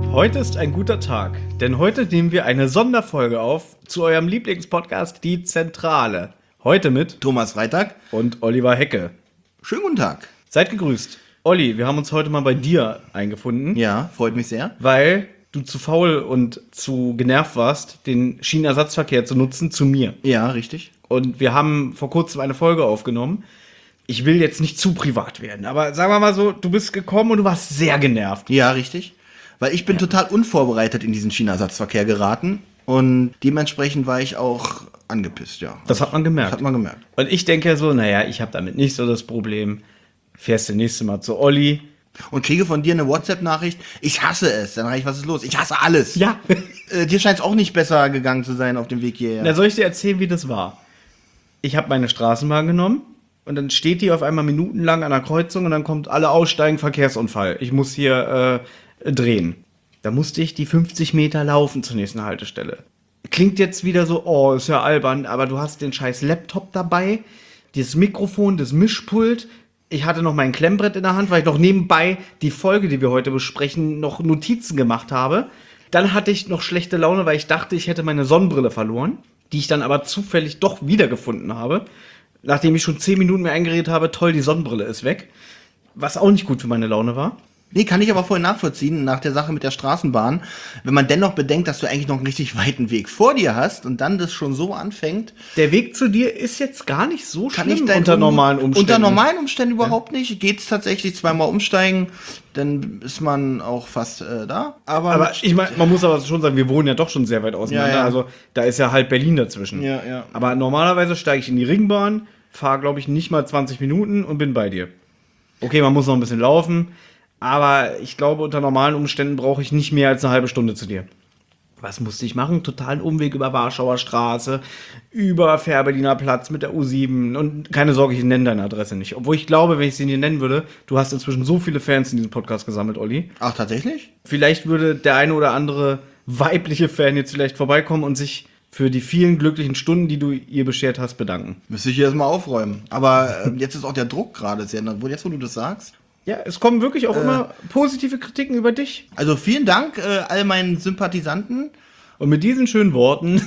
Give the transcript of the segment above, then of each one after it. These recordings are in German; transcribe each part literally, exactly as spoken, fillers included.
Heute ist ein guter Tag, denn heute nehmen wir eine Sonderfolge auf zu eurem Lieblingspodcast Die Zentrale. Heute mit Thomas Freitag und Oliver Hecke. Schönen guten Tag. Seid gegrüßt. Olli, wir haben uns heute mal bei dir eingefunden. Ja, freut mich sehr. Weil du zu faul und zu genervt warst, den Schienenersatzverkehr zu nutzen, zu mir. Ja, richtig. Und wir haben vor kurzem eine Folge aufgenommen. Ich will jetzt nicht zu privat werden, aber sagen wir mal so, du bist gekommen und du warst sehr genervt. Ja, richtig. Weil ich bin ja. total unvorbereitet in diesen Schienenersatzverkehr geraten. Und dementsprechend war ich auch angepisst, ja. Das hat man gemerkt. Das hat man gemerkt. Und ich denke so, naja, ich habe damit nicht so das Problem. Fährst du nächste Mal zu Olli. Und kriege von dir eine WhatsApp-Nachricht, ich hasse es. Dann reiche ich, was ist los? Ich hasse alles. Ja. äh, dir scheint es auch nicht besser gegangen zu sein auf dem Weg hierher. Na, soll ich dir erzählen, wie das war? Ich habe meine Straßenbahn genommen und dann steht die auf einmal minutenlang an der Kreuzung und dann kommt alle aussteigen, Verkehrsunfall. Ich muss hier äh, drehen. Da musste ich die fünfzig Meter laufen zur nächsten Haltestelle. Klingt jetzt wieder so, oh, ist ja albern, aber du hast den scheiß Laptop dabei, das Mikrofon, das Mischpult. Ich hatte noch mein Klemmbrett in der Hand, weil ich noch nebenbei die Folge, die wir heute besprechen, noch Notizen gemacht habe. Dann hatte ich noch schlechte Laune, weil ich dachte, ich hätte meine Sonnenbrille verloren, die ich dann aber zufällig doch wiedergefunden habe. Nachdem ich schon zehn Minuten mir eingeredet habe, toll, die Sonnenbrille ist weg. Was auch nicht gut für meine Laune war. Nee, kann ich aber voll nachvollziehen, nach der Sache mit der Straßenbahn. Wenn man dennoch bedenkt, dass du eigentlich noch einen richtig weiten Weg vor dir hast und dann das schon so anfängt. Der Weg zu dir ist jetzt gar nicht so kann schlimm ich unter normalen Umständen. Unter normalen Umständen überhaupt ja. nicht. Geht's tatsächlich zweimal umsteigen, dann ist man auch fast äh, da. Aber, aber ich meine, man muss aber schon sagen, wir wohnen ja doch schon sehr weit auseinander. Ja, ja. Also da ist ja halb Berlin dazwischen. Ja, ja. Aber normalerweise steige ich in die Ringbahn, fahre, glaube ich, nicht mal zwanzig Minuten und bin bei dir. Okay, man muss noch ein bisschen laufen. Aber ich glaube, unter normalen Umständen brauche ich nicht mehr als eine halbe Stunde zu dir. Was musste ich machen? Totalen Umweg über Warschauer Straße, über Fährberliner Platz mit der U sieben. Und keine Sorge, ich nenne deine Adresse nicht. Obwohl ich glaube, wenn ich sie dir nennen würde, du hast inzwischen so viele Fans in diesem Podcast gesammelt, Olli. Ach, tatsächlich? Vielleicht würde der eine oder andere weibliche Fan jetzt vielleicht vorbeikommen und sich für die vielen glücklichen Stunden, die du ihr beschert hast, bedanken. Müsste ich hier erstmal aufräumen. Aber äh, jetzt ist auch der Druck gerade sehr, jetzt wo du das sagst. Ja, es kommen wirklich auch äh, immer positive Kritiken über dich. Also vielen Dank äh, all meinen Sympathisanten. Und mit diesen schönen Worten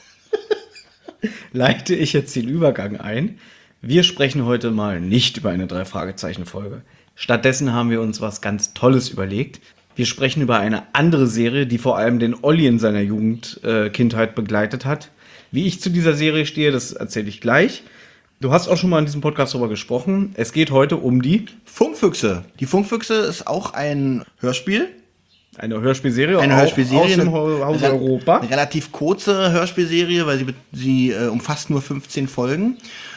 leite ich jetzt den Übergang ein. Wir sprechen heute mal nicht über eine Drei-Fragezeichen-Folge. Stattdessen haben wir uns was ganz Tolles überlegt. Wir sprechen über eine andere Serie, die vor allem den Olli in seiner Jugend, äh, Kindheit begleitet hat. Wie ich zu dieser Serie stehe, das erzähle ich gleich. Du hast auch schon mal in diesem Podcast darüber gesprochen. Es geht heute um die Funkfüchse. Die Funkfüchse ist auch ein Hörspiel. Eine Hörspielserie, eine auch Hörspielserie aus dem Haus Europa. Eine relativ kurze Hörspielserie, weil sie, sie äh, umfasst nur fünfzehn Folgen.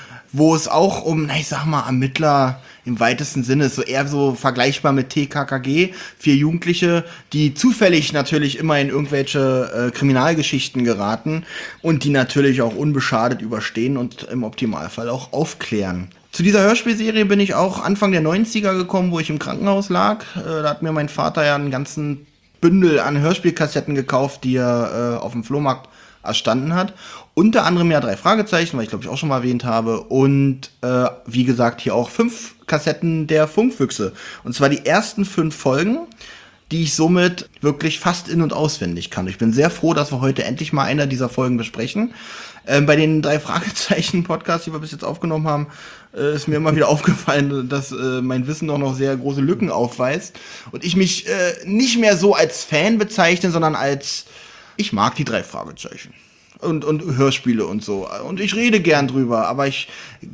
Wo es auch um, na, ich sag mal, Ermittler im weitesten Sinne ist, so eher so vergleichbar mit T K K G. Vier Jugendliche, die zufällig natürlich immer in irgendwelche äh, Kriminalgeschichten geraten und die natürlich auch unbeschadet überstehen und im Optimalfall auch aufklären. Zu dieser Hörspielserie bin ich auch Anfang der neunziger gekommen, wo ich im Krankenhaus lag. Äh, da hat mir mein Vater ja einen ganzen Bündel an Hörspielkassetten gekauft, die er äh, auf dem Flohmarkt erstanden hat. Unter anderem ja drei Fragezeichen, weil ich glaube ich auch schon mal erwähnt habe. Und äh, wie gesagt hier auch fünf Kassetten der Funkfüchse. Und zwar die ersten fünf Folgen, die ich somit wirklich fast in- und auswendig kann. Ich bin sehr froh, dass wir heute endlich mal eine dieser Folgen besprechen. Ähm, bei den drei Fragezeichen-Podcasts, die wir bis jetzt aufgenommen haben, äh, ist mir immer wieder aufgefallen, dass äh, mein Wissen noch, noch sehr große Lücken aufweist. Und ich mich äh, nicht mehr so als Fan bezeichne, sondern als ich mag die drei Fragezeichen. Und, und Hörspiele und so. Und ich rede gern drüber, aber ich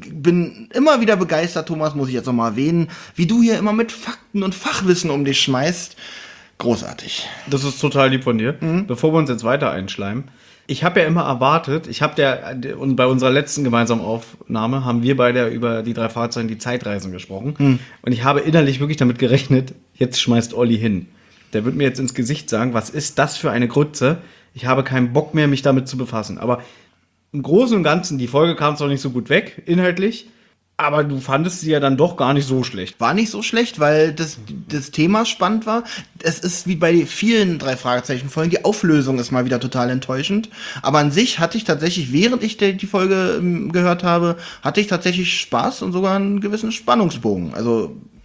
bin immer wieder begeistert, Thomas, muss ich jetzt noch mal erwähnen, wie du hier immer mit Fakten und Fachwissen um dich schmeißt. Großartig. Das ist total lieb von dir. Mhm. Bevor wir uns jetzt weiter einschleimen. Ich habe ja immer erwartet, ich habe der, und bei unserer letzten gemeinsamen Aufnahme haben wir beide über die drei Fahrzeuge, die Zeitreisen gesprochen. Mhm. Und ich habe innerlich wirklich damit gerechnet, jetzt schmeißt Olli hin. Der wird mir jetzt ins Gesicht sagen, was ist das für eine Grütze? Ich habe keinen Bock mehr, mich damit zu befassen. Aber im Großen und Ganzen, die Folge kam zwar nicht so gut weg, inhaltlich, aber du fandest sie ja dann doch gar nicht so schlecht. War nicht so schlecht, weil das, das Thema spannend war. Es ist wie bei vielen drei Fragezeichen-Folgen, die Auflösung ist mal wieder total enttäuschend. Aber an sich hatte ich tatsächlich, während ich die Folge ähm, gehört habe, hatte ich tatsächlich Spaß und sogar einen gewissen Spannungsbogen. Also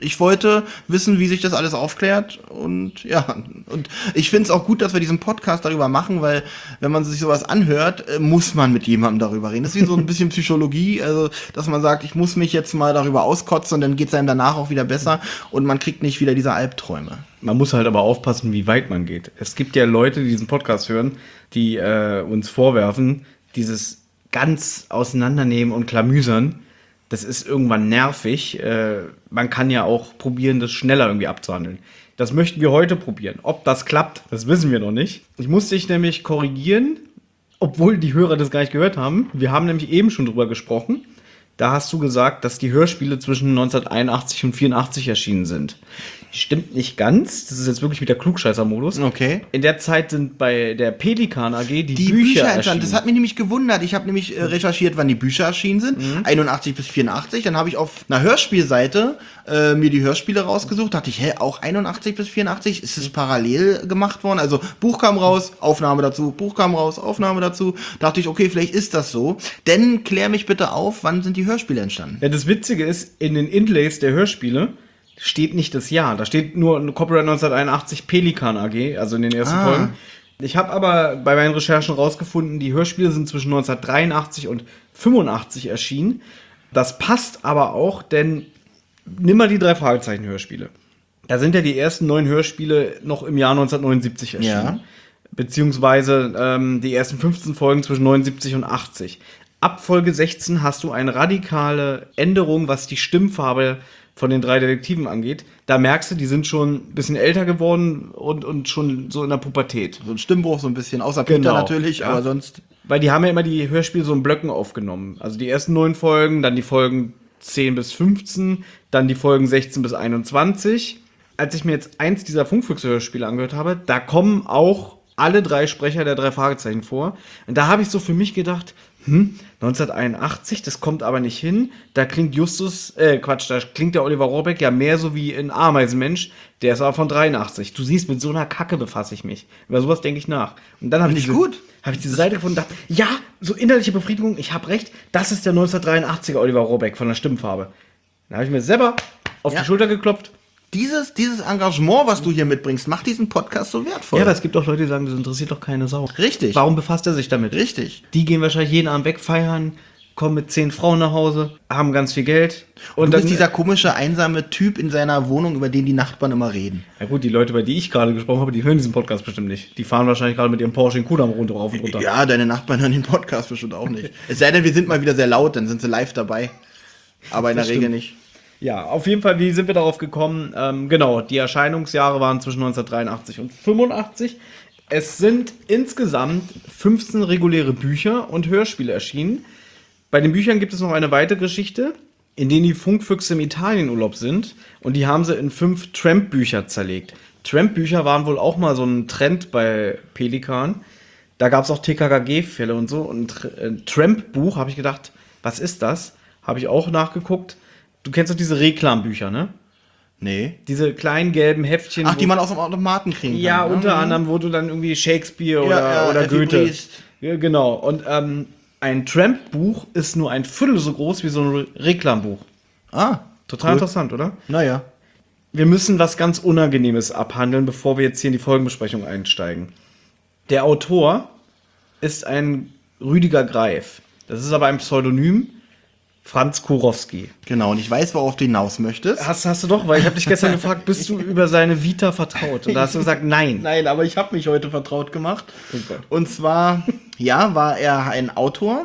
ich wollte wissen, wie sich das alles aufklärt und ja, und ich finde es auch gut, dass wir diesen Podcast darüber machen, weil wenn man sich sowas anhört, äh, muss man mit jemandem darüber reden. Das ist wie so ein bisschen Psychologie, also dass man sagt, ich muss mich jetzt mal darüber auskotzen und dann geht es einem danach auch wieder besser und man kriegt nicht wieder diese Albträume. Man muss halt aber aufpassen, wie weit man geht. Es gibt ja Leute, die diesen Podcast hören, die äh, uns vorwerfen, dieses ganz auseinandernehmen und klamüsern, das ist irgendwann nervig. Äh, man kann ja auch probieren, das schneller irgendwie abzuhandeln. Das möchten wir heute probieren. Ob das klappt, das wissen wir noch nicht. Ich muss dich nämlich korrigieren, obwohl die Hörer das gar nicht gehört haben. Wir haben nämlich eben schon drüber gesprochen. Da hast du gesagt, dass die Hörspiele zwischen neunzehnhunderteinundachtzig und vierundachtzig erschienen sind. Stimmt nicht ganz. Das ist jetzt wirklich wieder Klugscheißer-Modus. Okay. In der Zeit sind bei der Pelikan A G die, Die Bücher, Bücher erschienen. entstanden. Das hat mich nämlich gewundert. Ich habe nämlich äh, recherchiert, wann die Bücher erschienen sind. Mhm. einundachtzig bis vierundachtzig. Dann habe ich auf einer Hörspielseite äh, mir die Hörspiele rausgesucht. Dachte ich, hä, auch einundachtzig bis vierundachtzig? Ist es parallel gemacht worden? Also Buch kam raus, Aufnahme dazu, Buch kam raus, Aufnahme dazu. Dachte ich, okay, vielleicht ist das so. Denn klär mich bitte auf, wann sind die Hörspiele entstanden? Ja, das Witzige ist, in den Inlays der Hörspiele steht nicht das Jahr. Da steht nur Copyright neunzehnhunderteinundachtzig Pelikan A G, also in den ersten Ah. Folgen. Ich habe aber bei meinen Recherchen rausgefunden, die Hörspiele sind zwischen neunzehnhundertdreiundachtzig und fünfundachtzig erschienen. Das passt aber auch, denn nimm mal die drei Fragezeichen-Hörspiele. Da sind ja die ersten neun Hörspiele noch im Jahr neunzehnhundertneunundsiebzig erschienen. Ja. Beziehungsweise ähm, die ersten fünfzehn Folgen zwischen neunundsiebzig und achtzig. Ab Folge sechzehn hast du eine radikale Änderung, was die Stimmfarbe von den drei Detektiven angeht. Da merkst du, die sind schon ein bisschen älter geworden und, und schon so in der Pubertät. So ein Stimmbruch so ein bisschen, außer Peter Genau, natürlich, ja. aber sonst... Weil die haben ja immer die Hörspiele so in Blöcken aufgenommen. Also die ersten neun Folgen, dann die Folgen zehn bis fünfzehn, dann die Folgen sechzehn bis einundzwanzig. Als ich mir jetzt eins dieser Funkfüchse-Hörspiele angehört habe, da kommen auch alle drei Sprecher der drei Fragezeichen vor. Und da habe ich so für mich gedacht, hm, neunzehnhunderteinundachtzig, das kommt aber nicht hin. Da klingt Justus, äh, Quatsch, da klingt der Oliver Rohrbeck ja mehr so wie ein Ameisenmensch. Der ist aber von dreiundachtzig. Du siehst, mit so einer Kacke befasse ich mich. Über sowas denke ich nach. Und dann habe ich, ich diese- gut. hab ich diese Seite gefunden und dachte, ja, so innerliche Befriedigung, ich habe recht, das ist der neunzehnhundertdreiundachtziger Oliver Rohrbeck von der Stimmfarbe. Dann habe ich mir selber auf Ja. die Schulter geklopft. Dieses, dieses Engagement, was du hier mitbringst, macht diesen Podcast so wertvoll. Ja, aber es gibt auch Leute, die sagen, das interessiert doch keine Sau. Richtig. Warum befasst er sich damit? Richtig. Die gehen wahrscheinlich jeden Abend wegfeiern, kommen mit zehn Frauen nach Hause, haben ganz viel Geld. Und Und du dann, bist dieser komische, einsame Typ in seiner Wohnung, über den die Nachbarn immer reden. ja gut, die Leute, über die ich gerade gesprochen habe, die hören diesen Podcast bestimmt nicht. Die fahren wahrscheinlich gerade mit ihrem Porsche in Kudamm runter, rauf und runter. Ja, deine Nachbarn hören den Podcast bestimmt auch nicht. Es sei denn, wir sind mal wieder sehr laut, dann sind sie live dabei. Aber in der Das Regel stimmt. nicht. Ja, auf jeden Fall, wie sind wir darauf gekommen? Ähm, genau, die Erscheinungsjahre waren zwischen neunzehnhundertdreiundachtzig und fünfundachtzig. Es sind insgesamt fünfzehn reguläre Bücher und Hörspiele erschienen. Bei den Büchern gibt es noch eine weitere Geschichte, in denen die Funkfüchse im Italienurlaub sind. Und die haben sie in fünf Tramp-Bücher zerlegt. Tramp-Bücher waren wohl auch mal so ein Trend bei Pelikan. Da gab es auch T K K G-Fälle und so. Und ein Tramp-Buch, habe ich gedacht, was ist das? Habe ich auch nachgeguckt. Du kennst doch diese Reklambücher, ne? Nee. Diese kleinen gelben Heftchen. Ach, wo- die man aus dem Automaten kriegen kann. Ja, ne? unter anderem, wo du dann irgendwie Shakespeare Ja, oder, ja, oder Effi Goethe. Briest. Ja, genau. Und ähm, ein Tramp-Buch ist nur ein Viertel so groß wie so ein Re Reklambuch. Ah, Total cool. interessant, oder? Naja. Wir müssen was ganz Unangenehmes abhandeln, bevor wir jetzt hier in die Folgenbesprechung einsteigen. Der Autor ist ein Rüdiger Greif. Das ist aber ein Pseudonym, Franz Kurowski. Genau, und ich weiß, worauf du hinaus möchtest. Hast, hast du doch, weil ich habe dich gestern gefragt, bist du über seine Vita vertraut? Und da hast du gesagt, nein. Nein, aber ich habe mich heute vertraut gemacht. Oh Gott. Und zwar, ja, war er ein Autor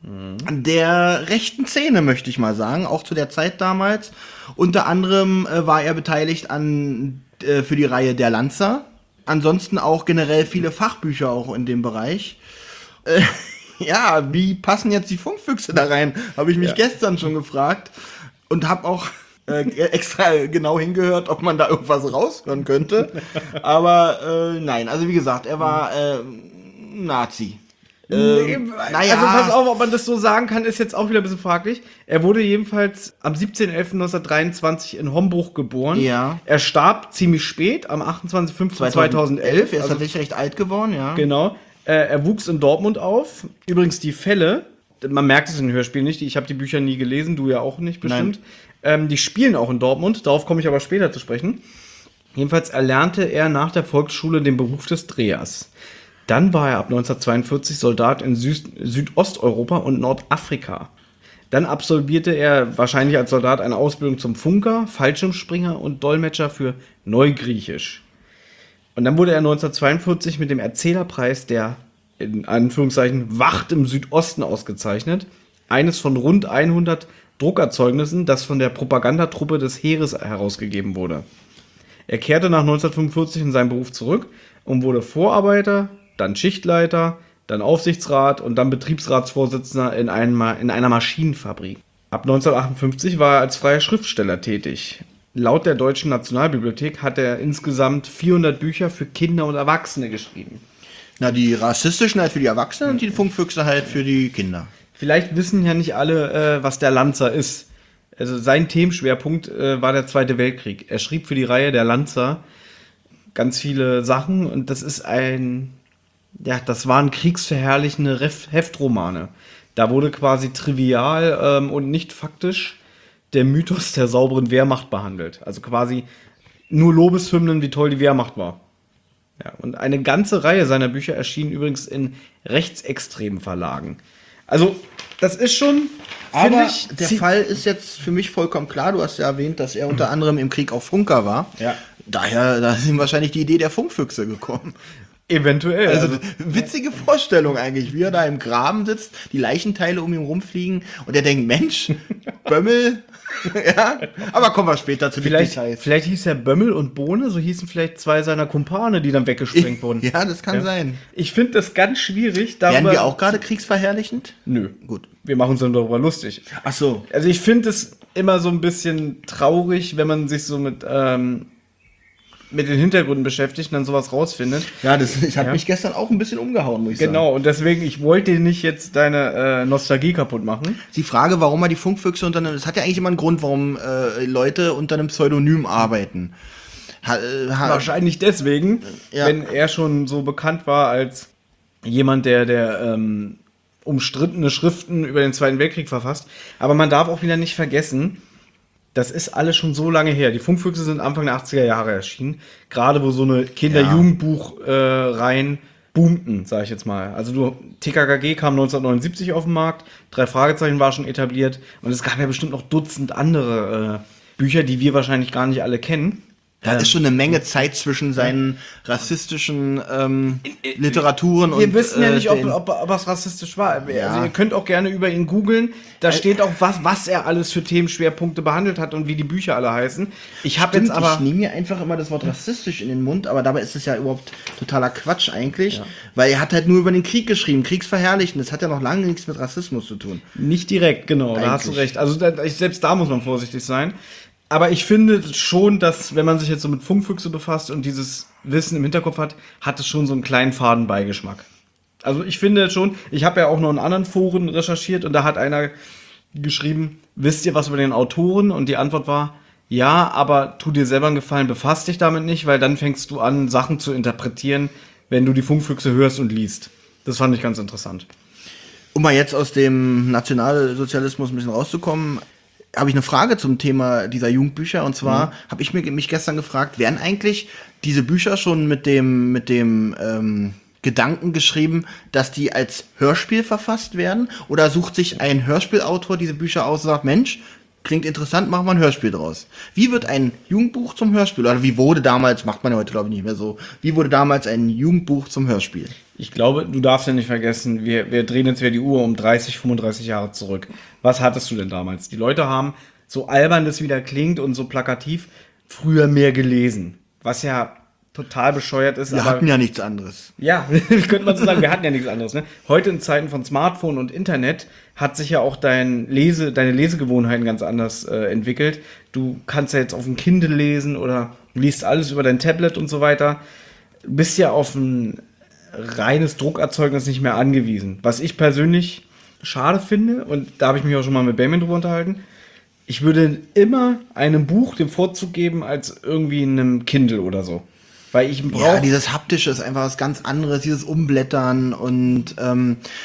der rechten Szene, möchte ich mal sagen, auch zu der Zeit damals. Unter anderem äh, war er beteiligt an äh, für die Reihe Der Lanzer. Ansonsten auch generell viele Fachbücher auch in dem Bereich. Äh, ja, wie passen jetzt die Funkfüchse da rein? Habe ich mich Ja. gestern schon gefragt und habe auch äh, extra genau hingehört, ob man da irgendwas raushören könnte. Aber äh, nein, also wie gesagt, er war äh, Nazi. Ähm, naja. Also pass auf, ob man das so sagen kann, ist jetzt auch wieder ein bisschen fraglich. Er wurde jedenfalls am siebzehnten elften neunzehnhundertdreiundzwanzig in Hombruch geboren. Ja. Er starb ziemlich spät, am achtundzwanzigsten fünften zweitausendelf. Er ist Also, tatsächlich recht alt geworden, ja. genau. Äh, er wuchs in Dortmund auf. Übrigens die Fälle, man merkt es in den Hörspielen nicht. Ich habe die Bücher nie gelesen, du ja auch nicht bestimmt. Ähm, die spielen auch in Dortmund, darauf komme ich aber später zu sprechen. Jedenfalls erlernte er nach der Volksschule den Beruf des Drehers. Dann war er ab neunzehnhundertzweiundvierzig Soldat in Süd- Südosteuropa und Nordafrika. Dann absolvierte er wahrscheinlich als Soldat eine Ausbildung zum Funker, Fallschirmspringer und Dolmetscher für Neugriechisch. Und dann wurde er neunzehnhundertzweiundvierzig mit dem Erzählerpreis der, in Anführungszeichen, Wacht im Südosten ausgezeichnet. Eines von rund hundert Druckerzeugnissen, das von der Propagandatruppe des Heeres herausgegeben wurde. Er kehrte nach neunzehnhundertfünfundvierzig in seinen Beruf zurück und wurde Vorarbeiter, dann Schichtleiter, dann Aufsichtsrat und dann Betriebsratsvorsitzender in, einem, in einer Maschinenfabrik. Ab neunzehnhundertachtundfünfzig war er als freier Schriftsteller tätig. Laut der Deutschen Nationalbibliothek hat er insgesamt vierhundert Bücher für Kinder und Erwachsene geschrieben. Na, die rassistischen halt für die Erwachsenen und die Funkfüchse halt für die Kinder. Vielleicht wissen ja nicht alle, äh, was der Lanzer ist. Also sein Themenschwerpunkt äh, war der Zweite Weltkrieg. Er schrieb für die Reihe der Lanzer ganz viele Sachen und das ist ein... Ja, das waren kriegsverherrlichende Ref- Heftromane. Da wurde quasi trivial ähm, und nicht faktisch der Mythos der sauberen Wehrmacht behandelt. Also quasi nur Lobeshymnen, wie toll die Wehrmacht war. Ja, und eine ganze Reihe seiner Bücher erschienen übrigens in rechtsextremen Verlagen. Also, das ist schon, finde Aber ich, der zie- Fall ist jetzt für mich vollkommen klar. Du hast ja erwähnt, dass er unter anderem im Krieg auch Funker war. Ja. Daher da ist ihm wahrscheinlich die Idee der Funkfüchse gekommen. eventuell. Also, Also, witzige Vorstellung eigentlich, wie er da im Graben sitzt, die Leichenteile um ihn rumfliegen und er denkt, Mensch, Bömmel, ja, aber kommen wir später zu den vielleicht, Details. vielleicht hieß er Bömmel und Bohne, so hießen vielleicht zwei seiner Kumpane, die dann weggesprengt wurden. Ja, das kann Ja. sein. Ich finde das ganz schwierig. Darüber Werden wir auch gerade kriegsverherrlichend? Nö. Gut. Wir machen uns dann darüber lustig. Ach so. Also ich finde es immer so ein bisschen traurig, wenn man sich so mit, ähm, mit den Hintergründen beschäftigt und dann sowas rausfindet. Ja, das, ich habe Ja. mich gestern auch ein bisschen umgehauen, muss ich sagen. Genau, und deswegen, ich wollte dir nicht jetzt deine äh, Nostalgie kaputt machen. Die Frage, warum er die Funkfüchse unter einem, es hat ja eigentlich immer einen Grund, warum äh, Leute unter einem Pseudonym arbeiten. Ha, äh, ha, Wahrscheinlich deswegen, Ja. wenn er schon so bekannt war als jemand, der, der ähm, umstrittene Schriften über den Zweiten Weltkrieg verfasst. Aber man darf auch wieder nicht vergessen, das ist alles schon so lange her. Die Funkfüchse sind Anfang der achtziger Jahre erschienen. Gerade wo so eine Kinder-Jugendbuch-Reihen boomten, sag ich jetzt mal. Also du, T K K G kam neunzehnhundertneunundsiebzig auf den Markt, drei Fragezeichen war schon etabliert und es gab ja bestimmt noch Dutzend andere äh, Bücher, die wir wahrscheinlich gar nicht alle kennen. da ist schon eine Menge Zeit zwischen seinen rassistischen ähm, Literaturen und Wir wissen ja äh, nicht, ob, den- ob, ob es rassistisch war. Ja. Also ihr könnt auch gerne über ihn googeln. Da steht auch, was, was er alles für Themenschwerpunkte behandelt hat und wie die Bücher alle heißen. Ich habe Stimmt, jetzt aber... ich nehme mir einfach immer das Wort rassistisch in den Mund, aber dabei ist es ja überhaupt totaler Quatsch eigentlich, weil er hat halt nur über den Krieg geschrieben, Kriegsverherrlichen, das hat ja noch lange nichts mit Rassismus zu tun. Nicht direkt, genau, da hast du Eigentlich. recht. Also da, ich, selbst da muss man vorsichtig sein. Aber ich finde schon, dass, wenn man sich jetzt so mit Funkfüchse befasst und dieses Wissen im Hinterkopf hat, hat es schon so einen kleinen Fadenbeigeschmack. Also ich finde schon, ich habe ja auch noch in anderen Foren recherchiert und da hat einer geschrieben, wisst ihr was über den Autoren? Und die Antwort war, ja, aber tu dir selber einen Gefallen, befasst dich damit nicht, weil dann fängst du an, Sachen zu interpretieren, wenn du die Funkfüchse hörst und liest. Das fand ich ganz interessant. Um mal jetzt aus dem Nationalsozialismus ein bisschen rauszukommen, habe ich eine Frage zum Thema dieser Jugendbücher. Und zwar habe ich mir, mich gestern gefragt, werden eigentlich diese Bücher schon mit dem, mit dem ähm, Gedanken geschrieben, dass die als Hörspiel verfasst werden? Oder sucht sich ein Hörspielautor diese Bücher aus und sagt, Mensch, klingt interessant, machen wir ein Hörspiel draus. Wie wird ein Jugendbuch zum Hörspiel? Oder wie wurde damals, macht man ja heute glaube ich nicht mehr so, wie wurde damals ein Jugendbuch zum Hörspiel? Ich glaube, du darfst ja nicht vergessen, wir, wir drehen jetzt wieder die Uhr um dreißig, fünfunddreißig Jahre zurück. Was hattest du denn damals? Die Leute haben, so albern das wieder klingt und so plakativ, früher mehr gelesen. Was ja total bescheuert ist. Wir aber hatten ja nichts anderes. Ja, könnte man so sagen, wir hatten ja nichts anderes. Ne? Heute in Zeiten von Smartphone und Internet hat sich ja auch dein Lese, deine Lesegewohnheiten ganz anders äh, entwickelt. Du kannst ja jetzt auf dem Kindle lesen oder liest alles über dein Tablet und so weiter. Du bist ja auf ein reines Druckerzeugnis nicht mehr angewiesen. Was ich persönlich schade finde, und da habe ich mich auch schon mal mit Benjamin drüber unterhalten, ich würde immer einem Buch den Vorzug geben als irgendwie einem Kindle oder so. Weil ich Ja, brauche... dieses Haptische ist einfach was ganz anderes, dieses Umblättern und ähm,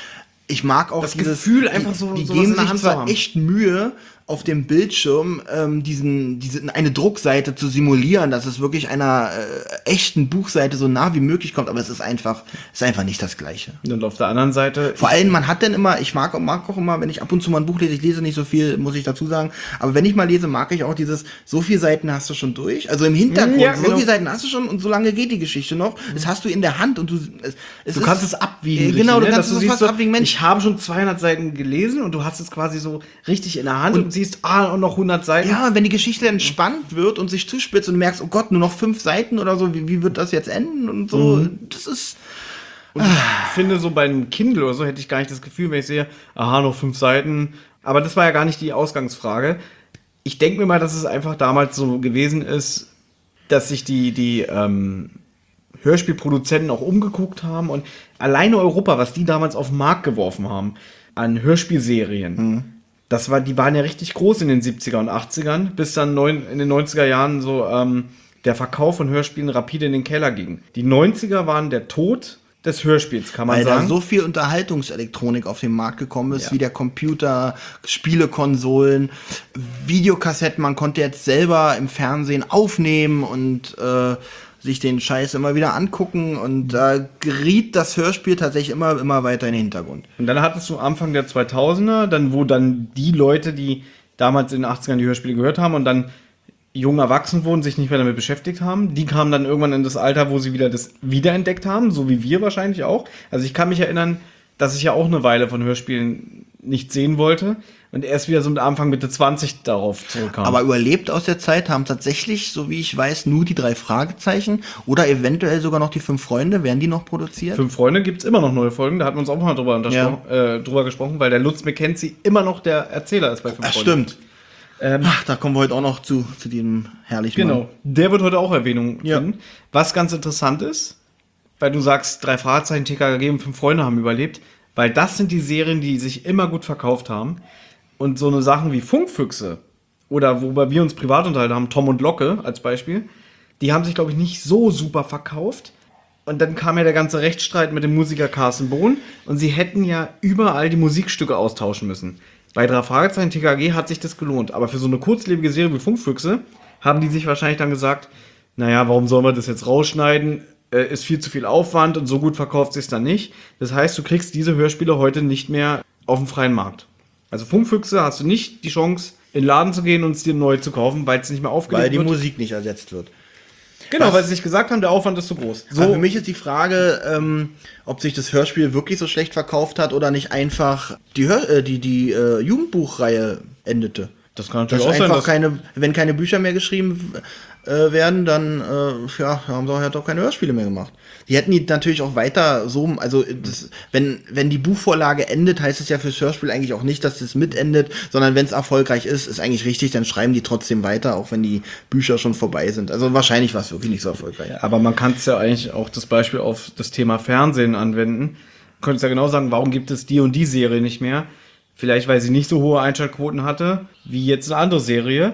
Ich mag auch das dieses Gefühl, einfach so Die, die sowas geben in der sich Hand zu zwar haben. echt Mühe, auf dem Bildschirm ähm, diesen, diese, eine Druckseite zu simulieren, dass es wirklich einer äh, echten Buchseite so nah wie möglich kommt, aber es ist einfach, ist einfach nicht das Gleiche. Und auf der anderen Seite. Vor allem, man hat dann immer, ich mag, mag auch immer, wenn ich ab und zu mal ein Buch lese, ich lese nicht so viel, muss ich dazu sagen, aber wenn ich mal lese, mag ich auch dieses, so viele Seiten hast du schon durch, also im Hintergrund, Ja, so genau. viele Seiten hast du schon und so lange geht die Geschichte noch, das hast du in der Hand und du, es, es Du ist, kannst es abwiegen. äh, genau, richtig, du ne? kannst Dass es siehst fast so, abwiegen, Mensch. Ich habe schon zweihundert Seiten gelesen und du hast es quasi so richtig in der Hand und, und siehst, ah, und noch hundert Seiten. Ja, wenn die Geschichte dann spannend wird und sich zuspitzt und du merkst, oh Gott, nur noch fünf Seiten oder so, wie, wie wird das jetzt enden und so, Mhm. das ist, Und ich finde, so bei einem Kindle oder so hätte ich gar nicht das Gefühl, wenn ich sehe, aha, noch fünf Seiten. Aber das war ja gar nicht die Ausgangsfrage. Ich denke mir mal, dass es einfach damals so gewesen ist, dass sich die, die ähm, Hörspielproduzenten auch umgeguckt haben und alleine Europa, was die damals auf den Markt geworfen haben, an Hörspielserien, Mhm. das war, die waren ja richtig groß in den siebziger und achtzigern, bis dann neun, in den neunziger Jahren so ähm, der Verkauf von Hörspielen rapide in den Keller ging. Die neunziger waren der Tod des Hörspiels, kann man weil sagen. da so viel Unterhaltungselektronik auf den Markt gekommen ist, Ja. wie der Computer, Spielekonsolen, Videokassetten, man konnte jetzt selber im Fernsehen aufnehmen und äh, sich den Scheiß immer wieder angucken und da geriet das Hörspiel tatsächlich immer, immer weiter in den Hintergrund. Und dann hattest du Anfang der zweitausender, dann wo dann die Leute, die damals in den achtzigern die Hörspiele gehört haben und dann jung erwachsen wurden, sich nicht mehr damit beschäftigt haben, die kamen dann irgendwann in das Alter, wo sie wieder das wiederentdeckt haben, so wie wir wahrscheinlich auch. Also ich kann mich erinnern, dass ich ja auch eine Weile von Hörspielen nicht sehen wollte und erst wieder so mit Anfang Mitte zwanzig darauf zurückkam. Aber überlebt aus der Zeit haben tatsächlich, so wie ich weiß, nur die drei Fragezeichen oder eventuell sogar noch die fünf Freunde. Werden die noch produziert? Fünf Freunde gibt es immer noch neue Folgen, da hatten wir uns auch mal drüber, unterspro- äh, drüber gesprochen, weil der Lutz McKenzie immer noch der Erzähler ist bei Fünf Ach, Freunde. stimmt. Ähm, Ach, da kommen wir heute auch noch zu, zu diesem herrlichen Genau, Mann. der wird heute auch Erwähnung Ja. finden. Was ganz interessant ist, weil du sagst, drei Fragezeichen, T K K G und fünf Freunde haben überlebt, weil das sind die Serien, die sich immer gut verkauft haben. Und so eine Sachen wie Funkfüchse oder worüber wir uns privat unterhalten haben, Tom und Locke als Beispiel, die haben sich, glaube ich, nicht so super verkauft. Und dann kam ja der ganze Rechtsstreit mit dem Musiker Carsten Bohn und sie hätten ja überall die Musikstücke austauschen müssen. Bei drei Fragezeichen T K G hat sich das gelohnt, aber für so eine kurzlebige Serie wie Funkfüchse haben die sich wahrscheinlich dann gesagt, naja, warum sollen wir das jetzt rausschneiden? Äh, ist viel zu viel Aufwand und so gut verkauft sich dann nicht. Das heißt, du kriegst diese Hörspiele heute nicht mehr auf dem freien Markt. Also Funkfüchse hast du nicht die Chance, in den Laden zu gehen und es dir neu zu kaufen, weil es nicht mehr aufgelegt Weil die wird. Musik nicht ersetzt wird. Genau, Was- weil sie sich gesagt haben, der Aufwand ist zu groß. So. Also für mich ist die Frage, ähm, ob sich das Hörspiel wirklich so schlecht verkauft hat oder nicht einfach die, Hör äh, die, die äh, Jugendbuchreihe endete. Das kann Dass natürlich auch sein, einfach dass keine, wenn keine Bücher mehr geschrieben äh, werden, dann äh, ja, haben sie halt auch keine Hörspiele mehr gemacht. Die hätten die natürlich auch weiter so, also das, wenn, wenn die Buchvorlage endet, heißt es ja fürs Hörspiel eigentlich auch nicht, dass das mitendet, sondern wenn es erfolgreich ist, ist eigentlich richtig, dann schreiben die trotzdem weiter, auch wenn die Bücher schon vorbei sind. Also wahrscheinlich war es wirklich nicht so erfolgreich. aber man kann es ja eigentlich auch das Beispiel auf das Thema Fernsehen anwenden. Du könntest ja genau sagen, warum gibt es die und die Serie nicht mehr? Vielleicht, weil sie nicht so hohe Einschaltquoten hatte, wie jetzt eine andere Serie.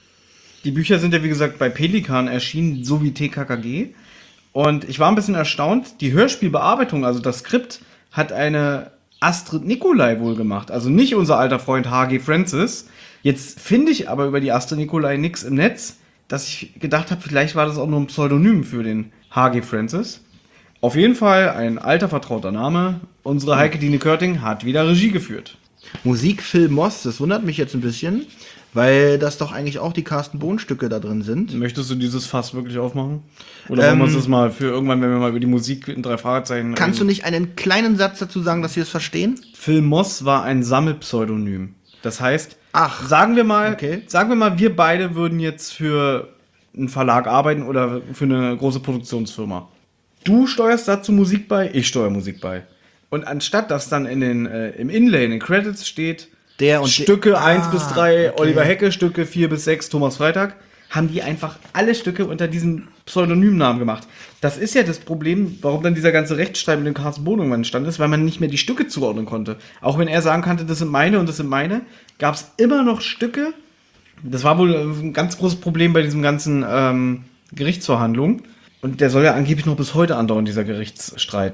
Die Bücher sind ja, wie gesagt, bei Pelikan erschienen, so wie T K K G. Und ich war ein bisschen erstaunt, die Hörspielbearbeitung, also das Skript, hat eine Astrid Nicolai wohl gemacht. Also nicht unser alter Freund H G Francis. Jetzt finde ich aber über die Astrid Nicolai nichts im Netz, dass ich gedacht habe, vielleicht war das auch nur ein Pseudonym für den H G Francis. Auf jeden Fall ein alter, vertrauter Name. Unsere Heike Dine Körting hat wieder Regie geführt. Musik Phil Moss, das wundert mich jetzt ein bisschen, weil das doch eigentlich auch die Carsten Bohn-Stücke da drin sind. Möchtest du dieses Fass wirklich aufmachen? Oder wollen wir uns das mal für irgendwann, wenn wir mal über die Musik in drei Fragezeichen Kannst du reden? nicht einen kleinen Satz dazu sagen, dass wir es verstehen? Phil Moss war ein Sammelpseudonym. Das heißt, Ach, sagen wir mal, okay. sagen wir mal, wir beide würden jetzt für einen Verlag arbeiten oder für eine große Produktionsfirma. Du steuerst dazu Musik bei, ich steuere Musik bei. Und anstatt dass dann in den, äh, im Inlay, in den Credits steht, Der und Stücke der- eins Ah, bis drei, okay. Oliver Hecke, Stücke vier bis sechs, Thomas Freitag, haben die einfach alle Stücke unter diesen Pseudonymnamen gemacht. Das ist ja das Problem, warum dann dieser ganze Rechtsstreit mit dem Carsten Bohn irgendwann entstanden ist, weil man nicht mehr die Stücke zuordnen konnte. Auch wenn er sagen konnte, das sind meine und das sind meine, gab es immer noch Stücke. Das war wohl ein ganz großes Problem bei diesem ganzen ähm, Gerichtsverhandlung. Und der soll ja angeblich noch bis heute andauern, dieser Gerichtsstreit.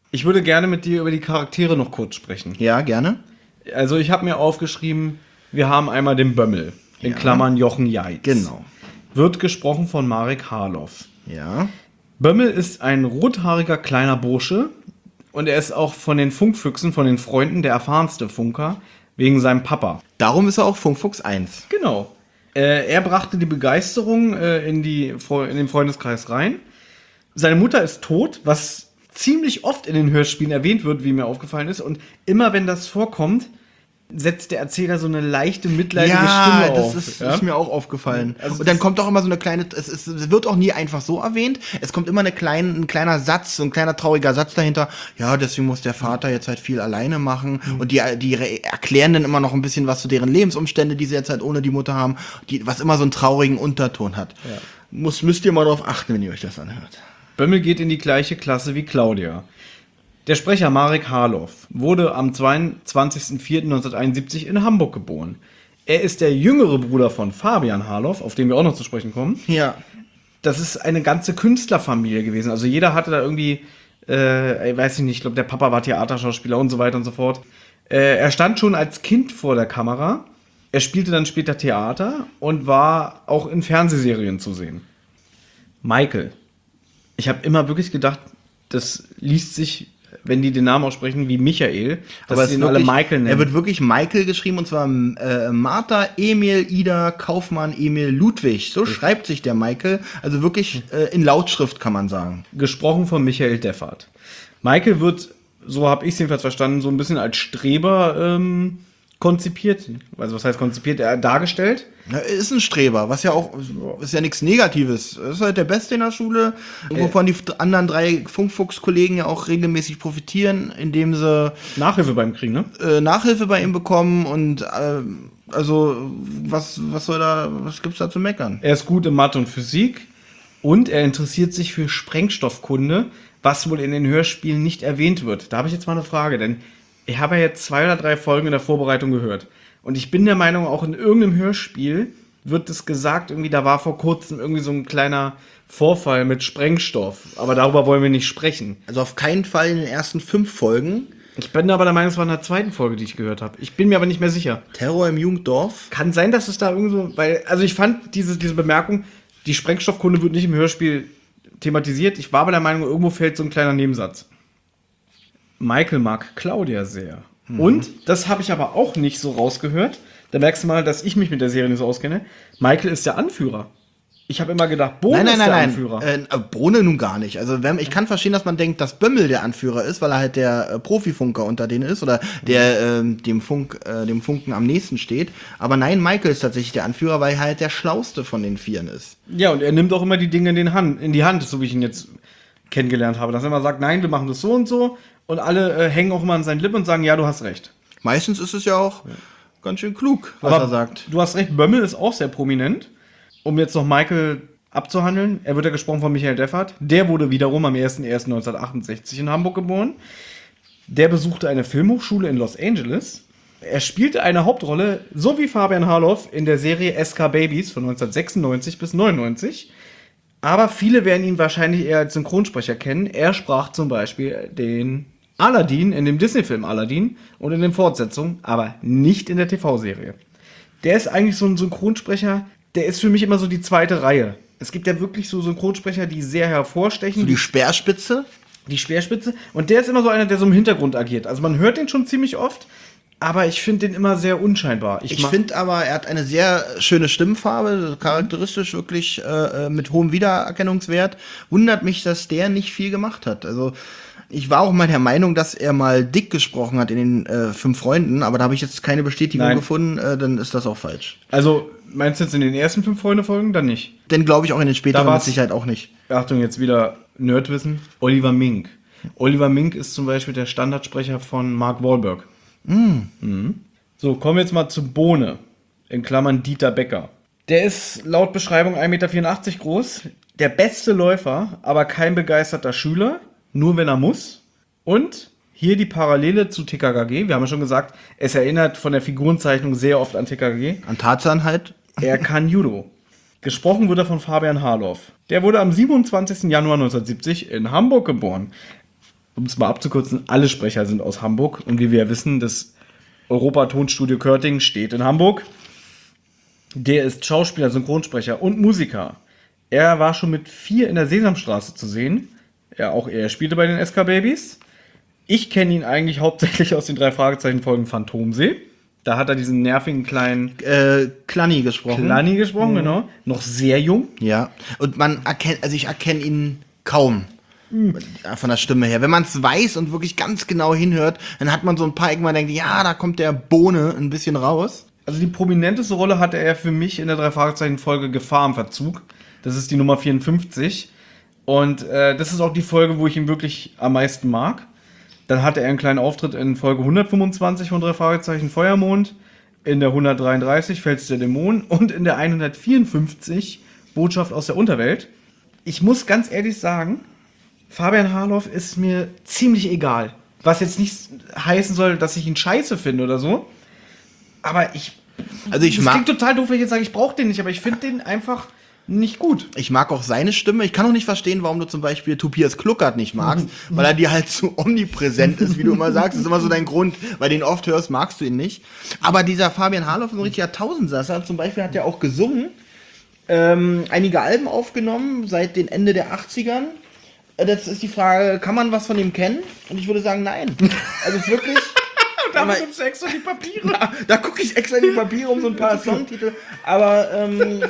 Ich würde gerne mit dir über die Charaktere noch kurz sprechen. Ja, gerne. Also ich habe mir aufgeschrieben, wir haben einmal den Bömmel, in Ja. Klammern Jochen Jeitz. Genau. Wird gesprochen von Marek Harloff. Ja. Bömmel ist ein rothaariger kleiner Bursche und er ist auch von den Funkfüchsen, von den Freunden, der erfahrenste Funker, wegen seinem Papa. Darum ist er auch Funkfuchs eins. Genau. Äh, er brachte die Begeisterung äh, in, die, in den Freundeskreis rein. Seine Mutter ist tot, was ziemlich oft in den Hörspielen erwähnt wird, wie mir aufgefallen ist. Und immer wenn das vorkommt, setzt der Erzähler so eine leichte, mitleidige Ja, Stimme das auf. ist, ja? ist mir auch aufgefallen. Also und dann das- kommt auch immer so eine kleine, es, ist, es wird auch nie einfach so erwähnt. Es kommt immer eine kleine, ein kleiner Satz, so ein kleiner trauriger Satz dahinter. Ja, deswegen muss der Vater jetzt halt viel alleine machen. Mhm. Und die, die re- erklären dann immer noch ein bisschen was zu deren Lebensumstände, die sie jetzt halt ohne die Mutter haben, die, was immer so einen traurigen Unterton hat. Ja. Muss, müsst ihr mal drauf achten, wenn ihr euch das anhört. Bömmel geht in die gleiche Klasse wie Claudia. Der Sprecher Marek Harloff wurde am zweiundzwanzigsten vierten neunzehnhunderteinundsiebzig in Hamburg geboren. Er ist der jüngere Bruder von Fabian Harloff, auf den wir auch noch zu sprechen kommen. Ja. Das ist eine ganze Künstlerfamilie gewesen. Also jeder hatte da irgendwie, äh, ich weiß nicht, ich glaube, der Papa war Theaterschauspieler und so weiter und so fort. Äh, er stand schon als Kind vor der Kamera. Er spielte dann später Theater und war auch in Fernsehserien zu sehen. Michael. Ich habe immer wirklich gedacht, das liest sich, wenn die den Namen aussprechen, wie Michael, dass Aber sie es ihn ist alle wirklich, Michael nennen. er wird wirklich Michael geschrieben, und zwar äh, Martha, Emil, Ida, Kaufmann, Emil, Ludwig. So schreibt sich der Michael. Also wirklich äh, in Lautschrift, kann man sagen. Gesprochen von Michael Deffert. Michael wird, so habe ich es jedenfalls verstanden, so ein bisschen als Streber ähm, konzipiert. Also was heißt konzipiert? Er dargestellt. Er ist ein Streber, was ja auch, ist ja nichts Negatives. Er ist halt der Beste in der Schule, wovon die anderen drei Funkfuchs-Kollegen ja auch regelmäßig profitieren, indem sie Nachhilfe beim Kriegen, ne? äh, Nachhilfe bei ihm bekommen. Und äh, also, was, was soll da, was gibt's da zu meckern? Er ist gut in Mathe und Physik und er interessiert sich für Sprengstoffkunde, was wohl in den Hörspielen nicht erwähnt wird. Da habe ich jetzt mal eine Frage, denn ich habe ja jetzt zwei oder drei Folgen in der Vorbereitung gehört. Und ich bin der Meinung, auch in irgendeinem Hörspiel wird es gesagt, irgendwie, da war vor kurzem irgendwie so ein kleiner Vorfall mit Sprengstoff. Aber darüber wollen wir nicht sprechen. Also auf keinen Fall in den ersten fünf Folgen. Ich bin aber der Meinung, es war in der zweiten Folge, die ich gehört habe. Ich bin mir aber nicht mehr sicher. Terror im Jugenddorf. Kann sein, dass es da irgendwie so, weil, also ich fand diese, diese Bemerkung, die Sprengstoffkunde wird nicht im Hörspiel thematisiert. Ich war aber der Meinung, irgendwo fällt so ein kleiner Nebensatz. Michael mag Claudia sehr. Mhm. Und, das habe ich aber auch nicht so rausgehört, da merkst du mal, dass ich mich mit der Serie nicht so auskenne, Michael ist der Anführer. Ich habe immer gedacht, Bohne Nein, nein, ist nein, der nein. Anführer. Äh, Bohne nun gar nicht. Also wenn, ich kann verstehen, dass man denkt, dass Bömmel der Anführer ist, weil er halt der äh, Profifunker unter denen ist oder der ähm, dem Funk, äh, dem Funken am nächsten steht. Aber nein, Michael ist tatsächlich der Anführer, weil er halt der Schlauste von den Vieren ist. Ja, und er nimmt auch immer die Dinge in, den Hand, in die Hand, so wie ich ihn jetzt kennengelernt habe. Dass er immer sagt, nein, wir machen das so und so. Und alle äh, hängen auch immer an seinen Lippen und sagen, ja, du hast recht. Meistens ist es ja auch ja. ganz schön klug, was Aber er sagt. Du hast recht, Bömmel ist auch sehr prominent. Um jetzt noch Michael abzuhandeln, er wird ja gesprochen von Michael Deffert. Der wurde wiederum am ersten ersten neunzehnhundertachtundsechzig in Hamburg geboren. Der besuchte eine Filmhochschule in Los Angeles. Er spielte eine Hauptrolle, so wie Fabian Harloff, in der Serie S K Babies von neunzehnhundertsechsundneunzig bis neunundneunzig. Aber viele werden ihn wahrscheinlich eher als Synchronsprecher kennen. Er sprach zum Beispiel den Aladdin in dem Disney-Film Aladdin und in den Fortsetzungen, aber nicht in der T V-Serie. Der ist eigentlich so ein Synchronsprecher, der ist für mich immer so die zweite Reihe. Es gibt ja wirklich so Synchronsprecher, die sehr hervorstechen. So die Speerspitze? Die Speerspitze. Und der ist immer so einer, der so im Hintergrund agiert. Also man hört den schon ziemlich oft, aber ich finde den immer sehr unscheinbar. Ich, ich finde aber, er hat eine sehr schöne Stimmfarbe, charakteristisch wirklich äh, mit hohem Wiedererkennungswert. Wundert mich, dass der nicht viel gemacht hat. Also ich war auch mal der Meinung, dass er mal dick gesprochen hat in den äh, Fünf Freunden, aber da habe ich jetzt keine Bestätigung Nein. gefunden, äh, dann ist das auch falsch. Also, meinst du jetzt in den ersten fünf Freunde-Folgen? Dann nicht. Denn glaube ich auch in den späteren Da mit war's- Sicherheit auch nicht. Achtung, jetzt wieder Nerdwissen. Oliver Mink. Oliver Mink ist zum Beispiel der Standardsprecher von Mark Wahlberg. Mhm. So, kommen wir jetzt mal zu Bohne. In Klammern Dieter Becker. Der ist laut Beschreibung ein Meter vierundachtzig groß. Der beste Läufer, aber kein begeisterter Schüler. Nur wenn er muss. Und hier die Parallele zu T K K G. Wir haben ja schon gesagt, es erinnert von der Figurenzeichnung sehr oft an T K K G. An Tarzan halt. Er kann Judo. Gesprochen wurde er von Fabian Harloff. Der wurde am siebenundzwanzigsten Januar neunzehnhundertsiebzig in Hamburg geboren. um es mal abzukürzen, alle Sprecher sind aus Hamburg. Und wie wir ja wissen, das Europa-Tonstudio Körting steht in Hamburg. Der ist Schauspieler, Synchronsprecher und Musiker. Er war schon mit vier in der Sesamstraße zu sehen. Ja, auch er spielte bei den S K Babys. Ich kenne ihn eigentlich hauptsächlich aus den drei Fragezeichen-Folgen Phantomsee. Da hat er diesen nervigen kleinen Äh, Klanni gesprochen. Klanni gesprochen, genau. Noch sehr jung. Ja. Und man erkennt, also ich erkenne ihn kaum. Von der Stimme her. Wenn man es weiß und wirklich ganz genau hinhört, dann hat man so ein paar Ecken, man denkt, ja, da kommt der Bohne ein bisschen raus. Also die prominenteste Rolle hatte er für mich in der drei Fragezeichen-Folge Gefahr im Verzug. Das ist die Nummer vierundfünfzig. Und äh, das ist auch die Folge, wo ich ihn wirklich am meisten mag. Dann hatte er einen kleinen Auftritt in Folge hundertfünfundzwanzig von drei Fragezeichen Feuermond, in der hundertdreiunddreißig Fels der Dämonen und in der hundertvierundfünfzig Botschaft aus der Unterwelt. Ich muss ganz ehrlich sagen, Fabian Harloff ist mir ziemlich egal. Was jetzt nicht heißen soll, dass ich ihn scheiße finde oder so. Aber ich. Also ich das mag, klingt total doof, wenn ich jetzt sage, ich brauche den nicht, aber ich finde den einfach nicht gut. ich mag auch seine Stimme. Ich kann auch nicht verstehen, warum du zum Beispiel Tobias Kluckert nicht magst, weil er dir halt zu omnipräsent ist, wie du immer sagst. Das ist immer so dein Grund, weil du ihn oft hörst, magst du ihn nicht. Aber dieser Fabian Harloff ist ein richtiger Tausendsasser. Zum Beispiel hat er auch gesungen, ähm, einige Alben aufgenommen seit den Ende der achtzigern. Das ist die Frage, kann man was von ihm kennen? Und ich würde sagen, nein. Also es ist wirklich. Da nimmst du extra die Papiere. Da, da gucke ich extra in die Papiere um so ein paar Songtitel. Aber, ähm,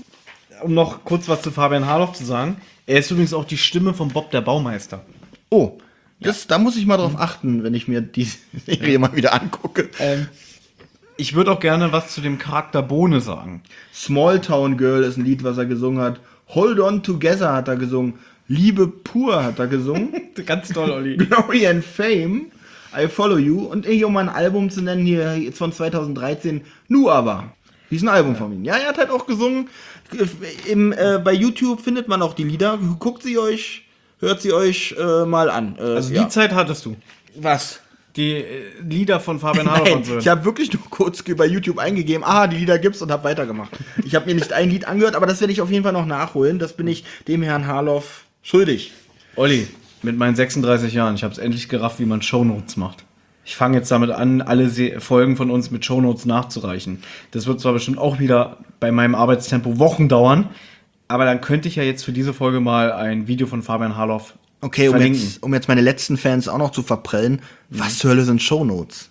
Um noch kurz was zu Fabian Harloff zu sagen. Er ist übrigens auch die Stimme von Bob der Baumeister. oh, das, da muss ich mal drauf achten, wenn ich mir die Serie mal wieder angucke. Ähm, ich würde auch gerne was zu dem Charakter Bohne sagen. Small Town Girl ist ein Lied, was er gesungen hat. Hold On Together hat er gesungen. Liebe pur hat er gesungen. Ganz toll, Olli. Glory and Fame. I Follow You. Und hier, um ein Album zu nennen, hier jetzt von zweitausenddreizehn. Nu aber. Wie ist ein Album von ihm. Ja, er hat halt auch gesungen. Im, äh, bei YouTube findet man auch die Lieder. Guckt sie euch, hört sie euch äh, mal an. Äh, Also ja. die Zeit hattest du. Was? Die äh, Lieder von Fabian Harloff Nein, anzuhören. ich habe wirklich nur kurz bei YouTube eingegeben, aha, die Lieder gibt's und habe weitergemacht. Ich habe mir nicht ein Lied angehört, aber das werde ich auf jeden Fall noch nachholen. Das bin ich dem Herrn Harloff schuldig. Olli, mit meinen sechsunddreißig Jahren, ich habe es endlich gerafft, wie man Shownotes macht. Ich fange jetzt damit an, alle Se- Folgen von uns mit Shownotes nachzureichen. Das wird zwar bestimmt auch wieder bei meinem Arbeitstempo Wochen dauern, aber dann könnte ich ja jetzt für diese Folge mal ein Video von Fabian Harloff Okay, um verlinken. jetzt, um jetzt meine letzten Fans auch noch zu verprellen, was zur Hölle sind Shownotes?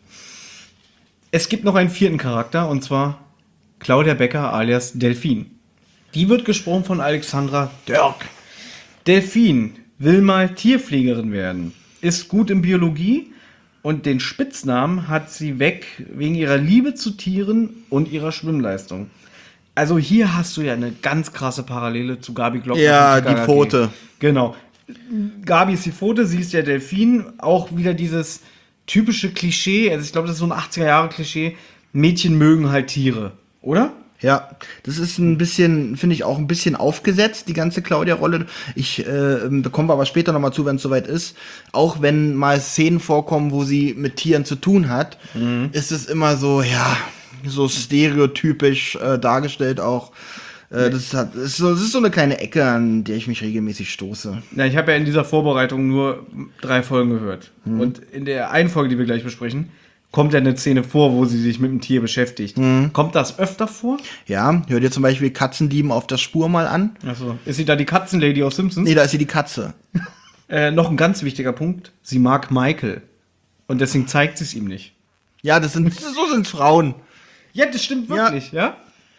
Es gibt noch einen vierten Charakter, und zwar Claudia Becker alias Delphine. Die wird gesprochen von Alexandra Dörk. Delphine will mal Tierpflegerin werden, ist gut in Biologie und den Spitznamen hat sie weg wegen ihrer Liebe zu Tieren und ihrer Schwimmleistung. Also hier hast du ja eine ganz krasse Parallele zu Gabi Glockner. Ja, von T K K G. die Pfote. Genau. Gabi ist die Pfote, sie ist der Delfin. Auch wieder dieses typische Klischee, also ich glaube, das ist so ein achtziger-Jahre-Klischee, Mädchen mögen halt Tiere, oder? Ja, das ist ein bisschen, finde ich auch ein bisschen aufgesetzt, die ganze Claudia-Rolle. Ich äh, da kommen wir aber später nochmal zu, wenn es soweit ist. Auch wenn mal Szenen vorkommen, wo sie mit Tieren zu tun hat, mhm. ist es immer so, ja, so stereotypisch äh, dargestellt auch. Äh, das, hat, das, ist so, das ist so eine kleine Ecke, an der ich mich regelmäßig stoße. Na, ich habe ja in dieser Vorbereitung nur drei Folgen gehört. Mhm. Und in der einen Folge, die wir gleich besprechen, kommt ja eine Szene vor, wo sie sich mit dem Tier beschäftigt. Mhm. Kommt das öfter vor? Ja, hör dir zum Beispiel Katzendieben auf der Spur mal an. Achso. Ist sie da die Katzenlady aus Simpsons? Nee, da ist sie die Katze. äh, noch ein ganz wichtiger Punkt. Sie mag Michael. Und deswegen zeigt sie es ihm nicht. Ja, das sind, so sind Frauen. Ja, das stimmt wirklich, ja? ja?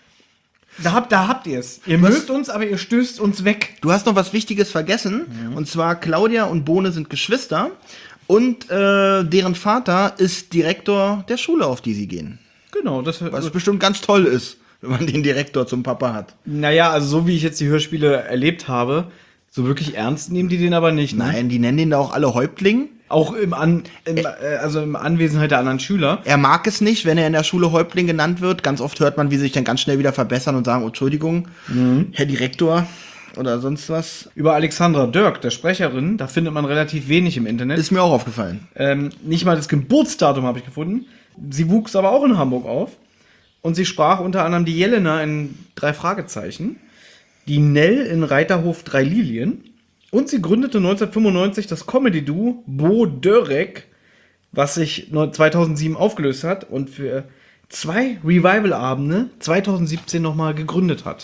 Da habt, da habt ihr es. Ihr Was? mögt uns, aber ihr stößt uns weg. Du hast noch was Wichtiges vergessen. Mhm. Und zwar Claudia und Bohne sind Geschwister. Und äh, deren Vater ist Direktor der Schule, auf die sie gehen. Genau. Das, Was bestimmt ganz toll ist, wenn man den Direktor zum Papa hat. Naja, also so wie ich jetzt die Hörspiele erlebt habe, so wirklich ernst nehmen die den aber nicht. Ne? Nein, die nennen den da auch alle Häuptling. Auch im, An, im, äh, also im Anwesenheit der anderen Schüler. Er mag es nicht, wenn er in der Schule Häuptling genannt wird. Ganz oft hört man, wie sie sich dann ganz schnell wieder verbessern und sagen, oh, Entschuldigung, mhm. Herr Direktor oder sonst was. Über Alexandra Dörk, der Sprecherin, da findet man relativ wenig im Internet. Ist mir auch aufgefallen. Ähm, nicht mal das Geburtsdatum habe ich gefunden. Sie wuchs aber auch in Hamburg auf. Und sie sprach unter anderem die Jelena in drei Fragezeichen, die Nell in Reiterhof drei Lilien Und sie gründete neunzehnhundertfünfundneunzig das Comedy-Duo Bo Derek, was sich zweitausendsieben aufgelöst hat und für zwei Revival-Abende zweitausendsiebzehn nochmal gegründet hat.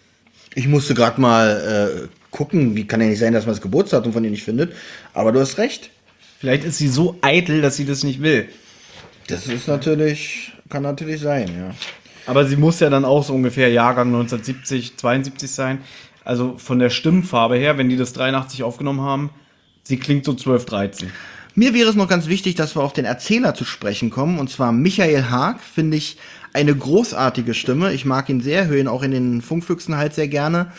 Ich musste gerade mal äh, gucken, wie kann ja nicht sein, dass man das Geburtsdatum von ihr nicht findet, aber du hast recht. Vielleicht ist sie so eitel, dass sie das nicht will. Das ist natürlich, kann natürlich sein, ja. Aber sie muss ja dann auch so ungefähr Jahrgang neunzehnhundertsiebzig, zweiundsiebzig sein. Also von der Stimmfarbe her, wenn die das dreiundachtzig aufgenommen haben, sie klingt so zwölf, dreizehn. Mir wäre es noch ganz wichtig, dass wir auf den Erzähler zu sprechen kommen. Und zwar Michael Haag, finde ich eine großartige Stimme. Ich mag ihn sehr, höre ihn auch in den Funkfüchsen halt sehr gerne.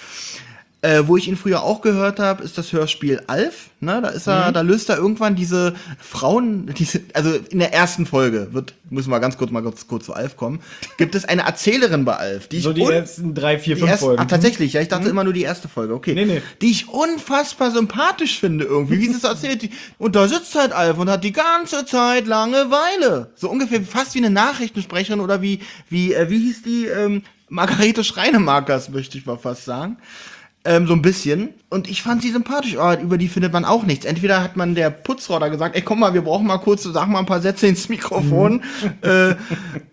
Äh, wo ich ihn früher auch gehört habe, ist das Hörspiel Alf. Ne? Da ist er, mhm. da löst er irgendwann diese Frauen, diese, also in der ersten Folge wird, müssen wir ganz kurz mal kurz, kurz zu Alf kommen, gibt es eine Erzählerin bei Alf, die ich so die ersten drei, vier, fünf ersten, Folgen. Ach, tatsächlich, ja, ich dachte mhm. immer nur die erste Folge, okay. Nee, nee. Die ich unfassbar sympathisch finde irgendwie, wie sie es erzählt. Und da sitzt halt Alf und hat die ganze Zeit Langeweile. So ungefähr fast wie eine Nachrichtensprecherin oder wie, wie, äh, wie hieß die, ähm, Margarete Schreinemakers, möchte ich mal fast sagen. Ähm, so ein bisschen. Und ich fand sie sympathisch. Oh, über die findet man auch nichts. Entweder hat man der Putzfrau da gesagt, ey, komm mal, wir brauchen mal kurz, sag mal ein paar Sätze ins Mikrofon. Mhm. äh, äh,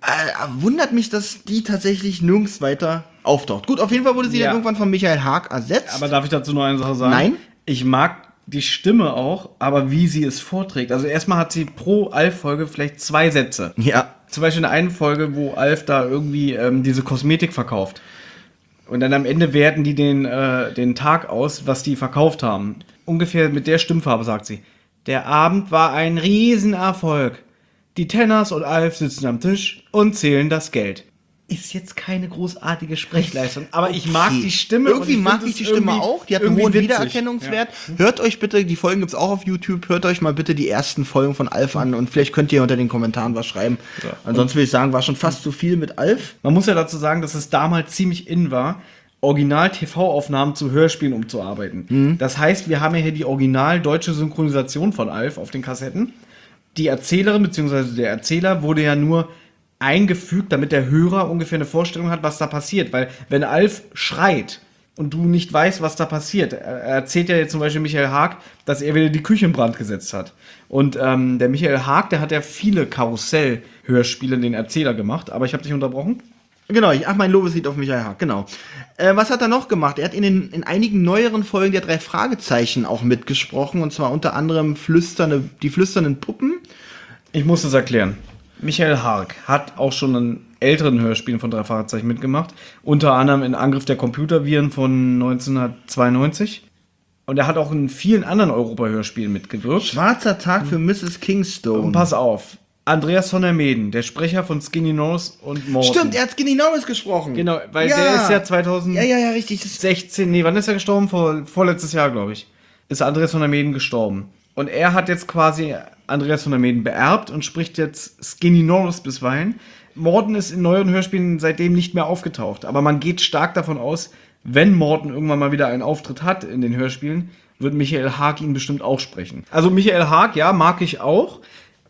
wundert mich, dass die tatsächlich nirgends weiter auftaucht. Gut, auf jeden Fall wurde sie ja. dann irgendwann von Michael Haag ersetzt. Aber darf ich dazu noch eine Sache sagen? Nein. Ich mag die Stimme auch, aber wie sie es vorträgt. Also erstmal hat sie pro Alf-Folge vielleicht zwei Sätze. Ja. Zum Beispiel in der einen Folge, wo Alf da irgendwie ähm, diese Kosmetik verkauft. Und dann am Ende werten die den, äh, den Tag aus, was die verkauft haben. Ungefähr mit der Stimmfarbe sagt sie: Der Abend war ein Riesenerfolg. Die Tenners und Alf sitzen am Tisch und zählen das Geld. Ist jetzt keine großartige Sprechleistung, aber okay. Ich mag die Stimme. Irgendwie ich mag ich die Stimme auch. Die hat einen hohen witzig. Wiedererkennungswert. Ja. Hört euch bitte, die Folgen gibt's auch auf YouTube, hört euch mal bitte die ersten Folgen von Alf an und vielleicht könnt ihr unter den Kommentaren was schreiben. Ja. Ansonsten würde ich sagen, war schon fast zu viel mit Alf. Man muss ja dazu sagen, dass es damals ziemlich in war, Original-T V-Aufnahmen zu Hörspielen umzuarbeiten. Mhm. Das heißt, wir haben ja hier die original deutsche Synchronisation von Alf auf den Kassetten. Die Erzählerin bzw. der Erzähler wurde ja nur eingefügt, damit der Hörer ungefähr eine Vorstellung hat, was da passiert. Weil wenn Alf schreit und du nicht weißt, was da passiert, er erzählt ja jetzt zum Beispiel Michael Haag, dass er wieder die Küche in Brand gesetzt hat. Und ähm, der Michael Haag, der hat ja viele Karussell-Hörspiele den Erzähler gemacht. Aber ich habe dich unterbrochen. Genau, ich, ach, mein Lobeslied auf Michael Haag, genau. Äh, was hat er noch gemacht? Er hat in, den, in einigen neueren Folgen der drei Fragezeichen auch mitgesprochen. Und zwar unter anderem flüsternde, die flüsternden Puppen. Ich muss das erklären. Michael Haag hat auch schon in älteren Hörspielen von drei Fragezeichen mitgemacht. Unter anderem in Angriff der Computerviren von neunzehnhundertzweiundneunzig. Und er hat auch in vielen anderen Europa-Hörspielen mitgewirkt. Schwarzer Tag für Misses Kingstone. Und pass auf. Andreas von der Meeden, der Sprecher von Skinny Norris und Morten. Stimmt, er hat Skinny Norris gesprochen. Genau, weil ja. Der ist ja zweitausendsechzehn, ja, ja, ja, richtig. nee, wann ist er gestorben? Vor, vorletztes Jahr, glaube ich. Ist Andreas von der Meeden gestorben. Und er hat jetzt quasi Andreas von der Meeden beerbt und spricht jetzt Skinny Norris bisweilen. Morten ist in neueren Hörspielen seitdem nicht mehr aufgetaucht. Aber man geht stark davon aus, wenn Morten irgendwann mal wieder einen Auftritt hat in den Hörspielen, wird Michael Haag ihn bestimmt auch sprechen. Also Michael Haag, ja, mag ich auch.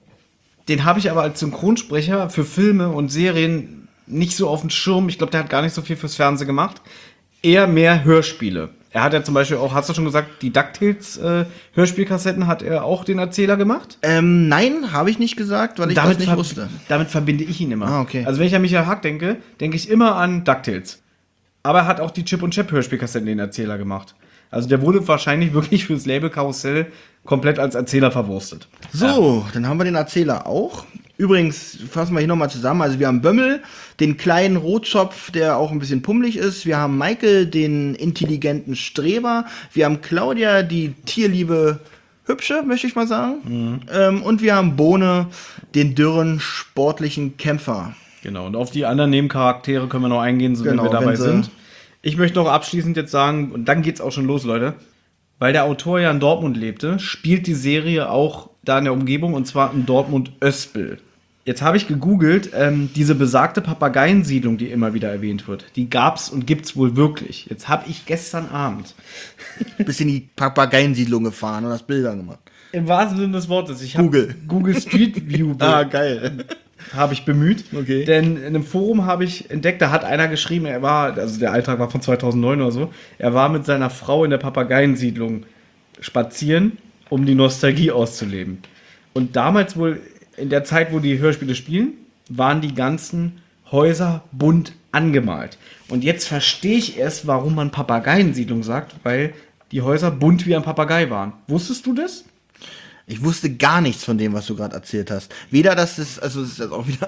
Den habe ich aber als Synchronsprecher für Filme und Serien nicht so auf dem Schirm. Ich glaube, der hat gar nicht so viel fürs Fernsehen gemacht. Eher mehr Hörspiele. Er hat ja zum Beispiel auch, hast du schon gesagt, die DuckTales äh, Hörspielkassetten hat er auch den Erzähler gemacht? Ähm, nein, habe ich nicht gesagt, weil ich damit das nicht ver- wusste. Damit verbinde ich ihn immer. Ah, okay. Also wenn ich an Michael Haag denke, denke ich immer an DuckTales. Aber er hat auch die Chip und Chap Hörspielkassetten den Erzähler gemacht. Also der wurde wahrscheinlich wirklich fürs Label Karussell komplett als Erzähler verwurstet. So, ja. Dann haben wir den Erzähler auch. Übrigens, fassen wir hier nochmal zusammen. Also wir haben Bömmel, den kleinen Rotschopf, der auch ein bisschen pummelig ist. Wir haben Michael, den intelligenten Streber. Wir haben Claudia, die tierliebe Hübsche, möchte ich mal sagen. Mhm. Ähm, und wir haben Bohne, den dürren, sportlichen Kämpfer. Genau, und auf die anderen Nebencharaktere können wir noch eingehen, so genau, wenn wir dabei wenn sind. Ich möchte noch abschließend jetzt sagen, und dann geht's auch schon los, Leute. Weil der Autor ja in Dortmund lebte, spielt die Serie auch da in der Umgebung, und zwar in Dortmund-Öspel. Jetzt habe ich gegoogelt, ähm, diese besagte Papageiensiedlung, die immer wieder erwähnt wird, die gab's und gibt's wohl wirklich. Jetzt habe ich gestern Abend bis in die Papageiensiedlung gefahren und hast Bilder gemacht. Im wahrsten Sinne des Wortes. Ich Google. Google Street View ah, geil. habe ich bemüht. Okay. Denn in einem Forum habe ich entdeckt, da hat einer geschrieben, er war, also der Eintrag war von zweitausendneun oder so, er war mit seiner Frau in der Papageiensiedlung spazieren, um die Nostalgie auszuleben. Und damals wohl, in der Zeit, wo die Hörspiele spielen, waren die ganzen Häuser bunt angemalt. Und jetzt verstehe ich erst, warum man Papageiensiedlung sagt, weil die Häuser bunt wie ein Papagei waren. Wusstest du das? Ich wusste gar nichts von dem, was du gerade erzählt hast. Weder, dass es, also es ist jetzt auch wieder...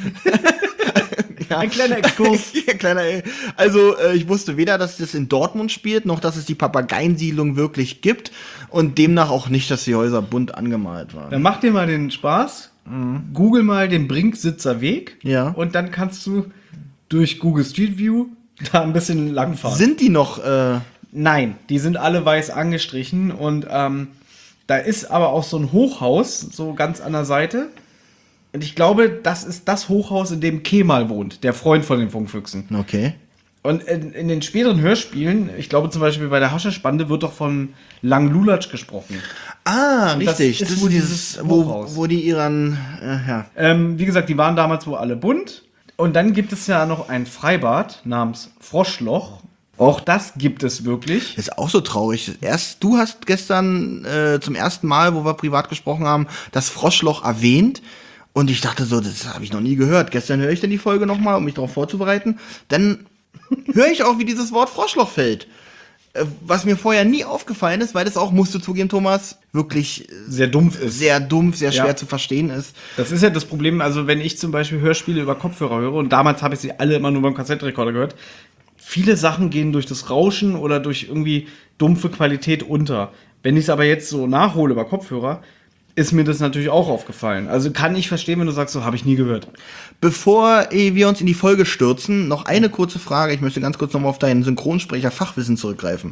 ja. Ein kleiner Exkurs. ja, kleiner, also äh, ich wusste weder, dass das in Dortmund spielt, noch dass es die Papageiensiedlung wirklich gibt und demnach auch nicht, dass die Häuser bunt angemalt waren. Dann mach dir mal den Spaß, google mal den Brinksitzer Weg Ja. und dann kannst du durch Google Street View da ein bisschen langfahren. Sind die noch... Äh, Nein, die sind alle weiß angestrichen und ähm, da ist aber auch so ein Hochhaus, so ganz an der Seite. Und ich glaube, das ist das Hochhaus, in dem Kemal wohnt, der Freund von den Funkfüchsen. okay. Und in, in den späteren Hörspielen, ich glaube zum Beispiel bei der Haschespande, wird doch von Lang Lulatsch gesprochen. Ah, Und das richtig. ist Das ist wohl dieses, dieses wo, Hochhaus. wo die ihren... Äh, ja. Ähm, wie gesagt, die waren damals wohl alle bunt. Und dann gibt es ja noch ein Freibad namens Froschloch. Auch das gibt es wirklich. Das ist auch so traurig. Erst, du hast gestern äh, zum ersten Mal, wo wir privat gesprochen haben, das Froschloch erwähnt. Und ich dachte so, das habe ich noch nie gehört. Gestern höre ich dann die Folge nochmal, um mich darauf vorzubereiten. Dann höre ich auch, wie dieses Wort Froschloch fällt. Äh, was mir vorher nie aufgefallen ist, weil das auch, musst du zugeben, Thomas, wirklich Sehr dumpf ist. sehr dumpf, sehr schwer Ja. zu verstehen ist. Das ist ja das Problem, also wenn ich zum Beispiel Hörspiele über Kopfhörer höre, und damals habe ich sie alle immer nur beim Kassettenrekorder gehört, viele Sachen gehen durch das Rauschen oder durch irgendwie dumpfe Qualität unter. Wenn ich es aber jetzt so nachhole über Kopfhörer, ist mir das natürlich auch aufgefallen. Also kann ich verstehen, wenn du sagst, so habe ich nie gehört. Bevor eh, wir uns in die Folge stürzen, noch eine kurze Frage. Ich möchte ganz kurz nochmal auf deinen Synchronsprecher-Fachwissen zurückgreifen.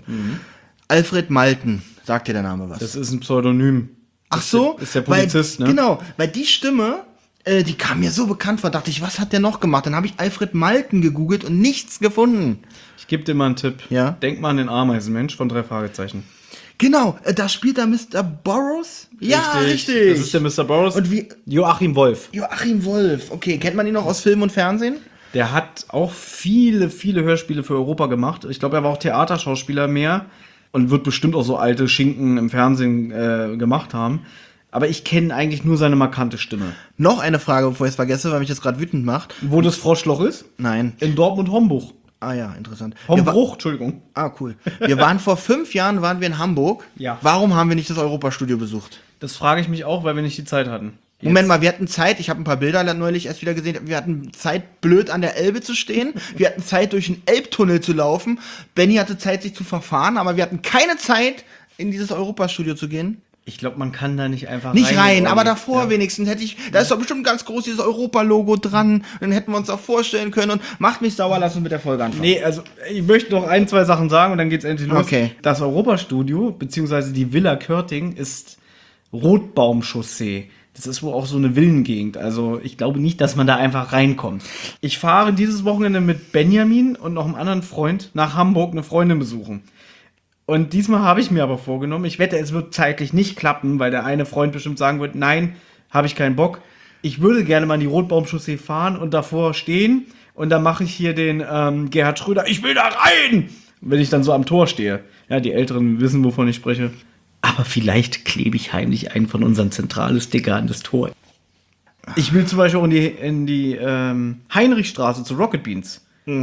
Alfred Malten, sagt dir der Name was? Das ist ein Pseudonym. Ach so? Ist der Polizist, weil, ne? Genau, weil die Stimme, äh, die kam mir so bekannt vor, dachte ich, was hat der noch gemacht? Dann habe ich Alfred Malten gegoogelt und nichts gefunden. Ich gebe dir mal einen Tipp. Ja? Denk mal an den Ameisenmensch von drei Fragezeichen. Genau, äh, da spielt er Mister Burroughs. Ja, richtig. Das ist der Mister Burroughs. Und wie- Joachim Wolf. Joachim Wolf. Okay, kennt man ihn noch aus Film und Fernsehen? Der hat auch viele, viele Hörspiele für Europa gemacht. Ich glaube, er war auch Theaterschauspieler mehr und wird bestimmt auch so alte Schinken im Fernsehen äh, gemacht haben. Aber ich kenne eigentlich nur seine markante Stimme. Noch eine Frage, bevor ich es vergesse, weil mich das gerade wütend macht. Wo das Froschloch ist? Nein. In Dortmund-Hombuch. Ah ja, interessant. Wir wa- Hombruch, Entschuldigung. ah, cool. Wir waren vor fünf Jahren, waren wir in Hamburg. Ja. Warum haben wir nicht das Europastudio besucht? Das frage ich mich auch, weil wir nicht die Zeit hatten. Moment mal, wir hatten Zeit, ich habe ein paar Bilder neulich erst wieder gesehen, wir hatten Zeit, blöd an der Elbe zu stehen, wir hatten Zeit, durch den Elbtunnel zu laufen, Benny hatte Zeit, sich zu verfahren, aber wir hatten keine Zeit, in dieses Europastudio zu gehen. Ich glaube, man kann da nicht einfach Nicht rein, Olli. aber davor Ja. wenigstens hätte ich, da ist doch bestimmt ganz groß dieses Europa-Logo dran, dann hätten wir uns auch vorstellen können und macht mich sauer, lass uns mit der Folge anfangen. Nee, also ich möchte noch ein, zwei Sachen sagen und dann geht's endlich los. Okay. Das Europastudio, beziehungsweise die Villa Körting, ist Rotbaumchaussee. Das ist wohl auch so eine Villengegend. Also ich glaube nicht, dass man da einfach reinkommt. Ich fahre dieses Wochenende mit Benjamin und noch einem anderen Freund nach Hamburg eine Freundin besuchen. Und diesmal habe ich mir aber vorgenommen, ich wette, es wird zeitlich nicht klappen, weil der eine Freund bestimmt sagen wird, nein, habe ich keinen Bock. Ich würde gerne mal in die Rotbaumchaussee fahren und davor stehen und dann mache ich hier den ähm, Gerhard Schröder, ich will da rein, wenn ich dann so am Tor stehe. Ja, die Älteren wissen, wovon ich spreche. Aber vielleicht klebe ich heimlich einen von unseren Zentralsticker an das Tor. Ich will zum Beispiel auch in die, in die ähm, Heinrichstraße zu Rocket Beans.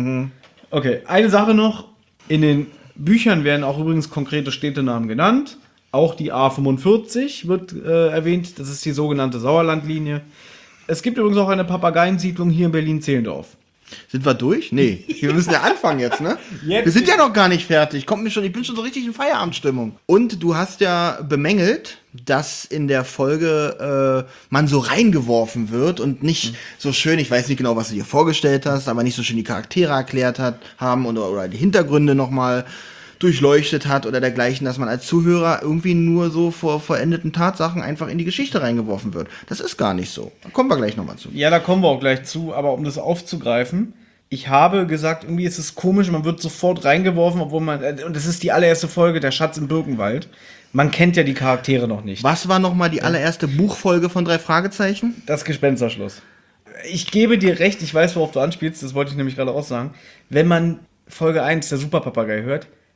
Okay, eine Sache noch. In den Büchern werden auch übrigens konkrete Städtenamen genannt. Auch die A fünfundvierzig wird äh, erwähnt. Das ist die sogenannte Sauerlandlinie. Es gibt übrigens auch eine Papageiensiedlung hier in Berlin-Zehlendorf. Sind wir durch? Nee. Wir müssen ja anfangen jetzt, ne? Jetzt. Wir sind ja noch gar nicht fertig. Kommt mir schon, ich bin schon so richtig in Feierabendstimmung. Und du hast ja bemängelt, dass in der Folge äh, man so reingeworfen wird und nicht so schön, ich weiß nicht genau, was du dir vorgestellt hast, aber nicht so schön die Charaktere erklärt hat, haben oder, oder die Hintergründe nochmal durchleuchtet hat oder dergleichen, dass man als Zuhörer irgendwie nur so vor verendeten Tatsachen einfach in die Geschichte reingeworfen wird. Das ist gar nicht so. Da kommen wir gleich nochmal zu. Ja, da kommen wir auch gleich zu, aber um das aufzugreifen, ich habe gesagt, irgendwie ist es komisch, man wird sofort reingeworfen, obwohl man, äh, und das ist die allererste Folge, der Schatz im Birkenwald. Man kennt ja die Charaktere noch nicht. Was war nochmal die allererste Buchfolge von drei Fragezeichen? Das Gespensterschloss. Ich gebe dir recht, ich weiß, worauf du anspielst, das wollte ich nämlich gerade auch sagen. Wenn man Folge eins der Superpapagei hört,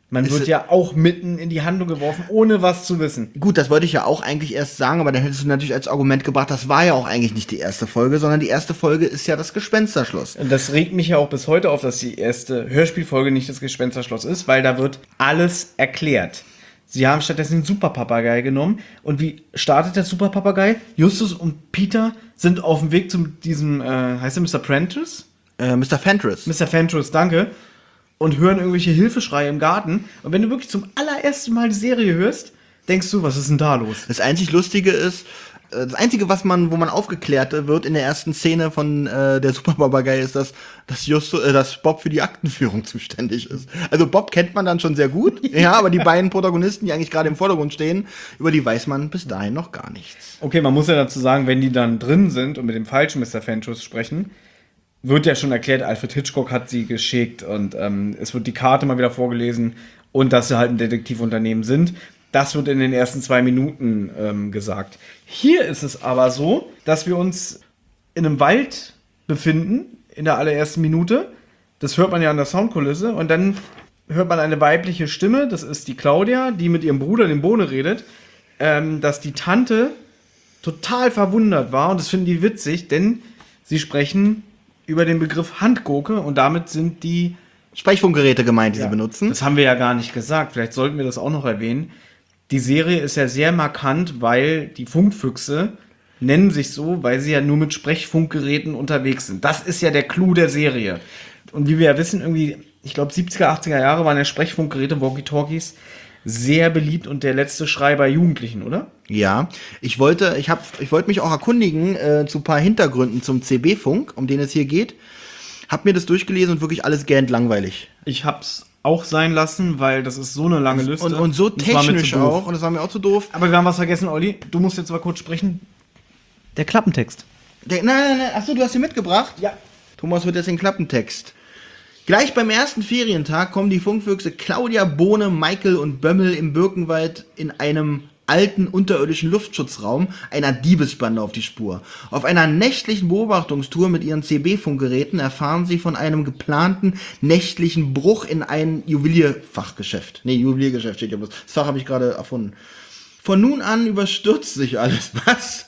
Man Ist wird es- ja auch mitten in die Handlung geworfen, ohne was zu wissen. Gut, das wollte ich ja auch eigentlich erst sagen, aber dann hättest du natürlich als Argument gebracht, das war ja auch eigentlich nicht die erste Folge, sondern die erste Folge ist ja das Gespensterschloss. Und das regt mich ja auch bis heute auf, dass die erste Hörspielfolge nicht das Gespensterschloss ist, weil da wird alles erklärt. Sie haben stattdessen den Superpapagei genommen. Und wie startet der Superpapagei? Justus und Peter sind auf dem Weg zu diesem, äh, heißt er Mister Prentice? Äh, Mister Fentress. Mister Fentress, danke. Und hören irgendwelche Hilfeschreie im Garten. Und wenn du wirklich zum allerersten Mal die Serie hörst, denkst du, was ist denn da los? Das einzig Lustige ist, äh, das Einzige, was man, wo man aufgeklärt wird in der ersten Szene von äh, der Superpapagei, ist, dass, dass, Justo, äh, dass Bob für die Aktenführung zuständig ist. Also Bob kennt man dann schon sehr gut, ja, aber die beiden Protagonisten, die eigentlich gerade im Vordergrund stehen, über die weiß man bis dahin noch gar nichts. Okay, man muss ja dazu sagen, wenn die dann drin sind und mit dem falschen Mister Fentress sprechen, wird ja schon erklärt, Alfred Hitchcock hat sie geschickt und ähm, es wird die Karte mal wieder vorgelesen und dass sie halt ein Detektivunternehmen sind. Das wird in den ersten zwei Minuten ähm, gesagt. Hier ist es aber so, dass wir uns in einem Wald befinden, in der allerersten Minute. Das hört man ja an der Soundkulisse. Und dann hört man eine weibliche Stimme, das ist die Claudia, die mit ihrem Bruder, dem Bohne, redet, ähm, dass die Tante total verwundert war. Und das finden die witzig, denn sie sprechen über den Begriff Handgurke und damit sind die... Sprechfunkgeräte gemeint, die Ja, sie benutzen. das haben wir ja gar nicht gesagt. Vielleicht sollten wir das auch noch erwähnen. Die Serie ist ja sehr markant, weil die Funkfüchse nennen sich so, weil sie ja nur mit Sprechfunkgeräten unterwegs sind. Das ist ja der Clou der Serie. Und wie wir ja wissen, irgendwie, ich glaube, siebziger, achtziger Jahre waren ja Sprechfunkgeräte, Walkie-Talkies, sehr beliebt und der letzte Schrei bei Jugendlichen, oder? Ja, ich wollte, ich hab, ich wollte mich auch erkundigen äh, zu ein paar Hintergründen zum C B-Funk, um den es hier geht. Hab mir das durchgelesen und wirklich alles gähnt langweilig. Ich hab's auch sein lassen, weil das ist so eine lange Liste. Und, und so das war mir technisch zu doof. auch, und das war mir auch zu doof. Aber wir haben was vergessen, Olli. Du musst jetzt mal kurz sprechen. Der Klappentext. Der, nein, nein, nein, achso, du hast ihn mitgebracht? Ja. Thomas wird jetzt den Klappentext. Gleich beim ersten Ferientag kommen die Funkfüchse Claudia, Bohne, Michael und Bömmel im Birkenwald in einem alten unterirdischen Luftschutzraum einer Diebesbande auf die Spur. Auf einer nächtlichen Beobachtungstour mit ihren C B-Funkgeräten erfahren sie von einem geplanten nächtlichen Bruch in ein Juwelierfachgeschäft. Nee, Juweliergeschäft steht ja bloß. Das Fach habe ich gerade erfunden. Von nun an überstürzt sich alles. Was?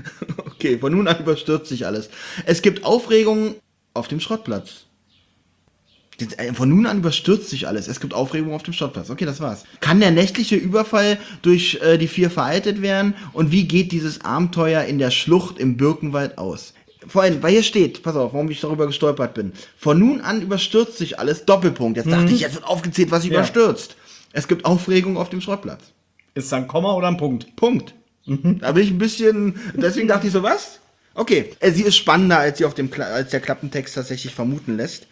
Okay, von nun an überstürzt sich alles. Es gibt Aufregung auf dem Schrottplatz. Von nun an überstürzt sich alles. Es gibt Aufregung auf dem Schrottplatz. Okay, das war's. Kann der nächtliche Überfall durch äh, die vier vereitet werden? Und wie geht dieses Abenteuer in der Schlucht im Birkenwald aus? Vor allem, weil hier steht, pass auf, warum ich darüber gestolpert bin. Von nun an überstürzt sich alles. Doppelpunkt. Jetzt dachte ich, jetzt wird aufgezählt, was sich Ja. überstürzt. Es gibt Aufregung auf dem Schrottplatz. Ist da ein Komma oder ein Punkt? Punkt. Da bin ich ein bisschen, deswegen dachte ich so, was? Okay, äh, sie ist spannender, als sie auf dem Kla- als der Klappentext tatsächlich vermuten lässt.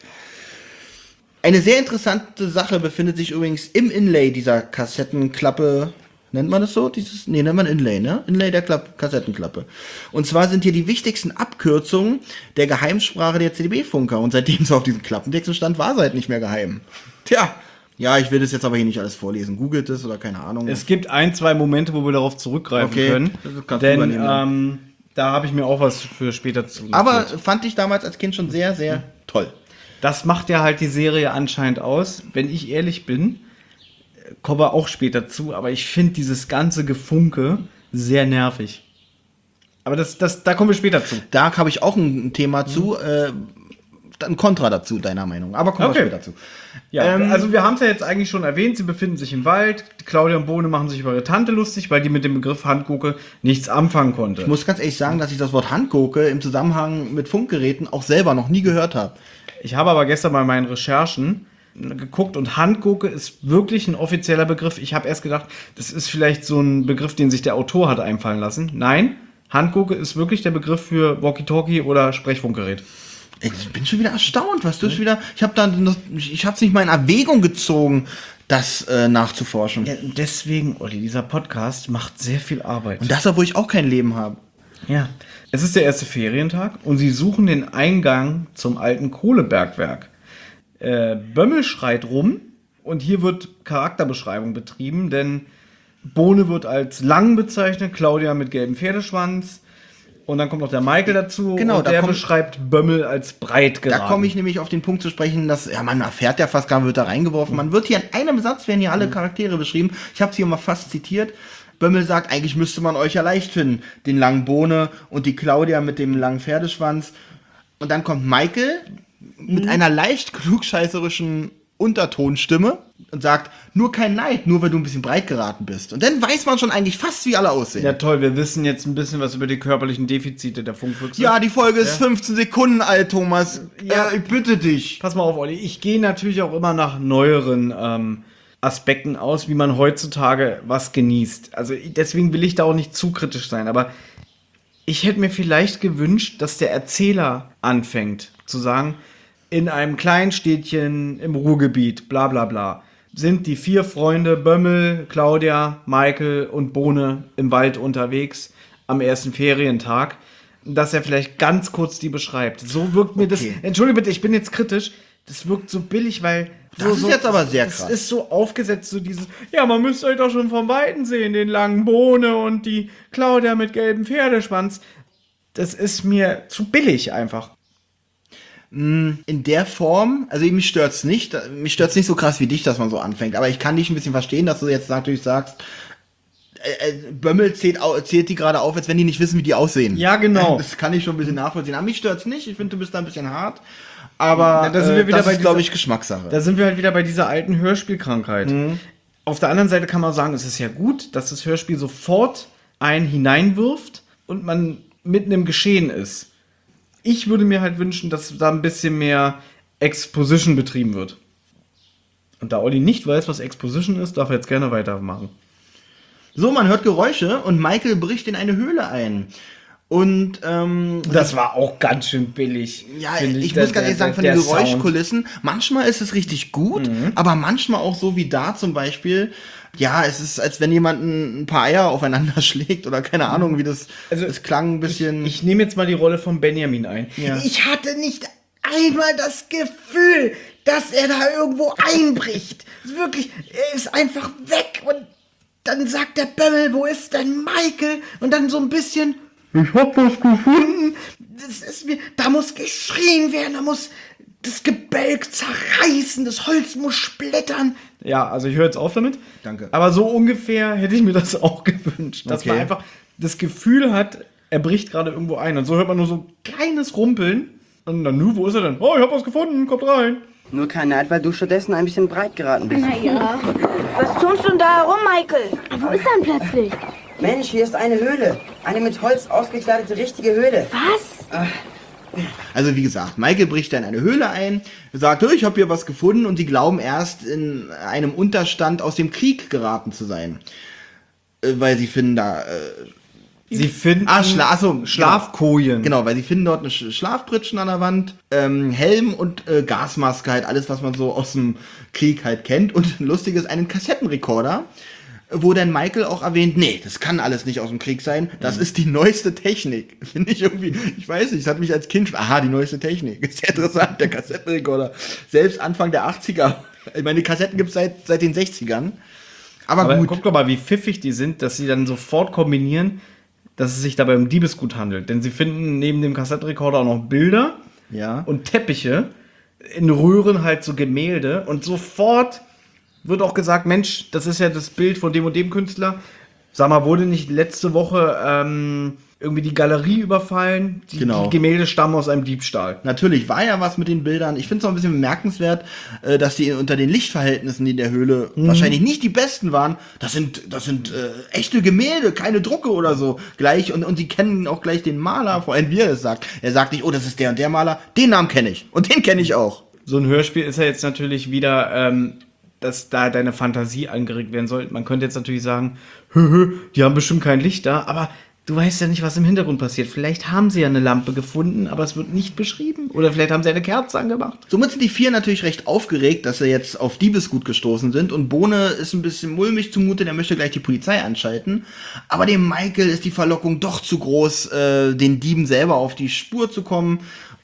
Eine sehr interessante Sache befindet sich übrigens im Inlay dieser Kassettenklappe. Nennt man das so? Dieses, nee, nennt man Inlay, ne? Inlay der Klapp- Kassettenklappe. Und zwar sind hier die wichtigsten Abkürzungen der Geheimsprache der C B-Funker. Und seitdem es auf diesen Klappentexten stand, war es halt nicht mehr geheim. Tja. Ja, ich will das jetzt aber hier nicht alles vorlesen. Googelt es oder keine Ahnung. Es gibt ein, zwei Momente, wo wir darauf zurückgreifen Okay, können. das kannst du Denn übernehmen, ja. ähm, da habe ich mir auch was für später zu aber notiert. fand ich damals als Kind schon sehr, sehr toll. Das macht ja halt die Serie anscheinend aus. Wenn ich ehrlich bin, kommen wir auch später zu, aber ich finde dieses ganze Gefunke sehr nervig. Aber das, das, da kommen wir später zu. Da habe ich auch ein Thema zu, äh, ein Kontra dazu, deiner Meinung. Aber kommen wir Okay. später zu. Ja, Ähm, also wir haben es ja jetzt eigentlich schon erwähnt, sie befinden sich im Wald. Claudia und Bohne machen sich über ihre Tante lustig, weil die mit dem Begriff Handgurke nichts anfangen konnte. Ich muss ganz ehrlich sagen, dass ich das Wort Handgurke im Zusammenhang mit Funkgeräten auch selber noch nie gehört habe. Ich habe aber gestern bei meinen Recherchen geguckt und Handgurke ist wirklich ein offizieller Begriff. Ich habe erst gedacht, das ist vielleicht so ein Begriff, den sich der Autor hat einfallen lassen. Nein, Handgurke ist wirklich der Begriff für Walkie-Talkie oder Sprechfunkgerät. Ich bin schon wieder erstaunt, was du schon wieder. Ich habe da, noch- ich habe es nicht mal in Erwägung gezogen, das äh, nachzuforschen. Ja, deswegen, Olli, dieser Podcast macht sehr viel Arbeit. Und das, obwohl ich auch kein Leben habe. Ja. Es ist der erste Ferientag und sie suchen den Eingang zum alten Kohlebergwerk. Äh, Bömmel schreit rum und hier wird Charakterbeschreibung betrieben, denn Bohne wird als lang bezeichnet, Claudia mit gelbem Pferdeschwanz, Und dann kommt noch der Michael dazu Genau, und da der kommt- beschreibt Bömmel als breit geraten. Da komme ich nämlich auf den Punkt zu sprechen, dass, ja, man erfährt ja fast gar nicht, wird da reingeworfen. Man wird hier in einem Satz, werden hier alle Charaktere beschrieben. Ich habe sie hier mal fast zitiert. Bömmel sagt, eigentlich müsste man euch ja leicht finden. Den langen Bohne und die Claudia mit dem langen Pferdeschwanz. Und dann kommt Michael mit einer leicht klugscheißerischen Untertonstimme und sagt, nur kein Neid, nur weil du ein bisschen breit geraten bist. Und dann weiß man schon eigentlich fast, wie alle aussehen. Ja toll, wir wissen jetzt ein bisschen was über die körperlichen Defizite der Funkfüchse. Ja, die Folge ist Ja. fünfzehn Sekunden alt, Thomas. Ja. Äh, ich bitte dich. Pass mal auf, Olli, ich gehe natürlich auch immer nach neueren ähm, Aspekten aus, wie man heutzutage was genießt. Also deswegen will ich da auch nicht zu kritisch sein, aber ich hätte mir vielleicht gewünscht, dass der Erzähler anfängt zu sagen, in einem kleinen Städtchen im Ruhrgebiet, bla bla bla, sind die vier Freunde Bömmel, Claudia, Michael und Bohne im Wald unterwegs am ersten Ferientag, dass er vielleicht ganz kurz die beschreibt. So wirkt mir Okay. das, entschuldige bitte, ich bin jetzt kritisch, das wirkt so billig, weil Das so, ist so, jetzt aber sehr das krass. ist so aufgesetzt, so dieses, ja, man müsste euch doch schon vom Weiten sehen, den langen Bohne und die Claudia mit gelbem Pferdeschwanz. Das ist mir zu billig einfach. In der Form, also mich stört's nicht, mich stört's nicht so krass wie dich, dass man so anfängt, aber ich kann dich ein bisschen verstehen, dass du jetzt natürlich sagst, äh, äh, Bömmel zählt, au- zählt die gerade auf, als wenn die nicht wissen, wie die aussehen. Ja, genau. Das kann ich schon ein bisschen nachvollziehen. Aber mich stört's nicht, ich finde, du bist da ein bisschen hart, aber Ja, da sind wir äh, wieder das bei ist, glaube dieser- ich, Geschmackssache. Da sind wir halt wieder bei dieser alten Hörspielkrankheit. Auf der anderen Seite kann man sagen, es ist ja gut, dass das Hörspiel sofort einen hineinwirft und man mitten im Geschehen ist. Ich würde mir halt wünschen, dass da ein bisschen mehr Exposition betrieben wird. Und da Olli nicht weiß, was Exposition ist, darf er jetzt gerne weitermachen. So, man hört Geräusche und Michael bricht in eine Höhle ein. Und, ähm, Das war auch ganz schön billig. ja, finde ich, Der- muss ganz ehrlich der- sagen, von der den Sound. Geräuschkulissen, manchmal ist es richtig gut, aber manchmal auch so wie da zum Beispiel, ja, es ist, als wenn jemand ein, ein paar Eier aufeinander schlägt oder keine Ahnung, wie das, Also, es klang ein bisschen... Ich nehme jetzt mal die Rolle von Benjamin ein. Ja. Ich hatte nicht einmal das Gefühl, dass er da irgendwo einbricht. Wirklich, er ist einfach weg und dann sagt der Bömmel, wo ist denn Michael? Und dann so ein bisschen, ich hab was gefunden. Das ist mir, da muss geschrien werden, da muss das Gebälk zerreißen, das Holz muss splittern. Ja, also ich höre jetzt auf damit. Danke. Aber so ungefähr hätte ich mir das auch gewünscht, dass Okay. man einfach das Gefühl hat, er bricht gerade irgendwo ein. Und so hört man nur so ein kleines Rumpeln. Und dann, nu, wo ist er denn? Oh, ich hab was gefunden, kommt rein. Nur kein Neid, weil du stattdessen ein bisschen breit geraten bist. Naja. Was tust du denn da herum, Michael? Wo ist er denn plötzlich? Mensch, hier ist eine Höhle. Eine mit Holz ausgekleidete richtige Höhle. Was? Also wie gesagt, Michael bricht da in eine Höhle ein, sagt, "Oh, ich habe hier was gefunden", und sie glauben erst in einem Unterstand aus dem Krieg geraten zu sein. Äh, Weil sie finden da... Äh, Sie finden Ah, Schla achso, Schlafkojen. Genau, weil sie finden dort eine Sch Schlafbritschen an der Wand, ähm, Helm und äh, Gasmaske, halt alles, was man so aus dem Krieg halt kennt. Und lustig ist, einen Kassettenrekorder, wo dann Michael auch erwähnt, nee, das kann alles nicht aus dem Krieg sein, das ist die neueste Technik. Finde ich irgendwie, ich weiß nicht, das hat mich als Kind schon, aha, die neueste Technik. Ist sehr interessant, der Kassettenrekorder. Selbst Anfang der achtziger. Ich meine, die Kassetten gibt es seit, seit den sechzigern. Aber, Aber gut. guck doch mal, wie pfiffig die sind, dass sie dann sofort kombinieren, dass es sich dabei um Diebesgut handelt. Denn sie finden neben dem Kassettenrekorder auch noch Bilder Ja. und Teppiche, in Röhren halt so Gemälde. Und sofort wird auch gesagt, Mensch, das ist ja das Bild von dem und dem Künstler. Sag mal, wurde nicht letzte Woche ähm, irgendwie die Galerie überfallen? Die, Genau. die Gemälde stammen aus einem Diebstahl. Natürlich war ja was mit den Bildern. Ich finde es auch ein bisschen bemerkenswert, äh, dass die unter den Lichtverhältnissen, die in der Höhle wahrscheinlich nicht die besten waren. Das sind, das sind äh, echte Gemälde, keine Drucke oder so. Gleich, und, und die kennen auch gleich den Maler, vor allem wie er es sagt. Er sagt nicht, oh, das ist der und der Maler. Den Namen kenne ich. Und den kenne ich auch. So ein Hörspiel ist ja jetzt natürlich wieder, ähm, dass da deine Fantasie angeregt werden soll. Man könnte jetzt natürlich sagen, hö, hö, die haben bestimmt kein Licht da, aber du weißt ja nicht, was im Hintergrund passiert. Vielleicht haben sie ja eine Lampe gefunden, aber es wird nicht beschrieben. Oder vielleicht haben sie eine Kerze angemacht. Somit sind die vier natürlich recht aufgeregt, dass sie jetzt auf Diebesgut gestoßen sind. Und Bohne ist ein bisschen mulmig zumute, der möchte gleich die Polizei anschalten. Aber dem Michael ist die Verlockung doch zu groß, äh, den Dieben selber auf die Spur zu kommen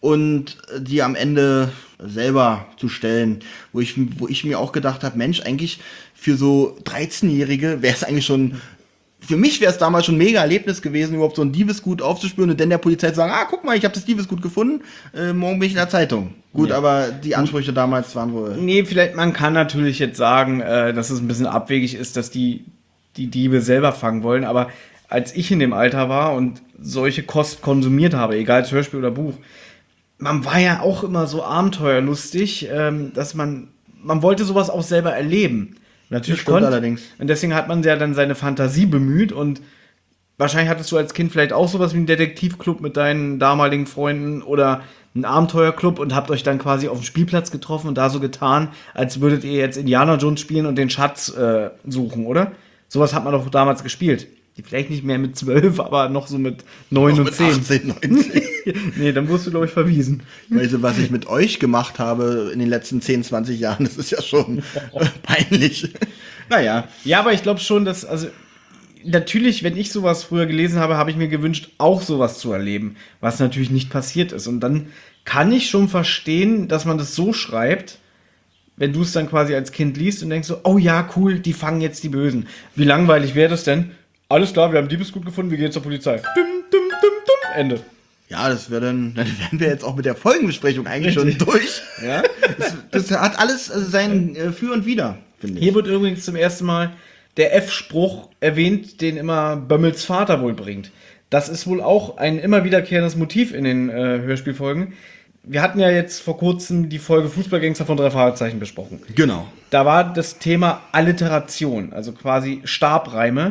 und die am Ende selber zu stellen. Wo ich, wo ich mir auch gedacht habe, Mensch, eigentlich für so dreizehnjährige wäre es eigentlich schon für mich wäre es damals schon ein mega Erlebnis gewesen, überhaupt so ein Diebesgut aufzuspüren und dann der Polizei zu sagen, ah, guck mal, ich habe das Diebesgut gefunden, äh, morgen bin ich in der Zeitung. Gut, Ja. aber die Ansprüche damals waren wohl... Nee, vielleicht, man kann natürlich jetzt sagen, äh, dass es ein bisschen abwegig ist, dass die, die Diebe selber fangen wollen, aber als ich in dem Alter war und solche Kost konsumiert habe, egal als Hörspiel oder Buch, man war ja auch immer so abenteuerlustig, ähm, dass man, man wollte sowas auch selber erleben. Natürlich Das stimmt konnte, allerdings. und deswegen hat man ja dann seine Fantasie bemüht und wahrscheinlich hattest du als Kind vielleicht auch sowas wie einen Detektivclub mit deinen damaligen Freunden oder einen Abenteuerclub und habt euch dann quasi auf dem Spielplatz getroffen und da so getan, als würdet ihr jetzt Indiana Jones spielen und den Schatz äh, suchen, oder? Sowas hat man doch damals gespielt. Vielleicht nicht mehr mit zwölf, aber noch so mit neun Noch und mit zehn. achtzehn, neunzehn. Nee, dann wurdest du, glaube ich, verwiesen. Weißt du, was ich mit euch gemacht habe in den letzten zehn, zwanzig Jahren, das ist ja schon äh, peinlich. Naja, Ja, aber ich glaube schon, dass, also, natürlich, wenn ich sowas früher gelesen habe, habe ich mir gewünscht, auch sowas zu erleben, was natürlich nicht passiert ist. Und dann kann ich schon verstehen, dass man das so schreibt, wenn du es dann quasi als Kind liest und denkst so, oh ja, cool, die fangen jetzt die Bösen. Wie langweilig wäre das denn? Alles klar, wir haben Diebesgut gefunden, wir gehen zur Polizei. Dum, dum, dum, dum, Ende. ja, das wäre dann, dann wären wir jetzt auch mit der Folgenbesprechung eigentlich Richtig. schon durch. Ja? Das, das hat alles äh, sein äh, Für und Wider, finde ich. Hier wird übrigens zum ersten Mal der F-Spruch erwähnt, den immer Bömmels Vater wohl bringt. Das ist wohl auch ein immer wiederkehrendes Motiv in den äh, Hörspielfolgen. Wir hatten ja jetzt vor kurzem die Folge Fußballgangster von drei Fragezeichen besprochen. Genau. Da war das Thema Alliteration, also quasi Stabreime.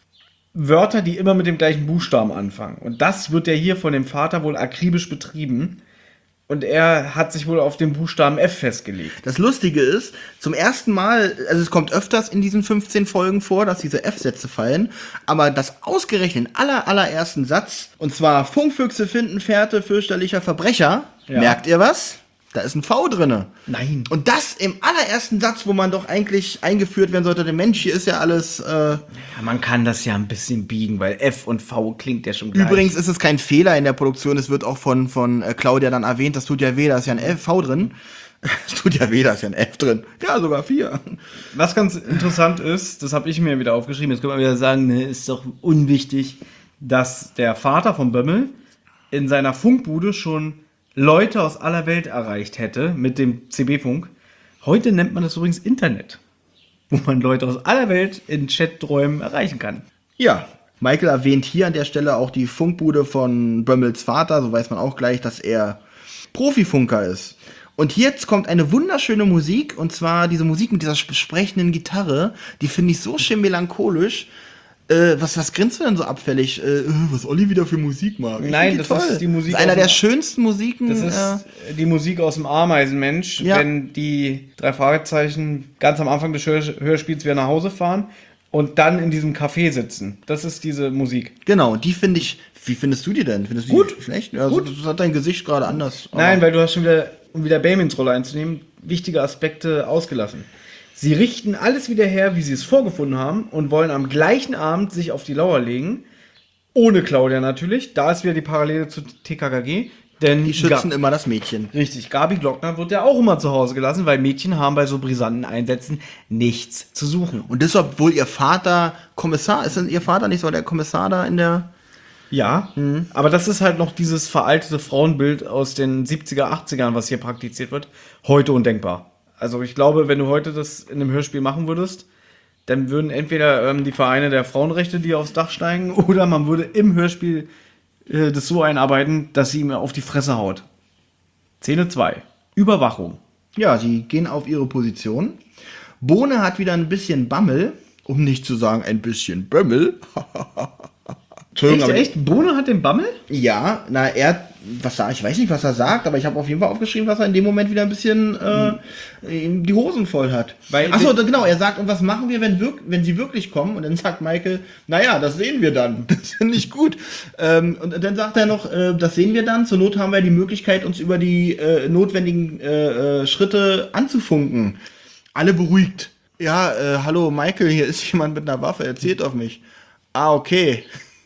Wörter, die immer mit dem gleichen Buchstaben anfangen. Und das wird ja hier von dem Vater wohl akribisch betrieben. Und er hat sich wohl auf den Buchstaben F festgelegt. Das Lustige ist, zum ersten Mal, also es kommt öfters in diesen fünfzehn Folgen vor, dass diese F-Sätze fallen, aber das ausgerechnet aller, allerersten Satz, und zwar Funkfüchse finden Fährte fürchterlicher Verbrecher, Ja. merkt ihr was? Da ist ein V drinne. Nein. Und das im allerersten Satz, wo man doch eigentlich eingeführt werden sollte, der Mensch, hier ist ja alles... Äh Ja, man kann das ja ein bisschen biegen, weil F und V klingt ja schon gleich. Übrigens ist es kein Fehler in der Produktion, es wird auch von, von äh, Claudia dann erwähnt, das tut ja weh, da ist ja ein F, V drin. Es tut ja weh, da ist ja ein F drin. Ja, sogar vier. Was ganz interessant ist, das habe ich mir wieder aufgeschrieben, jetzt könnte man wieder sagen, ne, ist doch unwichtig, dass der Vater von Bömmel in seiner Funkbude schon Leute aus aller Welt erreicht hätte mit dem C B-Funk. Heute nennt man das übrigens Internet, wo man Leute aus aller Welt in Chaträumen erreichen kann. Ja, Michael erwähnt hier an der Stelle auch die Funkbude von Bömmels Vater, so weiß man auch gleich, dass er Profifunker ist. Und jetzt kommt eine wunderschöne Musik, und zwar diese Musik mit dieser sprechenden Gitarre, die finde ich so schön melancholisch. Äh, was, was grinst du denn so abfällig? Äh, was Olli wieder für Musik mag? Ich Nein, find die das ist toll. die Musik Das ist einer aus dem- der schönsten Musiken. Das ist die Musik aus dem Ameisenmensch, Ja. wenn die drei Fragezeichen ganz am Anfang des Hör Hörspiels wieder nach Hause fahren und dann in diesem Café sitzen. Das ist diese Musik. äh, genau, die finde ich. Wie findest du die denn? Findest du Gut. die schlecht? Ja, gut. Das hat dein Gesicht gerade anders. aber- Nein, weil du hast schon wieder, um wieder Bamins Rolle einzunehmen, wichtige Aspekte ausgelassen. Sie richten alles wieder her, wie sie es vorgefunden haben und wollen am gleichen Abend sich auf die Lauer legen. Ohne Claudia natürlich. Da ist wieder die Parallele zu T K K G. Denn Die schützen Ga- immer das Mädchen. Richtig, Gabi Glockner wird ja auch immer zu Hause gelassen, weil Mädchen haben bei so brisanten Einsätzen nichts zu suchen. Und das, obwohl ihr Vater Kommissar ist, denn ihr Vater nicht so der Kommissar da in der. Ja, aber das ist halt noch dieses veraltete Frauenbild aus den siebziger, achtzigern, was hier praktiziert wird. Heute undenkbar. Also ich glaube, wenn du heute das in einem Hörspiel machen würdest, dann würden entweder ähm, die Vereine der Frauenrechte dir aufs Dach steigen oder man würde im Hörspiel äh, das so einarbeiten, dass sie ihm auf die Fresse haut. Szene zwei. Überwachung. Ja, sie gehen auf ihre Position. Bohne hat wieder ein bisschen Bammel, um nicht zu sagen ein bisschen Bömmel. Entschuldigung, Echt, aber- echt? Bohne hat den Bammel? Ja, na, er, was sag ich, weiß nicht, was er sagt, aber ich habe auf jeden Fall aufgeschrieben, dass er in dem Moment wieder ein bisschen äh, ihm die Hosen voll hat. Weil- Achso, da- genau, er sagt, und was machen wir, wenn, wirk wenn sie wirklich kommen? Und dann sagt Michael, naja, das sehen wir dann. Das finde ich gut. Ähm, und dann sagt er noch, äh, das sehen wir dann. Zur Not haben wir die Möglichkeit, uns über die äh, notwendigen äh, äh, Schritte anzufunken. Alle beruhigt. Ja, äh, hallo Michael, hier ist jemand mit einer Waffe, er zielt auf mich. Ah, okay.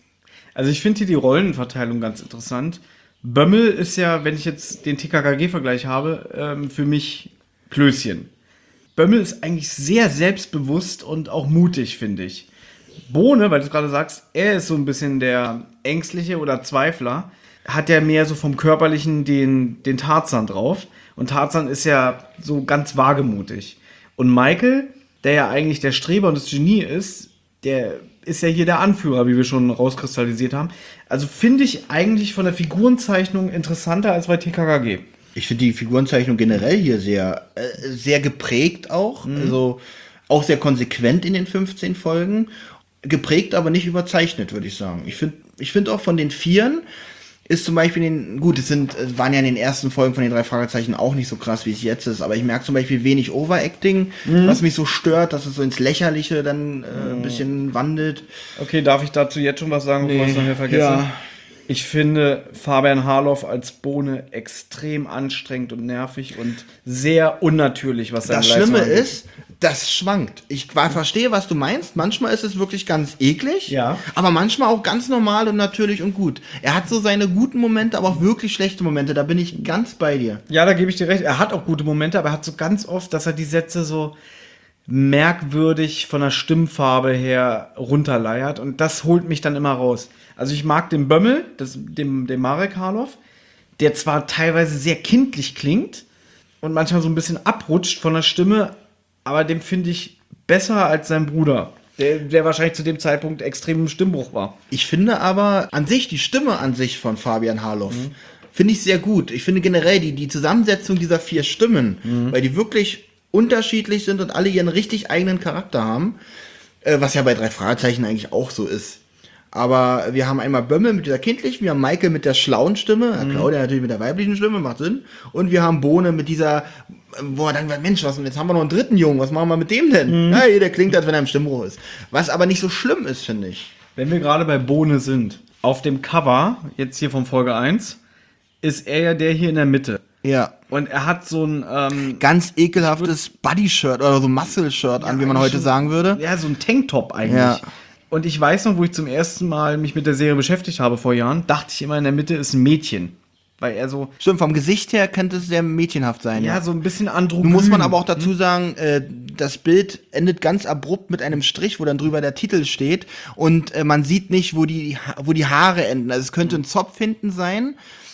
Also ich finde hier die Rollenverteilung ganz interessant. Bömmel ist ja, wenn ich jetzt den T K K G-Vergleich habe, ähm, für mich Klößchen. Bömmel ist eigentlich sehr selbstbewusst und auch mutig, finde ich. Bohne, weil du es gerade sagst, er ist so ein bisschen der Ängstliche oder Zweifler, hat ja mehr so vom Körperlichen den, den Tarzan drauf. Und Tarzan ist ja so ganz wagemutig. Und Michael, der ja eigentlich der Streber und das Genie ist, der ist ja hier der Anführer, wie wir schon rauskristallisiert haben. Also finde ich eigentlich von der Figurenzeichnung interessanter als bei T K K G. Ich finde die Figurenzeichnung generell hier sehr, äh, sehr geprägt auch. Mhm. Also auch sehr konsequent in den fünfzehn Folgen. Geprägt, aber nicht überzeichnet, würde ich sagen. Ich finde ich finde auch von den Vieren ist zum Beispiel, den, gut, es sind, es waren ja in den ersten Folgen von den drei Fragezeichen auch nicht so krass, wie es jetzt ist, aber ich merke zum Beispiel wenig Overacting, mhm. was mich so stört, dass es so ins Lächerliche dann äh, ein bisschen wandelt. Okay, darf ich dazu jetzt schon was sagen, bevor ich es nachher vergesse? Ja. Ich finde Fabian Harloff als Bohne extrem anstrengend und nervig und sehr unnatürlich, was seine Das Leistung Schlimme angeht. ist, das schwankt. Ich war, verstehe, was du meinst. Manchmal ist es wirklich ganz eklig, Ja. aber manchmal auch ganz normal und natürlich und gut. Er hat so seine guten Momente, aber auch wirklich schlechte Momente. Da bin ich ganz bei dir. Ja, da gebe ich dir recht. Er hat auch gute Momente, aber er hat so ganz oft, dass er die Sätze so merkwürdig von der Stimmfarbe her runterleiert und das holt mich dann immer raus. Also ich mag den Bömmel, das, dem, dem Marek Harloff, der zwar teilweise sehr kindlich klingt und manchmal so ein bisschen abrutscht von der Stimme, aber den finde ich besser als sein Bruder, der, der wahrscheinlich zu dem Zeitpunkt extrem im Stimmbruch war. Ich finde aber an sich, die Stimme an sich von Fabian Harloff, mhm. finde ich sehr gut. Ich finde generell die, die Zusammensetzung dieser vier Stimmen, mhm. weil die wirklich unterschiedlich sind und alle ihren richtig eigenen Charakter haben, äh, was ja bei drei Fragezeichen eigentlich auch so ist. Aber wir haben einmal Bömmel mit dieser kindlichen, wir haben Michael mit der schlauen Stimme, mhm. Claudia natürlich mit der weiblichen Stimme, macht Sinn. Und wir haben Bohne mit dieser, wo er dann sagt, Mensch, was, jetzt haben wir noch einen dritten Jungen, was machen wir mit dem denn? Mhm. Ja, der klingt, als wenn er im Stimmbruch ist. Was aber nicht so schlimm ist, finde ich. Wenn wir gerade bei Bohne sind, auf dem Cover, jetzt hier von Folge eins, ist er ja der hier in der Mitte. Ja. Und er hat so ein ähm, ganz ekelhaftes Body-Shirt oder so Muscle-Shirt ja, an, wie man heute schon, sagen würde. Ja, so ein Tanktop eigentlich. Ja. Und ich weiß noch, wo ich zum ersten Mal mich mit der Serie beschäftigt habe vor Jahren, dachte ich immer, in der Mitte ist ein Mädchen. Weil er so... Stimmt, vom Gesicht her könnte es sehr mädchenhaft sein. Ja, ja. so ein bisschen androgyn. Nun muss man aber auch dazu sagen, äh, das Bild endet ganz abrupt mit einem Strich, wo dann drüber der Titel steht. Und äh, man sieht nicht, wo die, wo die Haare enden. Also es könnte ein Zopf hinten sein,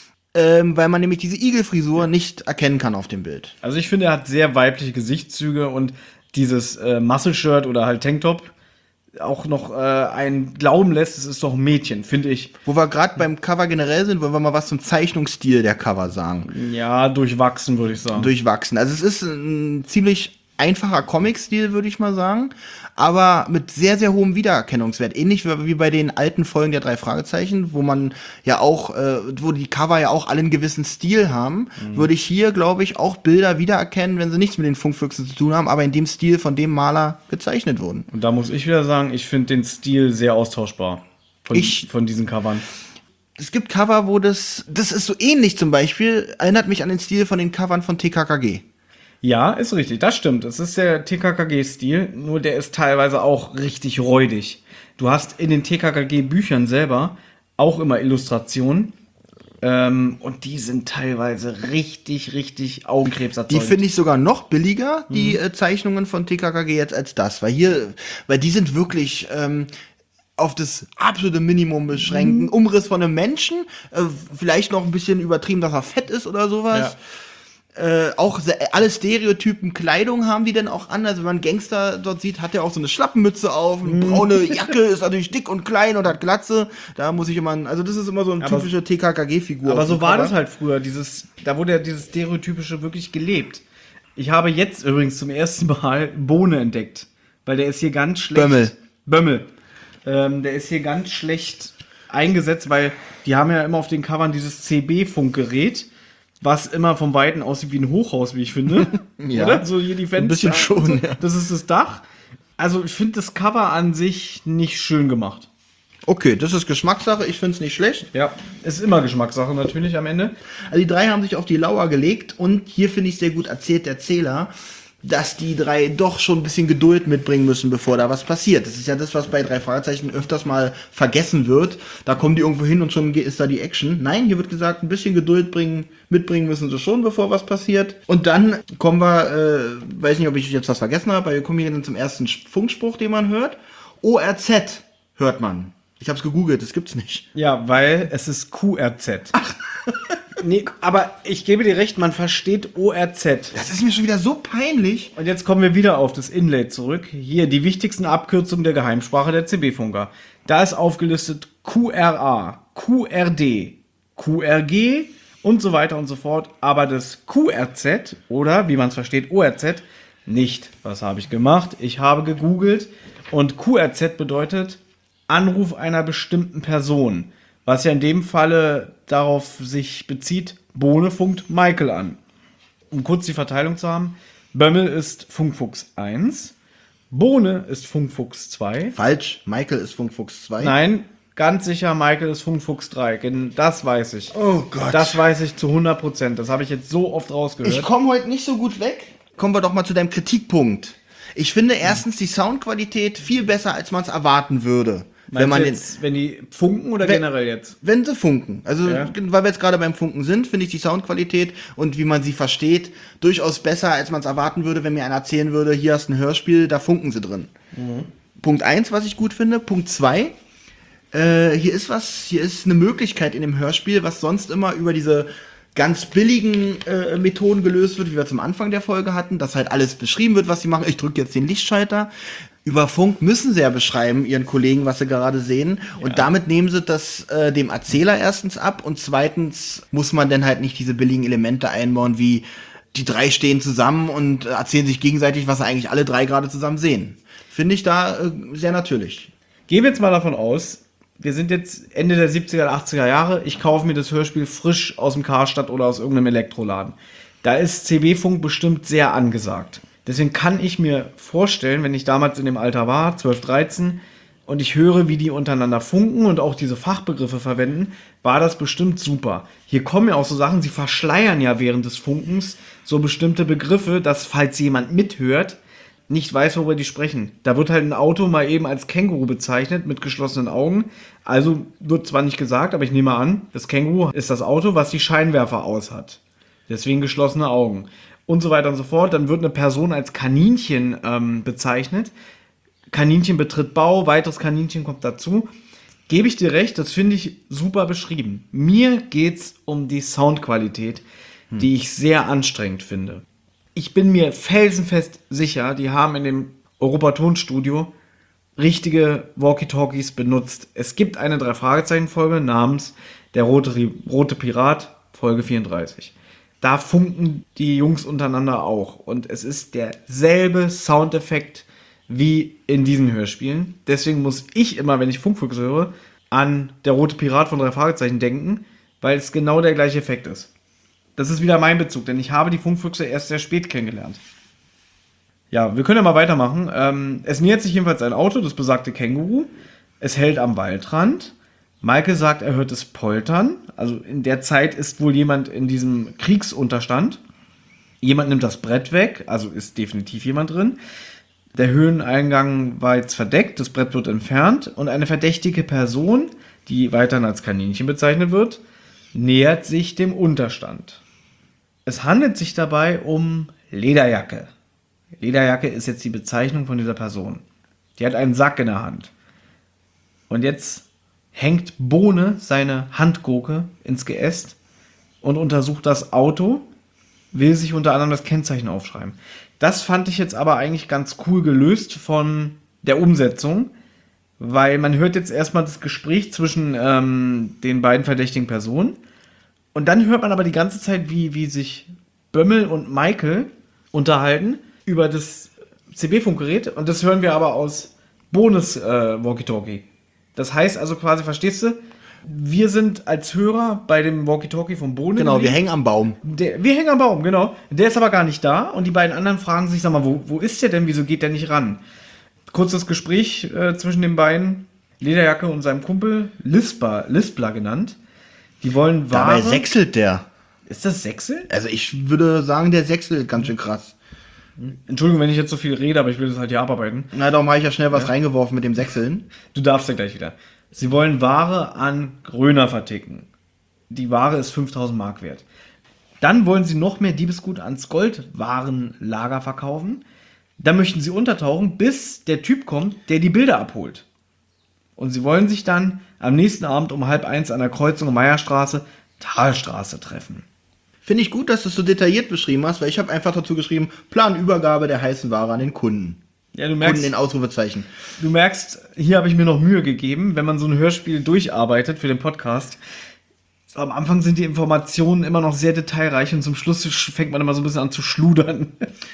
ähm, weil man nämlich diese Igelfrisur nicht erkennen kann auf dem Bild. Also ich finde, er hat sehr weibliche Gesichtszüge und dieses äh, Muscle-Shirt oder halt Tanktop auch noch äh, einen glauben lässt, es ist doch ein Mädchen, finde ich. Wo wir gerade beim Cover generell sind, wollen wir mal was zum Zeichnungsstil der Cover sagen. Ja, durchwachsen, würde ich sagen. Durchwachsen. Also es ist ein ziemlich einfacher Comic-Stil, würde ich mal sagen, aber mit sehr, sehr hohem Wiedererkennungswert. Ähnlich wie bei den alten Folgen der drei Fragezeichen, wo man ja auch, äh, wo die Cover ja auch alle einen gewissen Stil haben, mhm. würde ich hier, glaube ich, auch Bilder wiedererkennen, wenn sie nichts mit den Funkfüchsen zu tun haben, aber in dem Stil von dem Maler gezeichnet wurden. Und da muss ich wieder sagen, ich finde den Stil sehr austauschbar von, ich, von diesen Covern. Es gibt Cover, wo das, das ist so ähnlich zum Beispiel, erinnert mich an den Stil von den Covern von T K K G. Ja, ist richtig, das stimmt. Es ist der T K K G-Stil, nur der ist teilweise auch richtig räudig. Du hast in den T K K G-Büchern selber auch immer Illustrationen ähm, und die sind teilweise richtig, richtig augenkrebserzeugend. Die finde ich sogar noch billiger, die mhm. äh, Zeichnungen von T K K G jetzt als das, weil hier, weil die sind wirklich ähm, auf das absolute Minimum beschränken. Mhm. Umriss von einem Menschen, äh, vielleicht noch ein bisschen übertrieben, dass er fett ist oder sowas. Ja. Äh, auch alle Stereotypen Kleidung haben die denn auch an. Also wenn man einen Gangster dort sieht, hat er auch so eine Schlappenmütze auf, eine braune Jacke, ist natürlich dick und klein und hat Glatze. Da muss ich immer, also das ist immer so eine aber typische T K K G-Figur. Aber so war das halt früher. Dieses, da wurde ja dieses Stereotypische wirklich gelebt. Ich habe jetzt übrigens zum ersten Mal Bohne entdeckt, weil der ist hier ganz schlecht. Bömmel. Bömmel. Ähm, der ist hier ganz schlecht eingesetzt, weil die haben ja immer auf den Covern dieses C B-Funkgerät, was immer vom Weiten aussieht wie ein Hochhaus, wie ich finde. Ja. Oder? So hier die Fenster. Ein bisschen schon, ja. Das ist das Dach. Also ich finde das Cover an sich nicht schön gemacht. Okay, das ist Geschmackssache, ich finde es nicht schlecht. Ja, ist immer Geschmackssache natürlich am Ende. Also die drei haben sich auf die Lauer gelegt und hier finde ich sehr gut erzählt der Zähler, dass die drei doch schon ein bisschen Geduld mitbringen müssen, bevor da was passiert. Das ist ja das, was bei drei Fragezeichen öfters mal vergessen wird. Da kommen die irgendwo hin und schon ist da die Action. Nein, hier wird gesagt, ein bisschen Geduld bringen, mitbringen müssen sie schon, bevor was passiert. Und dann kommen wir, äh, weiß nicht, ob ich jetzt was vergessen habe, weil wir kommen hier dann zum ersten Funkspruch, den man hört. O R Z hört man. Ich habe es gegoogelt, das gibt's nicht. Ja, weil es ist Q R Z. Ach. Nee, aber ich gebe dir recht, man versteht O R Z. Das ist mir schon wieder so peinlich. Und jetzt kommen wir wieder auf das Inlay zurück. Hier die wichtigsten Abkürzungen der Geheimsprache der C B-Funker. Da ist aufgelistet Q R A, Q R D, Q R G und so weiter und so fort. Aber das Q R Z oder, wie man es versteht, O R Z nicht. Was habe ich gemacht? Ich habe gegoogelt und Q R Z bedeutet Anruf einer bestimmten Person. Was ja in dem Falle darauf sich bezieht, Bohne funkt Michael an. Um kurz die Verteilung zu haben, Bömmel ist Funkfuchs eins, Bohne ist Funkfuchs zwei. Falsch, Michael ist Funkfuchs zwei. Nein, ganz sicher, Michael ist Funkfuchs drei. Das weiß ich. Oh Gott. Das weiß ich zu hundert Prozent. Das habe ich jetzt so oft rausgehört. Ich komme heute nicht so gut weg. Kommen wir doch mal zu deinem Kritikpunkt. Ich finde erstens die Soundqualität viel besser, als man es erwarten würde. Wenn man jetzt, den, wenn die funken oder wenn, generell jetzt? Wenn sie funken. Also, ja. Weil wir jetzt gerade beim Funken sind, finde ich die Soundqualität und wie man sie versteht, durchaus besser, als man es erwarten würde, wenn mir einer erzählen würde, hier hast du ein Hörspiel, da funken sie drin. Mhm. Punkt eins, was ich gut finde. Punkt zwei, äh, hier ist was, hier ist eine Möglichkeit in dem Hörspiel, was sonst immer über diese ganz billigen äh, Methoden gelöst wird, wie wir zum Anfang der Folge hatten, dass halt alles beschrieben wird, was sie machen. Ich drücke jetzt den Lichtschalter. Über Funk müssen sie ja beschreiben, ihren Kollegen, was sie gerade sehen. Und ja. damit nehmen sie das äh, dem Erzähler erstens ab. Und zweitens muss man dann halt nicht diese billigen Elemente einbauen, wie die drei stehen zusammen und erzählen sich gegenseitig, was sie eigentlich alle drei gerade zusammen sehen. Finde ich da äh, sehr natürlich. Gehen wir jetzt mal davon aus, wir sind jetzt Ende der siebziger, achtziger Jahre. Ich kaufe mir das Hörspiel frisch aus dem Karstadt oder aus irgendeinem Elektroladen. Da ist C B-Funk bestimmt sehr angesagt. Deswegen kann ich mir vorstellen, wenn ich damals in dem Alter war, zwölf, dreizehn, und ich höre, wie die untereinander funken und auch diese Fachbegriffe verwenden, war das bestimmt super. Hier kommen ja auch so Sachen, sie verschleiern ja während des Funkens so bestimmte Begriffe, dass, falls jemand mithört, nicht weiß, worüber die sprechen. Da wird halt ein Auto mal eben als Känguru bezeichnet, mit geschlossenen Augen. Also wird zwar nicht gesagt, aber ich nehme an, das Känguru ist das Auto, was die Scheinwerfer aus hat. Deswegen geschlossene Augen. Und so weiter und so fort. Dann wird eine Person als Kaninchen ähm, bezeichnet. Kaninchen betritt Bau, weiteres Kaninchen kommt dazu. Gebe ich dir recht, das finde ich super beschrieben. Mir geht's um die Soundqualität, hm. die ich sehr anstrengend finde. Ich bin mir felsenfest sicher, die haben in dem Europa-Tonstudio richtige Walkie-Talkies benutzt. Es gibt eine Drei-Fragezeichen-Folge namens Der rote, rote Pirat, Folge vierunddreißig. Da funken die Jungs untereinander auch. Und es ist derselbe Soundeffekt wie in diesen Hörspielen. Deswegen muss ich immer, wenn ich Funkfüchse höre, an Der rote Pirat von Drei Fragezeichen denken, weil es genau der gleiche Effekt ist. Das ist wieder mein Bezug, denn ich habe die Funkfüchse erst sehr spät kennengelernt. Ja, wir können ja mal weitermachen. Ähm, es nähert sich jedenfalls ein Auto, das besagte Känguru. Es hält am Waldrand. Michael sagt, er hört es poltern. Also in der Zeit ist wohl jemand in diesem Kriegsunterstand. Jemand nimmt das Brett weg, also ist definitiv jemand drin. Der Höheneingang war jetzt verdeckt, das Brett wird entfernt und eine verdächtige Person, die weiterhin als Kaninchen bezeichnet wird, nähert sich dem Unterstand. Es handelt sich dabei um Lederjacke. Lederjacke ist jetzt die Bezeichnung von dieser Person. Die hat einen Sack in der Hand. Und jetzt hängt Bohne seine Handgurke ins Geäst und untersucht das Auto, will sich unter anderem das Kennzeichen aufschreiben. Das fand ich jetzt aber eigentlich ganz cool gelöst von der Umsetzung, weil man hört jetzt erstmal das Gespräch zwischen ähm, den beiden verdächtigen Personen und dann hört man aber die ganze Zeit, wie, wie sich Bömmel und Michael unterhalten über das C B-Funkgerät und das hören wir aber aus Bohnes äh, Walkie-Talkie. Das heißt also quasi, verstehst du, wir sind als Hörer bei dem Walkie-Talkie vom Bohne. Genau, wir hängen am Baum. Der, wir hängen am Baum, genau. Der ist aber gar nicht da und die beiden anderen fragen sich, sag mal, wo, wo ist der denn, wieso geht der nicht ran? Kurzes Gespräch äh, zwischen den beiden, Lederjacke und seinem Kumpel, Lispler, Lispler genannt. Die wollen Ware. Dabei sechselt der. Ist das Sechsel? Also ich würde sagen, der sechselt ganz schön krass. Entschuldigung, wenn ich jetzt so viel rede, aber ich will das halt hier abarbeiten. Na, darum habe ich ja schnell was ja. reingeworfen mit dem Sechseln. Du darfst ja gleich wieder. Sie wollen Ware an Gröner verticken. Die Ware ist fünftausend Mark wert. Dann wollen sie noch mehr Diebesgut ans Goldwarenlager verkaufen. Da möchten sie untertauchen, bis der Typ kommt, der die Bilder abholt. Und sie wollen sich dann am nächsten Abend um halb eins an der Kreuzung Meierstraße, Talstraße treffen. Finde ich gut, dass du es so detailliert beschrieben hast, weil ich habe einfach dazu geschrieben, Planübergabe der heißen Ware an den Kunden. Ja, du merkst, Kunden in Ausrufezeichen. du merkst, hier habe ich mir noch Mühe gegeben, wenn man so ein Hörspiel durcharbeitet für den Podcast. Am Anfang sind die Informationen immer noch sehr detailreich und zum Schluss fängt man immer so ein bisschen an zu schludern.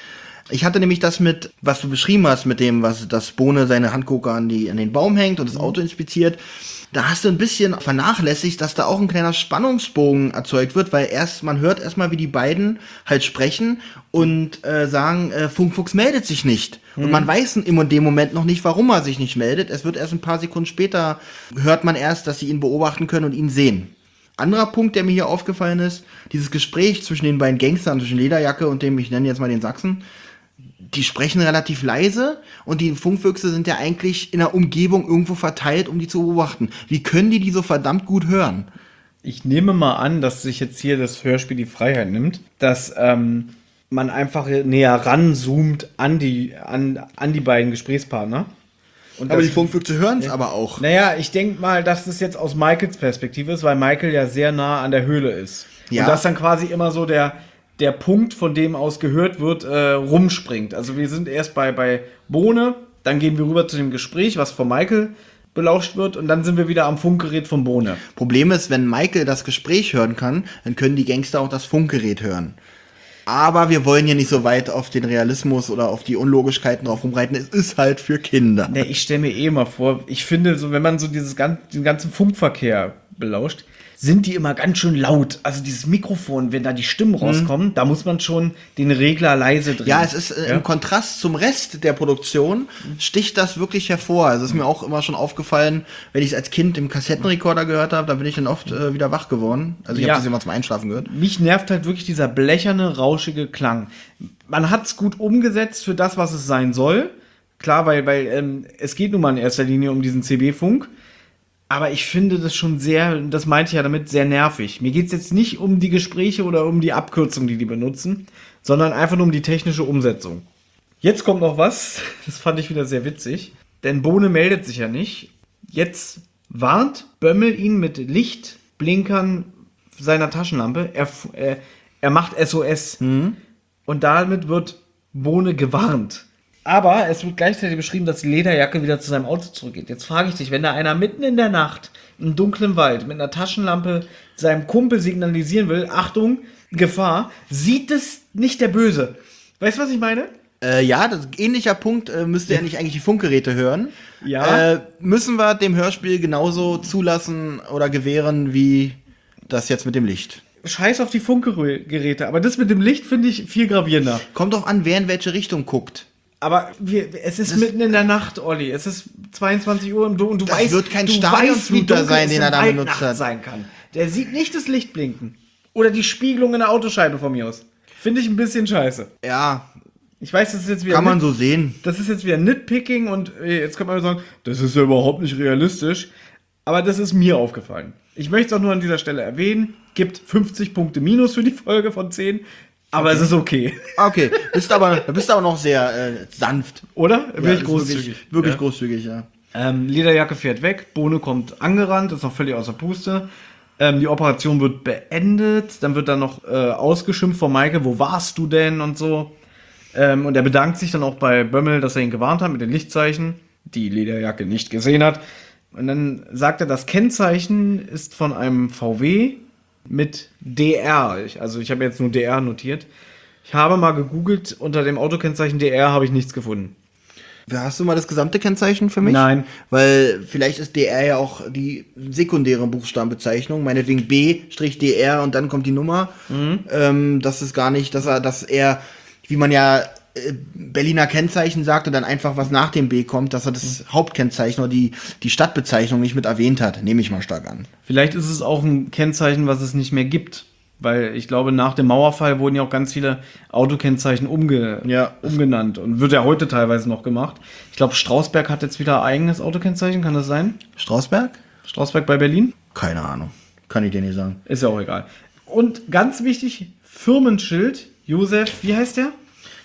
Ich hatte nämlich das mit, was du beschrieben hast, mit dem, was das Bohne seine Handgucker an, die, an den Baum hängt und das Auto inspiziert. Da hast du ein bisschen vernachlässigt, dass da auch ein kleiner Spannungsbogen erzeugt wird, weil erst, man hört erstmal, wie die beiden halt sprechen und äh, sagen, äh, Funkfuchs meldet sich nicht. Und man weiß in dem Moment noch nicht, warum er sich nicht meldet. Es wird erst ein paar Sekunden später, hört man erst, dass sie ihn beobachten können und ihn sehen. Anderer Punkt, der mir hier aufgefallen ist, dieses Gespräch zwischen den beiden Gangstern, zwischen Lederjacke und dem, ich nenne jetzt mal den Sachsen, die sprechen relativ leise und die Funkfüchse sind ja eigentlich in der Umgebung irgendwo verteilt, um die zu beobachten. Wie können die die so verdammt gut hören? Ich nehme mal an, dass sich jetzt hier das Hörspiel die Freiheit nimmt, dass ähm, man einfach näher ranzoomt an die, an, an die beiden Gesprächspartner. Und Aber das, die Funkfüchse hören es aber auch. Naja, ich denke mal, dass das jetzt aus Michaels Perspektive ist, weil Michael ja sehr nah an der Höhle ist. Ja. Und das dann quasi immer so der, der Punkt, von dem aus gehört wird, äh, rumspringt. Also wir sind erst bei, bei Bohne, dann gehen wir rüber zu dem Gespräch, was von Michael belauscht wird, und dann sind wir wieder am Funkgerät von Bohne. Problem ist, wenn Michael das Gespräch hören kann, dann können die Gangster auch das Funkgerät hören. Aber wir wollen hier nicht so weit auf den Realismus oder auf die Unlogischkeiten drauf rumreiten. Es ist halt für Kinder. Ne, ich stelle mir eh mal vor, ich finde, so wenn man so dieses gan- den ganzen Funkverkehr belauscht, sind die immer ganz schön laut. Also dieses Mikrofon, wenn da die Stimmen rauskommen, mhm. da muss man schon den Regler leise drehen. Ja, es ist äh, ja? im Kontrast zum Rest der Produktion sticht das wirklich hervor. Also es ist mir auch immer schon aufgefallen, wenn ich es als Kind im Kassettenrekorder gehört habe, da bin ich dann oft äh, wieder wach geworden. Also ich Ja. habe das immer zum Einschlafen gehört. Mich nervt halt wirklich dieser blecherne, rauschige Klang. Man hat es gut umgesetzt für das, was es sein soll. Klar, weil, weil ähm, es geht nun mal in erster Linie um diesen C B-Funk. Aber ich finde das schon sehr, das meinte ich ja damit, sehr nervig. Mir geht es jetzt nicht um die Gespräche oder um die Abkürzung, die die benutzen, sondern einfach nur um die technische Umsetzung. Jetzt kommt noch was, das fand ich wieder sehr witzig, denn Bohne meldet sich ja nicht. Jetzt warnt Bömmel ihn mit Lichtblinkern seiner Taschenlampe. Er, er, er macht S O S. Mhm. Und damit wird Bohne gewarnt. Aber es wird gleichzeitig beschrieben, dass die Lederjacke wieder zu seinem Auto zurückgeht. Jetzt frage ich dich, wenn da einer mitten in der Nacht im dunklen Wald mit einer Taschenlampe seinem Kumpel signalisieren will, Achtung, Gefahr, sieht es nicht der Böse. Weißt du, was ich meine? Äh, ja, das ist ein ähnlicher Punkt, äh, müsste ja nicht eigentlich die Funkgeräte hören. Ja. Äh, müssen wir dem Hörspiel genauso zulassen oder gewähren wie das jetzt mit dem Licht? Scheiß auf die Funkgeräte, aber das mit dem Licht finde ich viel gravierender. Kommt doch an, wer in welche Richtung guckt. Aber wir, es ist das mitten in der Nacht, Olli. Es ist zweiundzwanzig Uhr und du, und du das weißt, wird kein du Stadionfluter weißt, sein, den er da benutzt hat. Sein kann. Der sieht nicht das Licht blinken. Oder die Spiegelung in der Autoscheibe von mir aus. Finde ich ein bisschen scheiße. Ja. Ich weiß, das ist jetzt wieder. Kann man so sehen. Das ist jetzt wieder Nitpicking und jetzt kann man sagen, das ist ja überhaupt nicht realistisch. Aber das ist mir aufgefallen. Ich möchte es auch nur an dieser Stelle erwähnen. Gibt fünfzig Punkte Minus für die Folge von zehn. Aber okay. Es ist okay. Okay, bist aber, bist aber noch sehr äh, sanft. Oder? Ja, Wirklich großzügig. Wirklich, wirklich ja. großzügig, ja. Ähm, Lederjacke fährt weg, Bohne kommt angerannt, ist noch völlig außer Puste. Ähm, die Operation wird beendet, dann wird dann noch äh, ausgeschimpft von Michael, wo warst du denn und so. Ähm, und er bedankt sich dann auch bei Bömmel, dass er ihn gewarnt hat mit den Lichtzeichen, die Lederjacke nicht gesehen hat. Und dann sagt er, das Kennzeichen ist von einem V W mit D R. Ich, also ich habe jetzt nur D R notiert. Ich habe mal gegoogelt, unter dem Autokennzeichen D R habe ich nichts gefunden. Hast du mal das gesamte Kennzeichen für mich? Nein. Weil vielleicht ist D R ja auch die sekundäre Buchstabenbezeichnung, meinetwegen B D R und dann kommt die Nummer. Mhm. Ähm, das ist gar nicht, dass er, dass er, wie man ja äh, Berliner Kennzeichen sagt und dann einfach was nach dem B kommt, dass er das mhm. Hauptkennzeichen oder die, die Stadtbezeichnung nicht mit erwähnt hat, nehme ich mal stark an. Vielleicht ist es auch ein Kennzeichen, was es nicht mehr gibt. Weil ich glaube, nach dem Mauerfall wurden ja auch ganz viele Autokennzeichen umge ja. umgenannt. Und wird ja heute teilweise noch gemacht. Ich glaube, Strausberg hat jetzt wieder ein eigenes Autokennzeichen. Kann das sein? Strausberg? Strausberg bei Berlin? Keine Ahnung. Kann ich dir nicht sagen. Ist ja auch egal. Und ganz wichtig, Firmenschild. Josef, wie heißt der?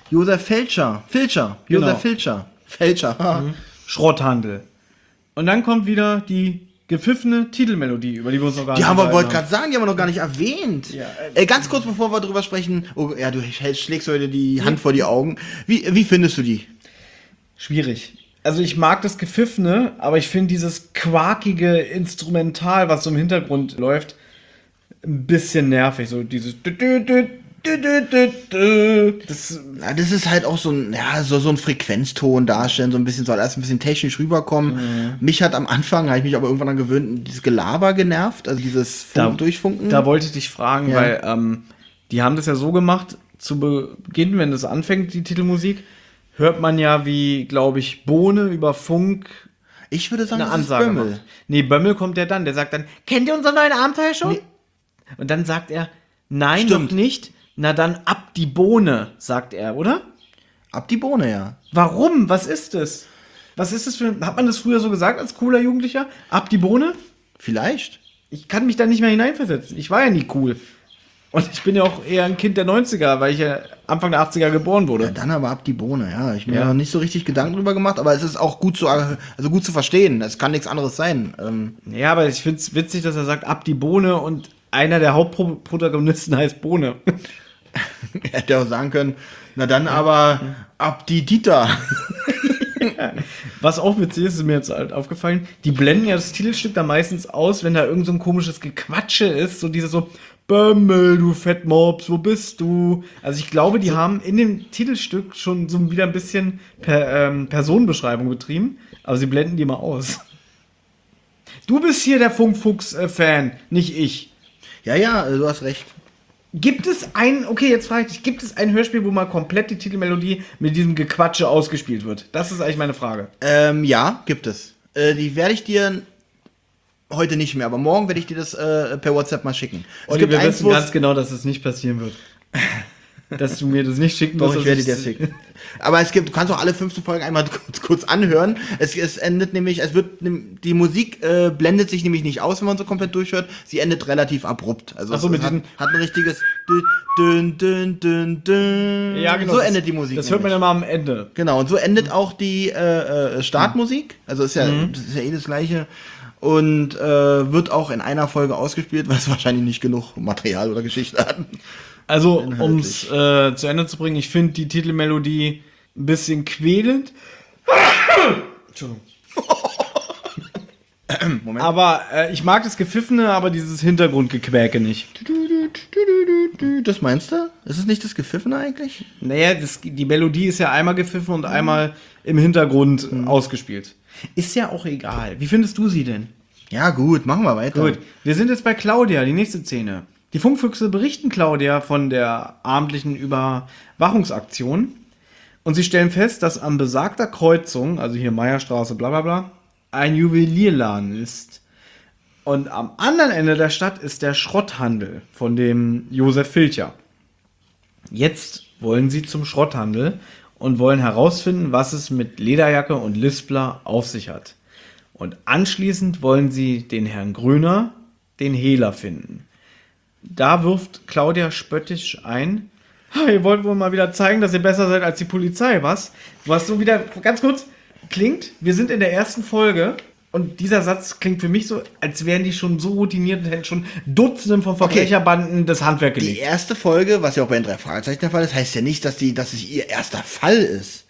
Josef Feldscher. Filcher. Genau. Josef Filcher. Feldscher. Mhm. Schrotthandel. Und dann kommt wieder die gepfiffene Titelmelodie, über die wir uns noch gar Die nicht haben wir, unterhalten wollte gerade sagen, die haben wir noch gar nicht erwähnt. Ja, äh, äh, ganz kurz, bevor wir drüber sprechen. Oh, ja, du hältst, schlägst heute die Hand vor die Augen. Wie, wie findest du die? Schwierig. Also ich mag das Gepfiffene, aber ich finde dieses quakige Instrumental, was so im Hintergrund läuft, ein bisschen nervig. So dieses das, Ja, das ist halt auch so ein, ja, so, so ein Frequenzton darstellen, so ein bisschen, soll erst ein bisschen technisch rüberkommen. Mhm. Mich hat am Anfang, habe ich mich aber irgendwann dann gewöhnt, dieses Gelaber genervt, also dieses Funk da, Durchfunken. Da wollte ich dich fragen, ja. weil ähm, die haben das ja so gemacht, zu Beginn, wenn das anfängt, die Titelmusik, hört man ja, wie, glaube ich, Bohne über Funk ich würde sagen, eine das Ansage ist Bömmel. macht. Nee, Bömmel kommt ja dann, der sagt dann, kennt ihr unseren neuen Abenteuer schon? Nee. Und dann sagt er, nein, Stimmt. noch nicht. Na dann ab die Bohne, sagt er, oder? Ab die Bohne, ja. Warum? Was ist das? Was ist das für ein, hat man das früher so gesagt als cooler Jugendlicher? Ab die Bohne? Vielleicht. Ich kann mich da nicht mehr hineinversetzen. Ich war ja nie cool. Und ich bin ja auch eher ein Kind der neunziger, weil ich ja Anfang der achtziger geboren wurde. Ja, dann aber ab die Bohne, ja. Ich mir Ja. noch nicht so richtig Gedanken drüber gemacht, aber es ist auch gut zu, also gut zu verstehen. Es kann nichts anderes sein. Ähm, Ja, aber ich finde es witzig, dass er sagt, ab die Bohne und einer der Hauptprotagonisten heißt Bohne. hätte auch sagen können, na dann aber ab die Dieter. Was auch witzig ist, ist mir jetzt halt aufgefallen, die blenden ja das Titelstück da meistens aus, wenn da irgend so ein komisches Gequatsche ist, so dieses so, Bömmel, du Fettmops, wo bist du? Also ich glaube, die so. haben in dem Titelstück schon so wieder ein bisschen per, ähm, Personenbeschreibung betrieben, aber sie blenden die mal aus. Du bist hier der Funkfuchs-Fan, nicht ich. Ja, ja, du hast recht. Gibt es ein, okay, jetzt frage ich dich, gibt es ein Hörspiel, wo mal komplett die Titelmelodie mit diesem Gequatsche ausgespielt wird? Das ist eigentlich meine Frage. Ähm, ja, gibt es. Äh, die werde ich dir heute nicht mehr, aber morgen werde ich dir das äh, per WhatsApp mal schicken. Es Und gibt wir eins, wissen wo's- ganz genau, dass es nicht passieren wird. Dass du mir das nicht schicken Doch, wirst. ich werde dass dir das schicken. Aber es gibt, du kannst auch alle fünfzehn Folgen einmal kurz, kurz anhören. Es, es endet nämlich, es wird, die Musik äh, blendet sich nämlich nicht aus, wenn man so komplett durchhört. Sie endet relativ abrupt. Also Ach so, es mit hat, diesen- hat ein richtiges dün, dün, dün, dün. Ja, genau. So das, endet die Musik. Das hört man nämlich. ja mal am Ende. Genau, und so endet auch die äh, äh, Startmusik. Also ist ja, Mhm. das ist ja eh das Gleiche. Und äh, wird auch in einer Folge ausgespielt, weil es wahrscheinlich nicht genug Material oder Geschichte hat. Also, Inhaltlich. um es äh, zu Ende zu bringen, ich finde die Titelmelodie ein bisschen quälend. Entschuldigung. Moment. Aber äh, ich mag das Gepfiffene, aber dieses Hintergrundgequäke nicht. Das meinst du? Ist es nicht das Gepfiffene eigentlich? Naja, das, die Melodie ist ja einmal gepfiffen und einmal im Hintergrund äh, ausgespielt. Ist ja auch egal. Wie findest du sie denn? Ja, gut, machen wir weiter. Gut, wir sind jetzt bei Claudia, die nächste Szene. Die Funkfüchse berichten Claudia von der abendlichen Überwachungsaktion und sie stellen fest, dass an besagter Kreuzung, also hier Meierstraße, bla bla bla, ein Juwelierladen ist. Und am anderen Ende der Stadt ist der Schrotthandel von dem Josef Filcher. Jetzt wollen sie zum Schrotthandel und wollen herausfinden, was es mit Lederjacke und Lispler auf sich hat. Und anschließend wollen sie den Herrn Gröner, den Hehler, finden. Da wirft Claudia spöttisch ein, "Ha, ihr wollt wohl mal wieder zeigen, dass ihr besser seid als die Polizei, was?" Was so wieder, ganz kurz, klingt, wir sind in der ersten Folge und dieser Satz klingt für mich so, als wären die schon so routiniert und hätten schon Dutzenden von Verbrecherbanden das Handwerk Die gelegt. erste Folge, was ja auch bei den drei Fragezeichen der Fall ist, heißt ja nicht, dass, die, dass es ihr erster Fall ist.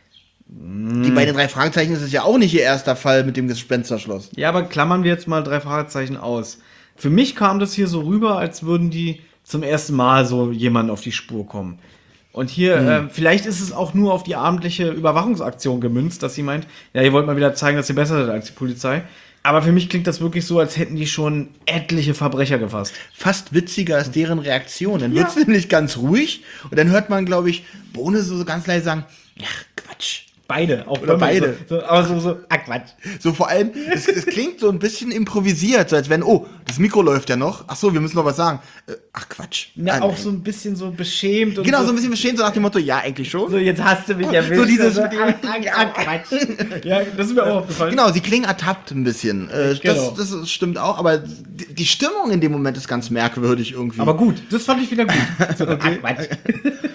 Die bei den drei Fragezeichen ist es ja auch nicht ihr erster Fall mit dem Gespensterschloss. Ja, aber klammern wir jetzt mal drei Fragezeichen aus. Für mich kam das hier so rüber, als würden die zum ersten Mal so jemanden auf die Spur kommen. Und hier, Hm. äh, vielleicht ist es auch nur auf die abendliche Überwachungsaktion gemünzt, dass sie meint, ja, ihr wollt mal wieder zeigen, dass ihr besser seid als die Polizei. Aber für mich klingt das wirklich so, als hätten die schon etliche Verbrecher gefasst. Fast witziger ist deren Reaktion. Dann wird es nämlich ganz ruhig und dann hört man, glaube ich, Bohne so, so ganz leise sagen, ach, Quatsch. Beide, auch Oder Bömmel, beide. So, so, aber so, so, ah, Quatsch. So vor allem, es, es klingt so ein bisschen improvisiert, so als wenn, oh, das Mikro läuft ja noch. Ach so, wir müssen noch was sagen. Äh, ach Quatsch. Na, Ah, auch nein. so ein bisschen so beschämt. Und Genau, so so ein bisschen beschämt, so nach dem Motto, ja, eigentlich schon. So, jetzt hast du mich erwischt. So dieses- ah, ah, ah, Quatsch. Ja, das ist mir auch aufgefallen. Genau, sie klingen ertappt ein bisschen. Äh, Genau. das, das stimmt auch, aber die, die Stimmung in dem Moment ist ganz merkwürdig irgendwie. Aber gut, das fand ich wieder gut. So, okay. Ah, Quatsch.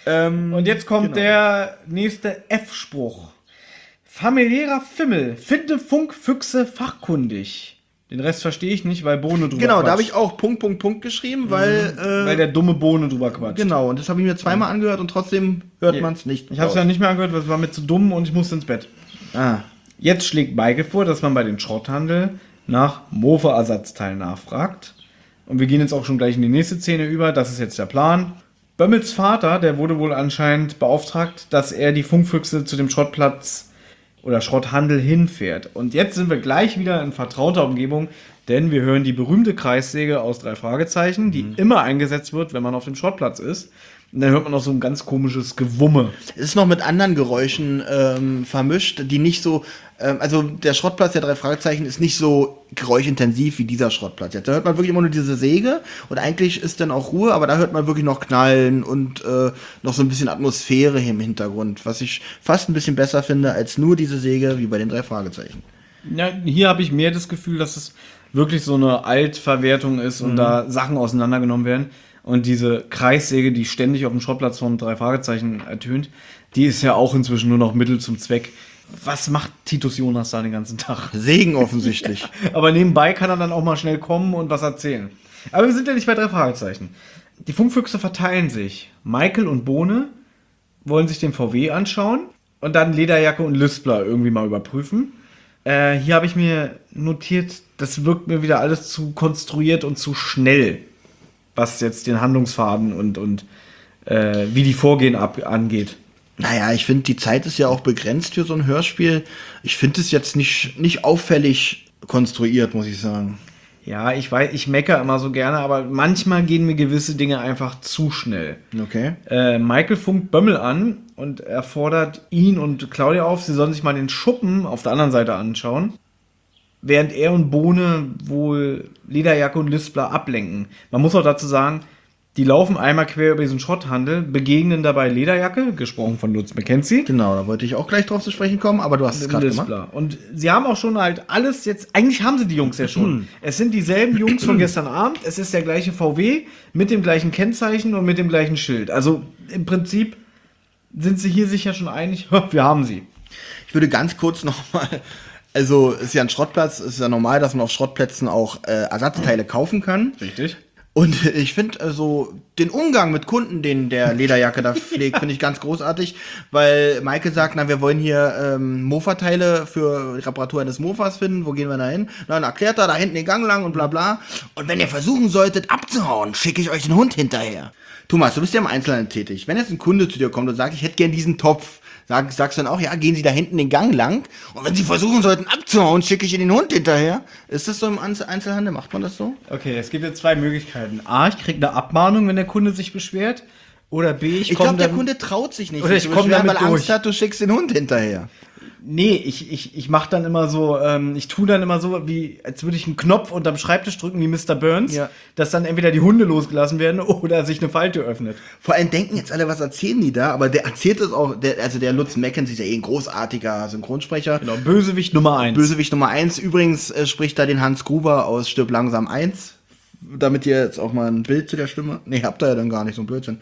Ähm, Und jetzt kommt genau. der nächste F-Spruch. Familiärer Fimmel, finde Funkfüchse fachkundig. Den Rest verstehe ich nicht, weil Bohne drüber Genau, quatscht. da habe ich auch Punkt, Punkt, Punkt geschrieben, weil... Äh, Weil der dumme Bohne drüber quatscht. genau, und das habe ich mir zweimal angehört und trotzdem hört man es nicht. Ich habe es ja nicht mehr angehört, weil es war mir zu dumm und ich musste ins Bett. Ah. Jetzt schlägt Michael vor, dass man bei den Schrotthandel nach Mofa-Ersatzteilen nachfragt. Und wir gehen jetzt auch schon gleich in die nächste Szene über. Das ist jetzt der Plan. Bömmels Vater, der wurde wohl anscheinend beauftragt, dass er die Funkfüchse zu dem Schrottplatz oder Schrotthandel hinfährt. Und jetzt sind wir gleich wieder in vertrauter Umgebung, denn wir hören die berühmte Kreissäge aus drei Fragezeichen, die immer eingesetzt wird, wenn man auf dem Schrottplatz ist. Und dann hört man noch so ein ganz komisches Gewumme. Es ist noch mit anderen Geräuschen ähm, vermischt, die nicht so, ähm, also der Schrottplatz der drei Fragezeichen ist nicht so geräuschintensiv wie dieser Schrottplatz. Jetzt, da hört man wirklich immer nur diese Säge und eigentlich ist dann auch Ruhe, aber da hört man wirklich noch Knallen und äh, noch so ein bisschen Atmosphäre im Hintergrund, was ich fast ein bisschen besser finde als nur diese Säge wie bei den drei Fragezeichen. Ja, hier habe ich mehr das Gefühl, dass es wirklich so eine Altverwertung ist und da Sachen auseinandergenommen werden. Und diese Kreissäge, die ständig auf dem Schrottplatz von drei Fragezeichen ertönt, die ist ja auch inzwischen nur noch Mittel zum Zweck. Was macht Titus Jonas da den ganzen Tag? Segen offensichtlich. Aber nebenbei kann er dann auch mal schnell kommen und was erzählen. Aber wir sind ja nicht bei drei Fragezeichen. Die Funkfüchse verteilen sich. Michael und Bohne wollen sich den V W anschauen und dann Lederjacke und Lispler irgendwie mal überprüfen. Äh, hier habe ich mir notiert, das wirkt mir wieder alles zu konstruiert und zu schnell, was jetzt den Handlungsfaden und, und äh, wie die Vorgehen ab angeht. Naja, ich finde, die Zeit ist ja auch begrenzt für so ein Hörspiel. Ich finde es jetzt nicht, nicht auffällig konstruiert, muss ich sagen. Ja, ich weiß, ich meckere immer so gerne, aber manchmal gehen mir gewisse Dinge einfach zu schnell. Okay. Äh, Michael funkt Bömmel an und er fordert ihn und Claudia auf, sie sollen sich mal den Schuppen auf der anderen Seite anschauen, während er und Bohne wohl Lederjacke und Lispler ablenken. Man muss auch dazu sagen, die laufen einmal quer über diesen Schrotthandel, begegnen dabei Lederjacke, gesprochen von Lutz McKenzie. Genau, da wollte ich auch gleich drauf zu sprechen kommen, aber du hast es gerade gemacht. Lispler. Und sie haben auch schon halt alles jetzt, eigentlich haben sie die Jungs ja schon. Es sind dieselben Jungs von gestern Abend, es ist der gleiche V W mit dem gleichen Kennzeichen und mit dem gleichen Schild. Also im Prinzip sind sie hier sich ja schon einig, wir haben sie. Ich würde ganz kurz nochmal, also ist ja ein Schrottplatz, ist ja normal, dass man auf Schrottplätzen auch äh, Ersatzteile kaufen kann. Richtig. Und ich finde also den Umgang mit Kunden, den der Lederjacke da pflegt, finde ich ganz großartig, weil Michael sagt, na, wir wollen hier ähm, Mofa-Teile für die Reparatur eines Mofas finden, wo gehen wir da hin? Dann erklärt er, da hinten den Gang lang und bla bla. Und wenn ihr versuchen solltet abzuhauen, schicke ich euch den Hund hinterher. Thomas, du bist ja im Einzelhandel tätig. Wenn jetzt ein Kunde zu dir kommt und sagt, ich hätte gern diesen Topf, sag, sagst du dann auch, ja, gehen Sie da hinten den Gang lang und wenn Sie versuchen sollten abzuhauen, schicke ich Ihnen den Hund hinterher. Ist das so im Einzelhandel? Macht man das so? Okay, es gibt jetzt zwei Möglichkeiten. A, ich kriege eine Abmahnung, wenn der Kunde sich beschwert. Oder B, ich Ich komme glaube, der dann... Kunde traut sich nicht. Oder sich ich zu komm beschweren, damit weil er Angst durch. hat, du schickst den Hund hinterher. Nee, ich, ich, ich mache dann immer so, ähm, ich tue dann immer so, wie als würde ich einen Knopf unterm Schreibtisch drücken, wie Mister Burns, Ja. dass dann entweder die Hunde losgelassen werden oder sich eine Falte öffnet. Vor allem denken jetzt alle, was erzählen die da? Aber der erzählt es auch, der, also der Lutz Mackenzie ist ja eh ein großartiger Synchronsprecher. Genau, Bösewicht Nummer eins. Bösewicht Nummer eins. Übrigens äh, spricht da den Hans Gruber aus Stirb langsam eins. Damit ihr jetzt auch mal ein Bild zu der Stimme... Nee, habt ihr ja dann gar nicht, so ein Blödsinn.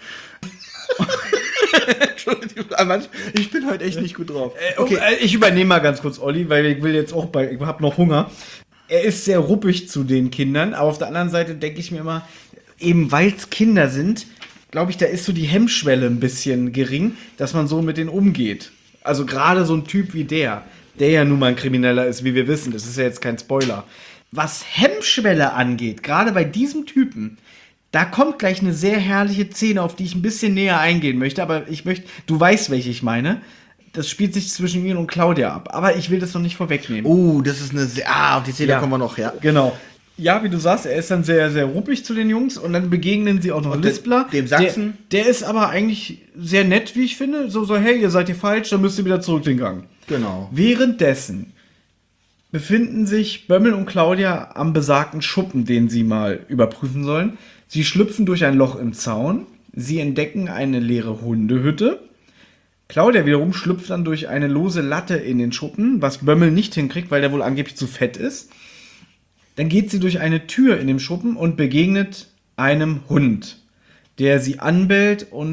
Entschuldigung, aber ich bin heute echt nicht gut drauf. Okay, äh, ich übernehme mal ganz kurz Olli, weil ich will jetzt auch bei, ich habe noch Hunger. Er ist sehr ruppig zu den Kindern, aber auf der anderen Seite denke ich mir immer, eben weil es Kinder sind, glaube ich, da ist so die Hemmschwelle ein bisschen gering, dass man so mit denen umgeht. Also gerade so ein Typ wie der, der ja nun mal ein Krimineller ist, wie wir wissen, das ist ja jetzt kein Spoiler. Was Hemmschwelle angeht, gerade bei diesem Typen, da kommt gleich eine sehr herrliche Szene, auf die ich ein bisschen näher eingehen möchte, aber ich möchte, du weißt, welche ich meine. Das spielt sich zwischen mir und Claudia ab, aber ich will das noch nicht vorwegnehmen. Oh, das ist eine sehr... Ah, auf die Szene Ja. kommen wir noch, ja. Genau. Ja, wie du sagst, er ist dann sehr, sehr ruppig zu den Jungs und dann begegnen sie auch noch Lispler. dem Sachsen. Der, der ist aber eigentlich sehr nett, wie ich finde. So, so, hey, ihr seid hier falsch, dann müsst ihr wieder zurück den Gang. Genau. Währenddessen befinden sich Bömmel und Claudia am besagten Schuppen, den sie mal überprüfen sollen. Sie schlüpfen durch ein Loch im Zaun. Sie entdecken eine leere Hundehütte. Claudia wiederum schlüpft dann durch eine lose Latte in den Schuppen, was Bömmel nicht hinkriegt, weil der wohl angeblich zu fett ist. Dann geht sie durch eine Tür in dem Schuppen und begegnet einem Hund, der sie anbellt und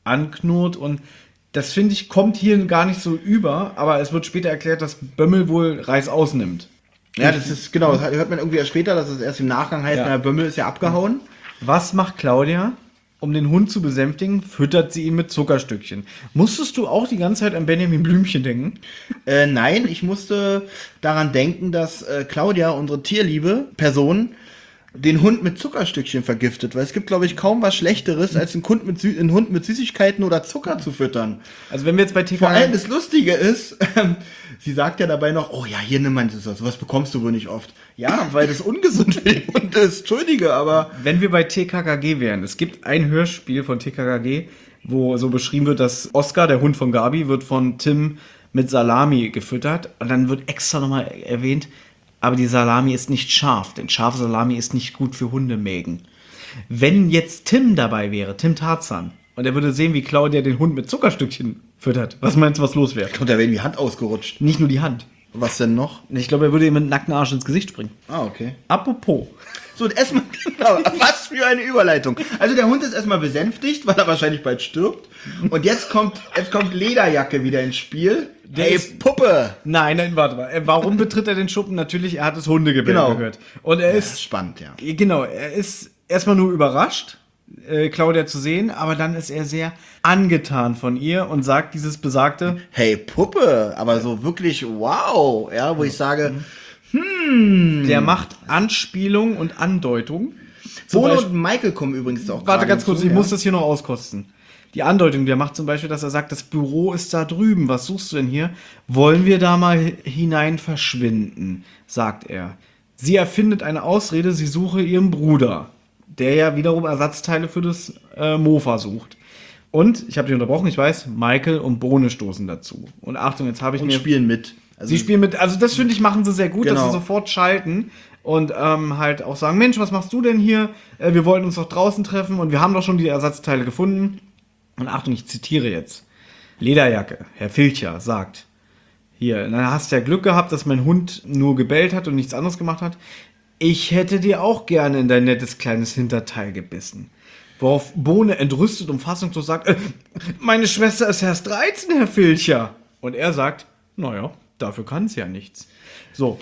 anknurrt und das, finde ich, kommt hier gar nicht so über, aber es wird später erklärt, dass Bömmel wohl Reißaus nimmt. Ja, das ist, genau, das hört man irgendwie erst später, dass es erst im Nachgang heißt, Ja. na, Bömmel ist ja abgehauen. Was macht Claudia? Um den Hund zu besänftigen, füttert sie ihn mit Zuckerstückchen. Musstest du auch die ganze Zeit an Benjamin Blümchen denken? Äh, nein, ich musste daran denken, dass äh, Claudia, unsere tierliebe Person, den Hund mit Zuckerstückchen vergiftet. Weil es gibt, glaube ich, kaum was Schlechteres, als einen Hund, mit Sü- einen Hund mit Süßigkeiten oder Zucker zu füttern. Also wenn wir jetzt bei T Vor K allem das Lustige ist, ähm, sie sagt ja dabei noch, oh ja, hier nimm mal das, sowas bekommst du wohl nicht oft. Ja, weil das ungesund für den Hund ist. Entschuldige, aber... Wenn wir bei T K K G wären, es gibt ein Hörspiel von T K K G, wo so beschrieben wird, dass Oscar, der Hund von Gabi, wird von Tim mit Salami gefüttert und dann wird extra nochmal erwähnt, aber die Salami ist nicht scharf, denn scharfe Salami ist nicht gut für Hundemägen. Wenn jetzt Tim dabei wäre, Tim Tarzan, und er würde sehen, wie Claudia den Hund mit Zuckerstückchen füttert, was meinst du, was los wäre? Und da wäre ihm die Hand ausgerutscht. Nicht nur die Hand. Was denn noch? Ich glaube, er würde ihm mit nacktem Arsch ins Gesicht springen. Ah, okay. Apropos. So, und erstmal, genau, was für eine Überleitung. Also der Hund ist erstmal besänftigt, weil er wahrscheinlich bald stirbt. Und jetzt kommt, jetzt kommt Lederjacke wieder ins Spiel. Der Hey, ist- Puppe! Nein, nein, warte mal. Äh, Warum betritt er den Schuppen? Natürlich, er hat das Hundegebell Genau. gehört. Und er Das ist ist, spannend, ja. genau, er ist erstmal nur überrascht, äh, Claudia zu sehen, aber dann ist er sehr angetan von ihr und sagt dieses besagte, Hey, Puppe! Aber so wirklich wow! Ja, wo ich sage, der macht Anspielung und Andeutung. Zum Bono Beispiel- und Michael kommen übrigens auch Warte gerade ganz kurz, hinzu, ich ja. muss das hier noch auskosten. Die Andeutung, die er macht zum Beispiel, dass er sagt, das Büro ist da drüben, was suchst du denn hier? Wollen wir da mal hi- hinein verschwinden, sagt er. Sie erfindet eine Ausrede, sie suche ihren Bruder, der ja wiederum Ersatzteile für das äh, Mofa sucht. Und, ich habe dich unterbrochen, ich weiß, Michael und Bohne stoßen dazu. Und Achtung, jetzt habe ich Und mir... spielen mit. Also, Sie spielen mit, also das finde ich, machen sie sehr gut, dass Genau. sie sofort schalten und ähm, halt auch sagen, Mensch, was machst du denn hier? Äh, wir wollten uns doch draußen treffen und wir haben doch schon die Ersatzteile gefunden. Und Achtung, ich zitiere jetzt. Lederjacke, Herr Filcher sagt, hier, dann hast du ja Glück gehabt, dass mein Hund nur gebellt hat und nichts anderes gemacht hat. Ich hätte dir auch gerne in dein nettes kleines Hinterteil gebissen. Worauf Bohne entrüstet und fassungslos sagt, äh, meine Schwester ist erst dreizehn, Herr Filcher. Und er sagt, naja, dafür kann es ja nichts. So.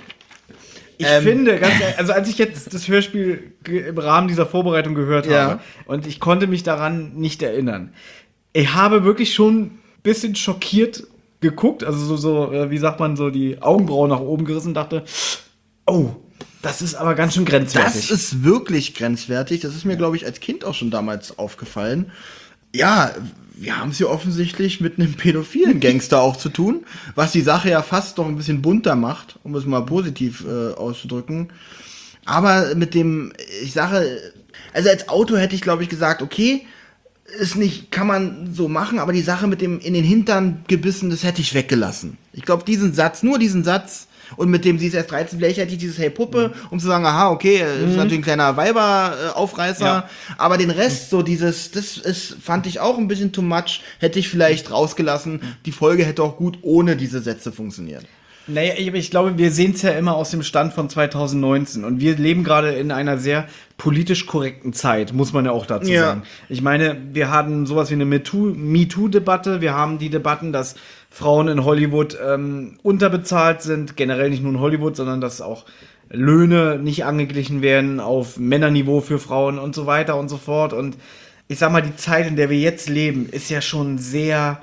Ich Ähm. finde, ganz ehrlich, also als ich jetzt das Hörspiel ge- im Rahmen dieser Vorbereitung gehört Ja. habe und ich konnte mich daran nicht erinnern, ich habe wirklich schon ein bisschen schockiert geguckt, also so, so äh, wie sagt man, so die Augenbrauen nach oben gerissen und dachte, oh, das ist aber ganz schön grenzwertig. das ist wirklich grenzwertig. Das ist mir, glaube ich, als Kind auch schon damals aufgefallen. Ja, wir haben es hier offensichtlich mit einem pädophilen Gangster auch zu tun, was die Sache ja fast noch ein bisschen bunter macht, um es mal positiv äh, auszudrücken. Aber mit dem, ich sage, also als Auto hätte ich, glaube ich, gesagt, okay, ist nicht, kann man so machen, aber die Sache mit dem in den Hintern gebissen, das hätte ich weggelassen. Ich glaube, diesen Satz, nur diesen Satz, und mit dem sie ist erst dreizehn, vielleicht hätte ich dieses Hey Puppe, um zu sagen, aha, okay, das ist natürlich ein kleiner Weiberaufreißer, Ja. aber den Rest, so dieses, das ist, fand ich auch ein bisschen too much, hätte ich vielleicht rausgelassen. Die Folge hätte auch gut ohne diese Sätze funktioniert. Naja, ich, ich glaube, wir sehen es ja immer aus dem Stand von zwanzig neunzehn und wir leben gerade in einer sehr politisch korrekten Zeit, muss man ja auch dazu Ja. sagen. Ich meine, wir hatten sowas wie eine MeToo- MeToo-Debatte, wir haben die Debatten, dass Frauen in Hollywood ähm, unterbezahlt sind, generell nicht nur in Hollywood, sondern dass auch Löhne nicht angeglichen werden auf Männerniveau für Frauen und so weiter und so fort. Und ich sag mal, die Zeit, in der wir jetzt leben, ist ja schon sehr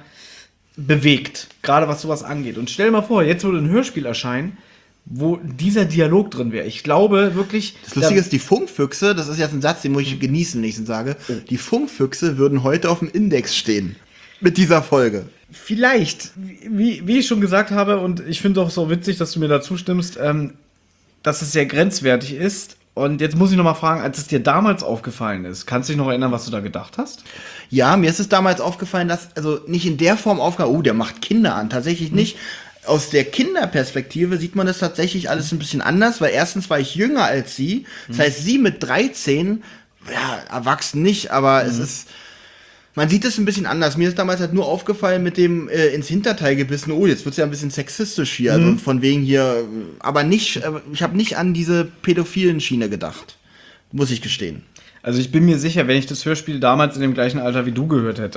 bewegt, gerade was sowas angeht. Und stell dir mal vor, jetzt würde ein Hörspiel erscheinen, wo dieser Dialog drin wäre. Ich glaube wirklich... Das Lustige ist, die Funkfüchse, das ist jetzt ein Satz, den muss ich genießen, wenn ich ihn sage, die Funkfüchse würden heute auf dem Index stehen. Mit dieser Folge. Vielleicht, wie, wie ich schon gesagt habe, und ich finde auch so witzig, dass du mir da zustimmst, ähm, dass es sehr grenzwertig ist. Und jetzt muss ich noch mal fragen, als es dir damals aufgefallen ist, kannst du dich noch erinnern, was du da gedacht hast? Ja, mir ist es damals aufgefallen, dass, also nicht in der Form aufgefallen, oh, der macht Kinder an, tatsächlich nicht. Aus der Kinderperspektive sieht man das tatsächlich alles ein bisschen anders, weil erstens war ich jünger als sie, das heißt, sie mit dreizehn, ja, erwachsen nicht, aber es ist, man sieht es ein bisschen anders. Mir ist damals halt nur aufgefallen mit dem äh, ins Hinterteil gebissen, oh, jetzt wird's ja ein bisschen sexistisch hier, also von wegen hier, aber nicht, äh, ich habe nicht an diese pädophilen Schiene gedacht, muss ich gestehen. Also ich bin mir sicher, wenn ich das Hörspiel damals in dem gleichen Alter wie du gehört hätte,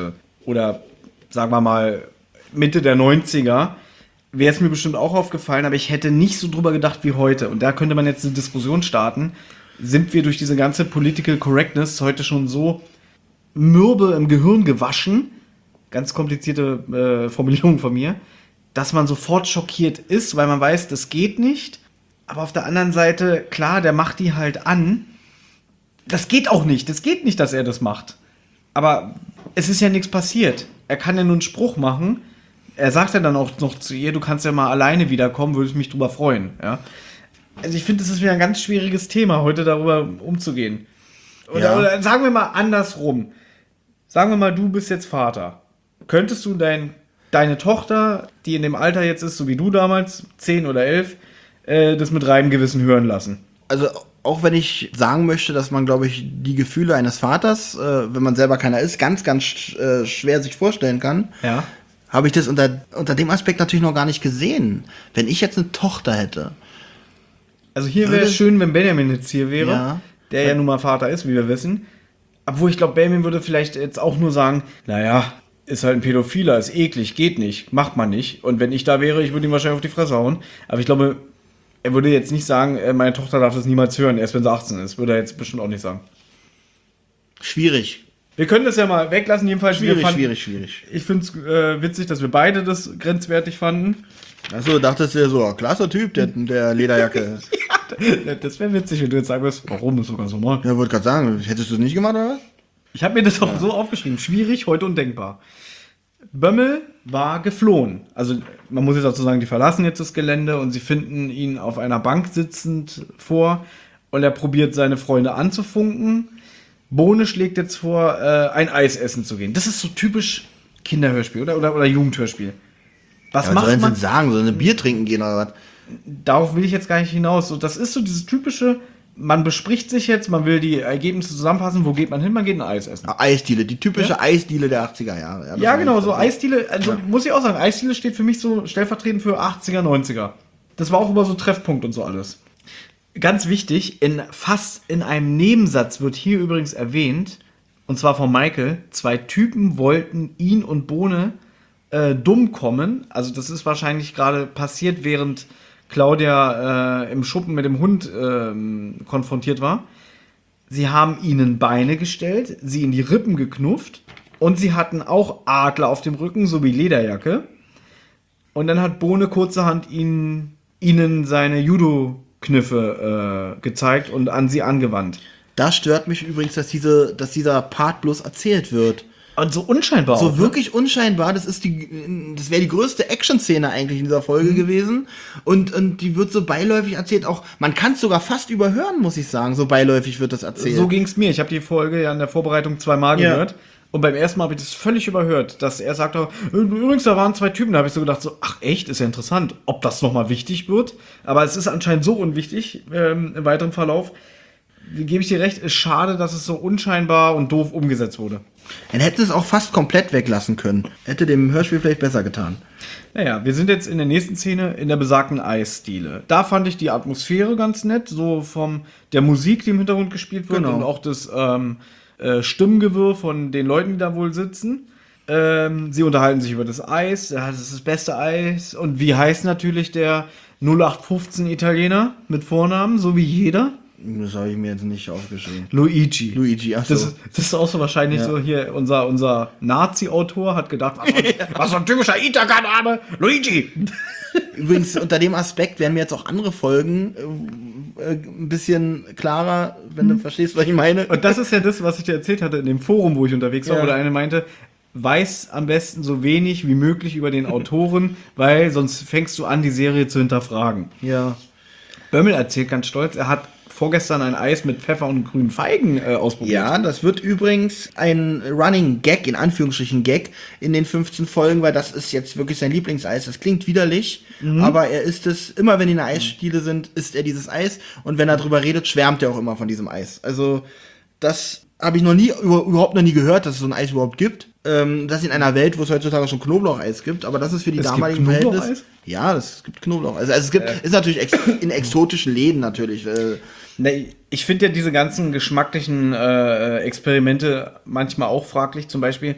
oder sagen wir mal Mitte der neunziger, wäre es mir bestimmt auch aufgefallen, aber ich hätte nicht so drüber gedacht wie heute. Und da könnte man jetzt eine Diskussion starten. Sind wir durch diese ganze Political Correctness heute schon so mürbe im Gehirn gewaschen, ganz komplizierte äh, Formulierung von mir, dass man sofort schockiert ist, weil man weiß, das geht nicht. Aber auf der anderen Seite, klar, der macht die halt an. Das geht auch nicht. Das geht nicht, dass er das macht. Aber es ist ja nichts passiert. Er kann ja nur einen Spruch machen. Er sagt ja dann auch noch zu ihr, du kannst ja mal alleine wiederkommen, würde ich mich drüber freuen. Ja? Also ich finde, das ist wieder ein ganz schwieriges Thema, heute darüber umzugehen. Oder, Ja. oder sagen wir mal andersrum. Sagen wir mal, du bist jetzt Vater. Könntest du dein, deine Tochter, die in dem Alter jetzt ist, so wie du damals, zehn oder elf, äh, das mit reinem Gewissen hören lassen? Also auch wenn ich sagen möchte, dass man, glaube ich, die Gefühle eines Vaters, äh, wenn man selber keiner ist, ganz, ganz sch äh, schwer sich vorstellen kann, Ja. habe ich das unter, unter dem Aspekt natürlich noch gar nicht gesehen. Wenn ich jetzt eine Tochter hätte. Also hier wäre es Würde- schön, wenn Benjamin jetzt hier wäre, Ja. der ja nun mal Vater ist, wie wir wissen. Obwohl ich glaube, Benjamin würde vielleicht jetzt auch nur sagen, naja, ist halt ein Pädophiler, ist eklig, geht nicht, macht man nicht. Und wenn ich da wäre, ich würde ihm wahrscheinlich auf die Fresse hauen. Aber ich glaube, er würde jetzt nicht sagen, äh, meine Tochter darf das niemals hören, erst wenn sie achtzehn ist. Würde er jetzt bestimmt auch nicht sagen. Schwierig. Wir können das ja mal weglassen, jedenfalls. Schwierig, wir fanden, schwierig, schwierig. Ich finde es äh, witzig, dass wir beide das grenzwertig fanden. Achso, dachtest du ja so, klasser Typ, der, der Lederjacke. Das wäre witzig, wenn du jetzt sagen würdest, warum ist sogar so mal. Ja, wollte gerade sagen, hättest du es nicht gemacht, oder was? Ich habe mir das auch so aufgeschrieben. Schwierig, heute undenkbar. Bömmel war geflohen. Also man muss jetzt dazu sagen, die verlassen jetzt das Gelände und sie finden ihn auf einer Bank sitzend vor und er probiert seine Freunde anzufunken. Bohne schlägt jetzt vor, äh, ein Eis essen zu gehen. Das ist so typisch Kinderhörspiel oder, oder, oder Jugendhörspiel. Was Ja, was macht sollen sie man? denn sagen? So eine Bier trinken gehen oder was? Darauf will ich jetzt gar nicht hinaus. So, das ist so dieses typische, man bespricht sich jetzt, man will die Ergebnisse zusammenfassen, wo geht man hin? Man geht ein Eis essen. Ah, Eisdiele, die typische Ja. Eisdiele der achtziger Jahre. das Ja, war genau, jetzt so so. Eisdiele, also Ja. muss ich auch sagen, Eisdiele steht für mich so stellvertretend für achtziger, neunziger. Das war auch immer so Treffpunkt und so alles. Ganz wichtig, in fast in einem Nebensatz wird hier übrigens erwähnt, und zwar von Michael, zwei Typen wollten ihn und Bohne äh, dumm kommen. Also das ist wahrscheinlich gerade passiert, während Claudia äh, im Schuppen mit dem Hund ähm, konfrontiert war. Sie haben ihnen Beine gestellt, sie in die Rippen geknufft und sie hatten auch Adler auf dem Rücken sowie Lederjacke. Und dann hat Bohne kurzerhand ihnen, ihnen seine Judo-Kniffe äh, gezeigt und an sie angewandt. Da stört mich übrigens, dass, diese, dass dieser Part bloß erzählt wird. Und so unscheinbar So auch, ne? wirklich unscheinbar, das ist die, das wäre die größte Action-Szene eigentlich in dieser Folge gewesen. Und, und die wird so beiläufig erzählt, auch, man kann es sogar fast überhören, muss ich sagen, so beiläufig wird das erzählt. So ging es mir. Ich habe die Folge ja in der Vorbereitung zweimal Ja. gehört. Und beim ersten Mal habe ich das völlig überhört, dass er sagte, übrigens, da waren zwei Typen. Da habe ich so gedacht, so, ach echt, ist ja interessant, ob das nochmal wichtig wird. Aber es ist anscheinend so unwichtig ähm, im weiteren Verlauf. Wie gebe ich dir recht, ist schade, dass es so unscheinbar und doof umgesetzt wurde. Er hätte es auch fast komplett weglassen können. Hätte dem Hörspiel vielleicht besser getan. Naja, wir sind jetzt in der nächsten Szene in der besagten Eisdiele. Da fand ich die Atmosphäre ganz nett, so vom der Musik, die im Hintergrund gespielt wird Genau. und auch das ähm, äh, Stimmengewirr von den Leuten, die da wohl sitzen. Ähm, sie unterhalten sich über das Eis, ja, das ist das beste Eis. Und wie heißt natürlich der null acht fünfzehn Italiener mit Vornamen, so wie jeder? Das habe ich mir jetzt nicht aufgeschrieben. Luigi. Luigi, ach so. Das, ist- das ist auch so wahrscheinlich Ja. so hier, unser, unser Nazi-Autor hat gedacht, was, für ein- was für ein typischer Ithaka-Name, Luigi. Übrigens, unter dem Aspekt werden mir jetzt auch andere Folgen äh, äh, ein bisschen klarer, wenn du verstehst, was ich meine. Und das ist ja das, was ich dir erzählt hatte in dem Forum, wo ich unterwegs war, Ja. wo der eine meinte, weiß am besten so wenig wie möglich über den Autoren, weil sonst fängst du an, die Serie zu hinterfragen. Ja. Bömmel erzählt ganz stolz, er hat vorgestern ein Eis mit Pfeffer und grünen Feigen äh, ausprobiert. Ja, das wird übrigens ein Running Gag, in Anführungsstrichen Gag, in den fünfzehn Folgen, weil das ist jetzt wirklich sein Lieblingseis. Das klingt widerlich, aber er isst es, immer wenn die in der Eisdiele sind, isst er dieses Eis und wenn er drüber redet, schwärmt er auch immer von diesem Eis. Also, das habe ich noch nie, über, überhaupt noch nie gehört, dass es so ein Eis überhaupt gibt. Ähm, das in einer Welt, wo es heutzutage schon Knoblaucheis gibt, aber das ist für die Es gibt damaligen Knoblaucheis? Verhältnisse. Ja, es gibt Knoblaucheis. Also es gibt, ist natürlich ex in exotischen Läden natürlich. Äh, Ne, ich finde ja diese ganzen geschmacklichen äh, Experimente manchmal auch fraglich. Zum Beispiel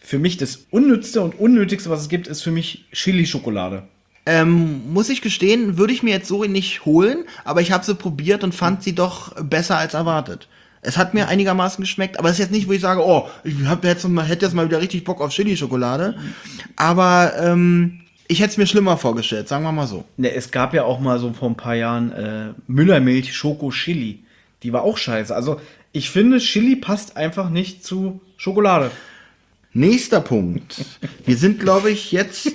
Für mich das Unnützte und Unnötigste, was es gibt, ist für mich Chili-Schokolade. Ähm, muss ich gestehen, würde ich mir jetzt so nicht holen, aber ich habe sie probiert und fand sie doch besser als erwartet. Es hat mir einigermaßen geschmeckt, aber es ist jetzt nicht, wo ich sage, oh, ich hab jetzt mal, hätte jetzt mal wieder richtig Bock auf Chili-Schokolade. Aber ähm, ich hätte es mir schlimmer vorgestellt, sagen wir mal so. Ne, es gab ja auch mal so vor ein paar Jahren äh, Müllermilch Schoko Chili. Die war auch scheiße. Also ich finde, Chili passt einfach nicht zu Schokolade. Nächster Punkt. Wir sind, glaube ich, jetzt...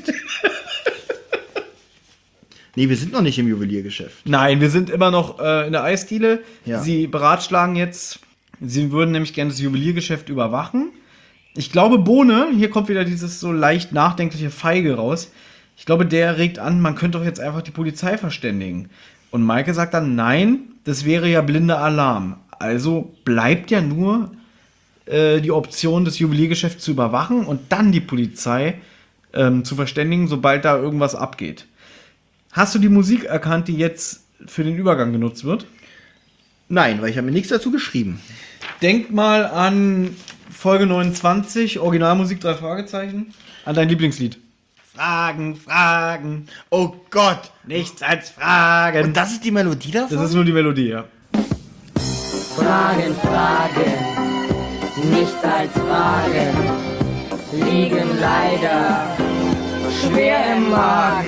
Nee, wir sind noch nicht im Juweliergeschäft. Nein, wir sind immer noch äh, in der Eisdiele. Ja. Sie beratschlagen jetzt, sie würden nämlich gerne das Juweliergeschäft überwachen. Ich glaube, Bohne, hier kommt wieder dieses so leicht nachdenkliche Feige raus. Ich glaube, der regt an, man könnte doch jetzt einfach die Polizei verständigen. Und Maike sagt dann, nein, das wäre ja blinder Alarm. Also bleibt ja nur äh, die Option, das Juweliergeschäft zu überwachen und dann die Polizei ähm, zu verständigen, sobald da irgendwas abgeht. Hast du die Musik erkannt, die jetzt für den Übergang genutzt wird? Nein, weil ich habe mir nichts dazu geschrieben. Denk mal an Folge neunundzwanzig, Originalmusik, drei Fragezeichen, an dein Lieblingslied. Fragen, Fragen, Oh Gott! nichts als Fragen. Und das ist die Melodie davon? Das ist nur die Melodie, ja. Fragen, Fragen, nichts als Fragen, liegen leider schwer im Magen.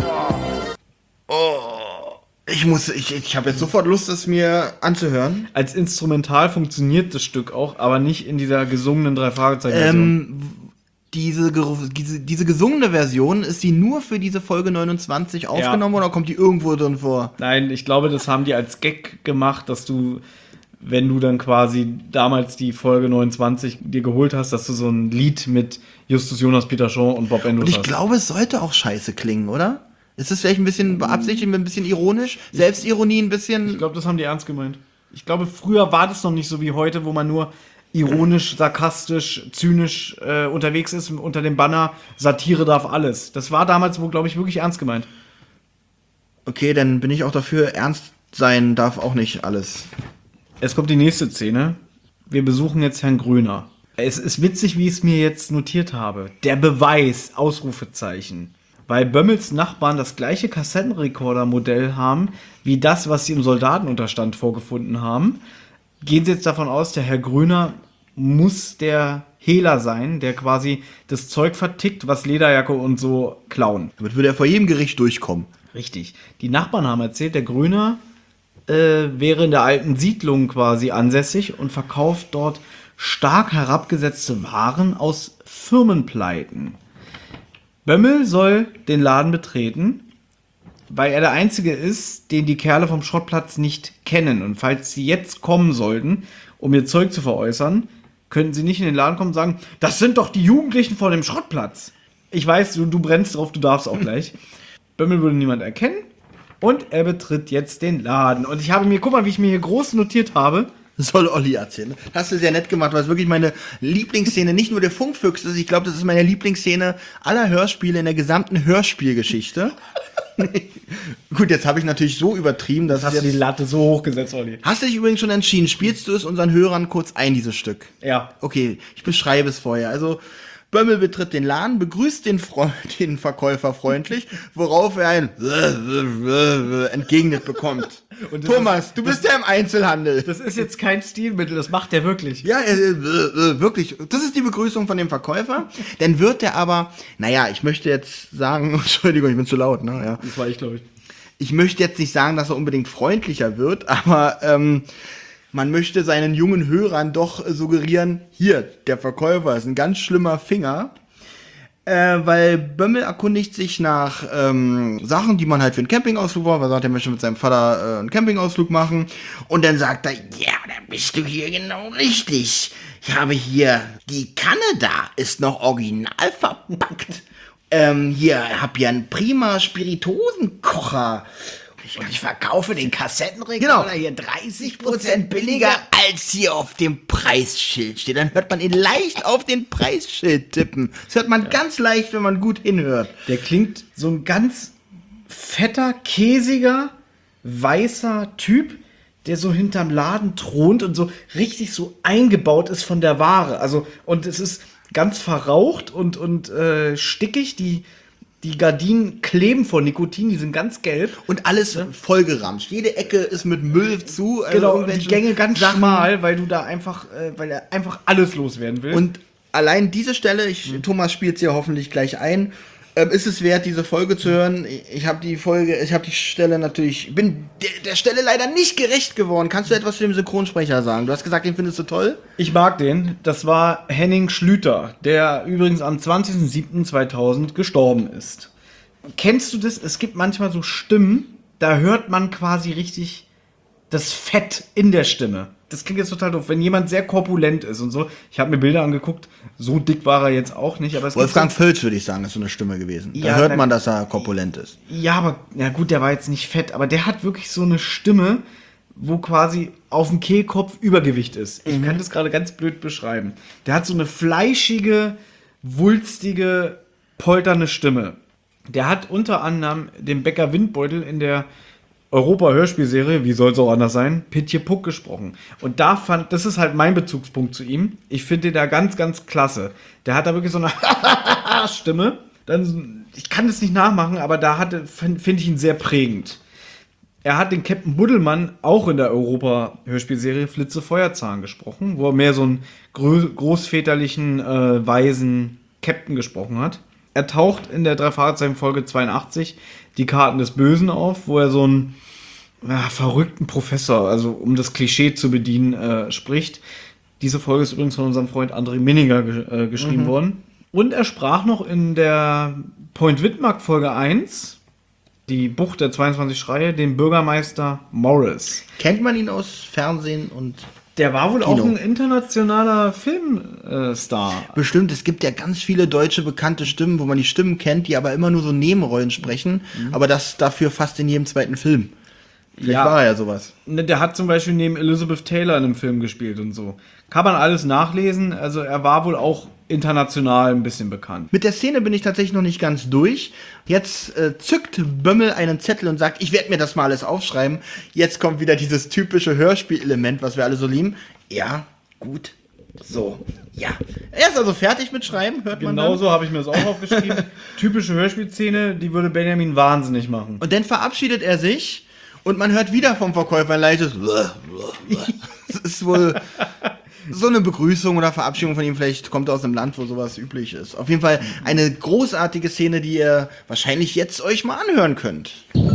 Ich muss, ich, ich habe jetzt sofort Lust, es mir anzuhören. Als Instrumental funktioniert das Stück auch, aber nicht in dieser gesungenen drei Fragezeichen. Ähm, diese, ge- diese, diese gesungene Version, ist die nur für diese Folge neunundzwanzig aufgenommen oder kommt die irgendwo drin vor? Nein, ich glaube, das haben die als Gag gemacht, dass du, wenn du dann quasi damals die Folge neunundzwanzig dir geholt hast, dass du so ein Lied mit Justus Jonas, Peter Shaw und Bob Enders Und ich hast. glaube, es sollte auch scheiße klingen, oder? Ist es vielleicht ein bisschen beabsichtigt, ein bisschen ironisch? Selbstironie ein bisschen? Ich glaube, das haben die ernst gemeint. Ich glaube, früher war das noch nicht so wie heute, wo man nur ironisch, sarkastisch, zynisch äh, unterwegs ist unter dem Banner Satire darf alles. Das war damals wohl, glaube ich, wirklich ernst gemeint. Okay, dann bin ich auch dafür, ernst sein darf auch nicht alles. Es kommt die nächste Szene. Wir besuchen jetzt Herrn Gröner. Es ist witzig, wie ich es mir jetzt notiert habe. Der Beweis, Ausrufezeichen. Weil Bömmels Nachbarn das gleiche Kassettenrekorder-Modell haben, wie das, was sie im Soldatenunterstand vorgefunden haben, gehen sie jetzt davon aus, der Herr Gröner muss der Hehler sein, der quasi das Zeug vertickt, was Lederjacke und so klauen. Damit würde er vor jedem Gericht durchkommen. Richtig. Die Nachbarn haben erzählt, der Gröner äh, wäre in der alten Siedlung quasi ansässig und verkauft dort stark herabgesetzte Waren aus Firmenpleiten. Bömmel soll den Laden betreten, weil er der Einzige ist, den die Kerle vom Schrottplatz nicht kennen. Und falls sie jetzt kommen sollten, um ihr Zeug zu veräußern, könnten sie nicht in den Laden kommen und sagen, das sind doch die Jugendlichen vor dem Schrottplatz. Ich weiß, du, du brennst drauf, du darfst auch gleich. Bömmel würde niemand erkennen und er betritt jetzt den Laden. Und ich habe mir, guck mal, wie ich mir hier groß notiert habe. Soll Olli erzählen. Hast du sehr nett gemacht, weil es wirklich meine Lieblingsszene, nicht nur der Funkfüchs ist, ich glaube, das ist meine Lieblingsszene aller Hörspiele in der gesamten Hörspielgeschichte. Gut, jetzt habe ich natürlich so übertrieben, dass Hast jetzt du die Latte so hochgesetzt, Olli? Hast du dich übrigens schon entschieden? Spielst du es unseren Hörern kurz ein, dieses Stück? Ja. Okay, ich beschreibe es vorher. Also, Bömmel betritt den Laden, begrüßt den, Fre- den Verkäufer freundlich, worauf er ein entgegnet bekommt. Und das Thomas, ist- du bist ja im Einzelhandel. Das ist jetzt kein Stilmittel, das macht der wirklich. Ja, äh, äh, äh, wirklich. Das ist die Begrüßung von dem Verkäufer. Dann wird er aber, naja, ich möchte jetzt sagen, Entschuldigung, ich bin zu laut, ne? Ja. Das war ich, glaube ich. Ich möchte jetzt nicht sagen, dass er unbedingt freundlicher wird, aber ähm, man möchte seinen jungen Hörern doch äh, suggerieren, hier, der Verkäufer ist ein ganz schlimmer Finger. Äh, weil Bömmel erkundigt sich nach ähm, Sachen, die man halt für einen Campingausflug braucht. Er sagt, er möchte mit seinem Vater äh, einen Campingausflug machen. Und dann sagt er, ja, da bist du hier genau richtig. Ich habe hier, die Kanne da ist noch original verpackt. ähm, hier, hab hier einen prima Spirituosenkocher. Und ich verkaufe den Kassettenrekorder Genau. hier dreißig Prozent billiger, als hier auf dem Preisschild steht. Dann hört man ihn leicht auf den Preisschild tippen. Das hört man ganz leicht, wenn man gut hinhört. Der klingt so ein ganz fetter, käsiger, weißer Typ, der so hinterm Laden thront und so richtig so eingebaut ist von der Ware. Also, und es ist ganz verraucht und, und äh, stickig. Die, die Gardinen kleben vor Nikotin, die sind ganz gelb. Und alles vollgeramscht. Jede Ecke ist mit Müll zu. äh, Genau, und die irgendwelche Gänge ganz Sachen. schmal, weil du da einfach, äh, weil er einfach alles loswerden will. Und allein diese Stelle, ich, Thomas spielt sie ja hoffentlich gleich ein, ähm, ist es wert, diese Folge zu hören. Ich habe die Folge, ich habe die Stelle natürlich, bin der, der Stelle leider nicht gerecht geworden. Kannst du etwas zu dem Synchronsprecher sagen? Du hast gesagt, den findest du toll? Ich mag den. Das war Henning Schlüter, der übrigens am zwanzigsten siebten zweitausend gestorben ist. Kennst du das? Es gibt manchmal so Stimmen, da hört man quasi richtig das Fett in der Stimme. Das klingt jetzt total doof, wenn jemand sehr korpulent ist und so. Ich habe mir Bilder angeguckt, so dick war er jetzt auch nicht. Aber es Wolfgang gibt Völz, würde ich sagen, ist so eine Stimme gewesen. Da Ja, hört na- man, dass er korpulent ist. so, ja, aber ja gut, der war jetzt nicht fett, aber der hat wirklich so eine Stimme, wo quasi auf dem Kehlkopf Übergewicht ist. Ich kann das gerade ganz blöd beschreiben. Der hat so eine fleischige, wulstige, polternde Stimme. Der hat unter anderem den Bäcker Windbeutel in der Europa-Hörspielserie, wie soll es auch anders sein, Pitje Puck gesprochen. Und da fand, das ist halt mein Bezugspunkt zu ihm. Ich finde den da ganz, ganz klasse. Der hat da wirklich so eine Stimme. Dann, ich kann das nicht nachmachen, aber da hatte, finde find ich ihn sehr prägend. Er hat den Captain Buddelmann auch in der Europa-Hörspielserie Flitze Feuerzahn gesprochen, wo er mehr so einen grö- großväterlichen, äh, weisen Captain gesprochen hat. Er taucht in der Drei-Fragezeichen-Folge zweiundachtzig die Karten des Bösen auf, wo er so einen ja, verrückten Professor, also um das Klischee zu bedienen, äh, spricht. Diese Folge ist übrigens von unserem Freund André Minninger ge- äh, geschrieben worden. Und er sprach noch in der Point Widmark Folge eins, die Bucht der zweiundzwanzig Schreie, den Bürgermeister Morris. Kennt man ihn aus Fernsehen und Der war wohl Kino. auch ein internationaler Filmstar. bestimmt, es gibt ja ganz viele deutsche bekannte Stimmen, wo man die Stimmen kennt, die aber immer nur so Nebenrollen sprechen, aber das dafür fast in jedem zweiten Film. Vielleicht Ja. war er ja sowas. Ne, der hat zum Beispiel neben Elizabeth Taylor in einem Film gespielt und so. Kann man alles nachlesen. Also er war wohl auch international ein bisschen bekannt. Mit der Szene bin ich tatsächlich noch nicht ganz durch. Jetzt äh, zückt Bömmel einen Zettel und sagt, ich werde mir das mal alles aufschreiben. Jetzt kommt wieder dieses typische Hörspielelement, was wir alle so lieben. Ja, gut. So, ja. Er ist also fertig mit Schreiben, hört man dann. Genauso habe ich mir das auch aufgeschrieben. Typische Hörspielszene, die würde Benjamin wahnsinnig machen. Und dann verabschiedet er sich und man hört wieder vom Verkäufer ein leichtes Das ist wohl so eine Begrüßung oder Verabschiedung von ihm. Vielleicht kommt er aus einem Land, wo sowas üblich ist. Auf jeden Fall eine großartige Szene, die ihr wahrscheinlich jetzt euch mal anhören könnt.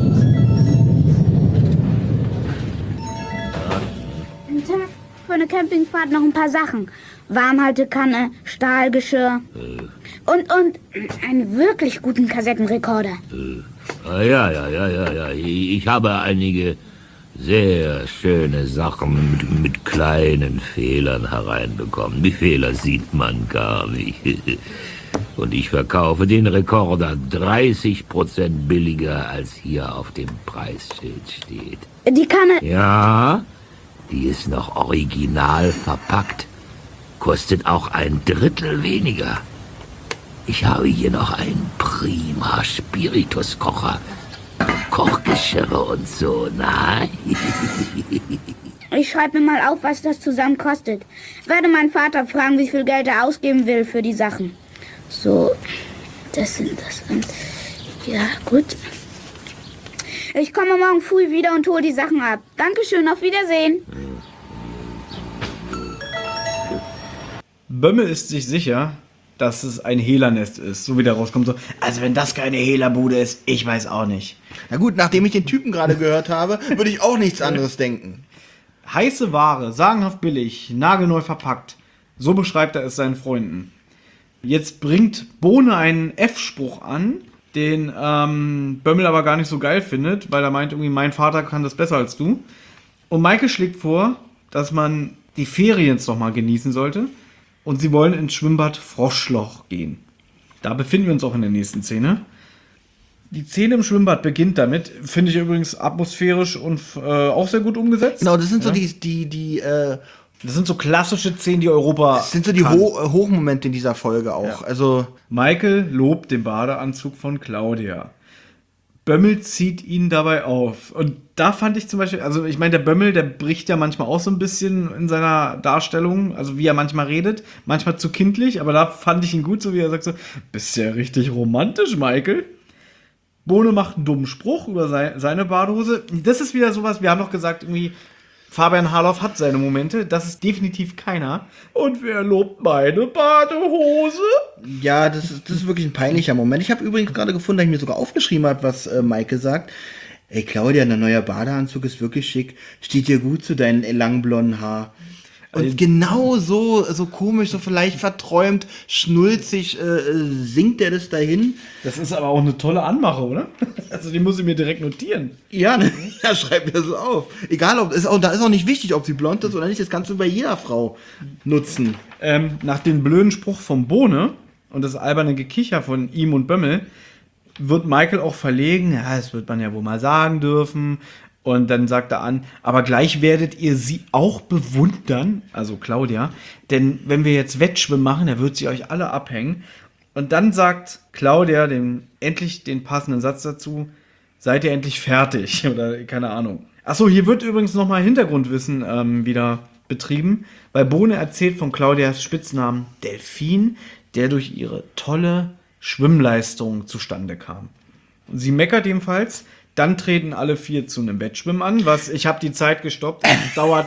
Guten Tag. Für eine Campingfahrt noch ein paar Sachen. Warmhaltekanne, Stahlgeschirr und, und einen wirklich guten Kassettenrekorder. Ah, ja, ja, ja, ja, ja. Ich habe einige sehr schöne Sachen mit, mit kleinen Fehlern hereinbekommen. Die Fehler sieht man gar nicht. Und ich verkaufe den Rekorder dreißig Prozent billiger, als hier auf dem Preisschild steht. Die Kanne, Ja, die ist noch original verpackt. Kostet auch ein Drittel weniger. Ich habe hier noch einen prima Spirituskocher. Kochgeschirre und so, nein. ich schreibe mir mal auf, was das zusammen kostet. Werde meinen Vater fragen, wie viel Geld er ausgeben will für die Sachen. So, das sind das. Und ja, gut. Ich komme morgen früh wieder und hole die Sachen ab. Dankeschön, auf Wiedersehen. Bömmel ist sich sicher, dass es ein Hehlernest ist, so wie der rauskommt. So, also wenn das keine Hehlerbude ist, ich weiß auch nicht. Na gut, nachdem ich den Typen gerade gehört habe, würde ich auch nichts anderes denken. Heiße Ware, sagenhaft billig, nagelneu verpackt. So beschreibt er es seinen Freunden. Jetzt bringt Bohne einen F-Spruch an, den ähm, Bömmel aber gar nicht so geil findet, weil er meint irgendwie, mein Vater kann das besser als du. Und Maike schlägt vor, dass man die Ferien jetzt noch mal genießen sollte. Und sie wollen ins Schwimmbad Froschloch gehen. Da befinden wir uns auch in der nächsten Szene. Die Szene im Schwimmbad beginnt damit, finde ich übrigens atmosphärisch und äh, auch sehr gut umgesetzt. Genau, das sind so Ja. die, die, die, äh, Das sind so klassische Szenen, die Europa. das sind so die kann. Ho äh, Hochmomente in dieser Folge auch. Ja. Also, Michael lobt den Badeanzug von Claudia. Bömmel zieht ihn dabei auf. Und da fand ich zum Beispiel, also ich meine, der Bömmel, der bricht ja manchmal auch so ein bisschen in seiner Darstellung, also wie er manchmal redet, manchmal zu kindlich, aber da fand ich ihn gut, so wie er sagt so, bist ja richtig romantisch, Michael. Bohne macht einen dummen Spruch über sei, seine Badehose. Das ist wieder sowas, wir haben doch gesagt, irgendwie, Fabian Harloff hat seine Momente, das ist definitiv keiner. Und wer lobt meine Badehose? Ja, das ist, das ist wirklich ein peinlicher Moment. Ich habe übrigens gerade gefunden, dass ich mir sogar aufgeschrieben habe, was äh, Maike sagt. Ey, Claudia, dein neuer Badeanzug ist wirklich schick. Steht dir gut zu deinem langen blonden Haar. Und genau so, so komisch, so vielleicht verträumt, schnulzig äh, singt er das dahin. Das ist aber auch eine tolle Anmache, oder? Also die muss ich mir direkt notieren. Ja, ne? Ja, schreib mir so auf. Egal, ob ist auch, da ist auch nicht wichtig, ob sie blond ist oder nicht. Das kannst du bei jeder Frau nutzen. Ähm, nach dem blöden Spruch vom Bohne und das alberne Gekicher von ihm und Bömmel wird Michael auch verlegen. Ja, das wird man ja wohl mal sagen dürfen. Und dann sagt er an, aber gleich werdet ihr sie auch bewundern, also Claudia, denn wenn wir jetzt Wettschwimmen machen, dann wird sie euch alle abhängen. Und dann sagt Claudia dem endlich den passenden Satz dazu, seid ihr endlich fertig? Oder keine Ahnung. Achso, hier wird übrigens nochmal Hintergrundwissen ähm, wieder betrieben, weil Bohne erzählt von Claudias Spitznamen Delfin, der durch ihre tolle Schwimmleistung zustande kam. Und sie meckert ebenfalls. Dann treten alle vier zu einem Wettschwimmen an, was, ich habe die Zeit gestoppt, dauert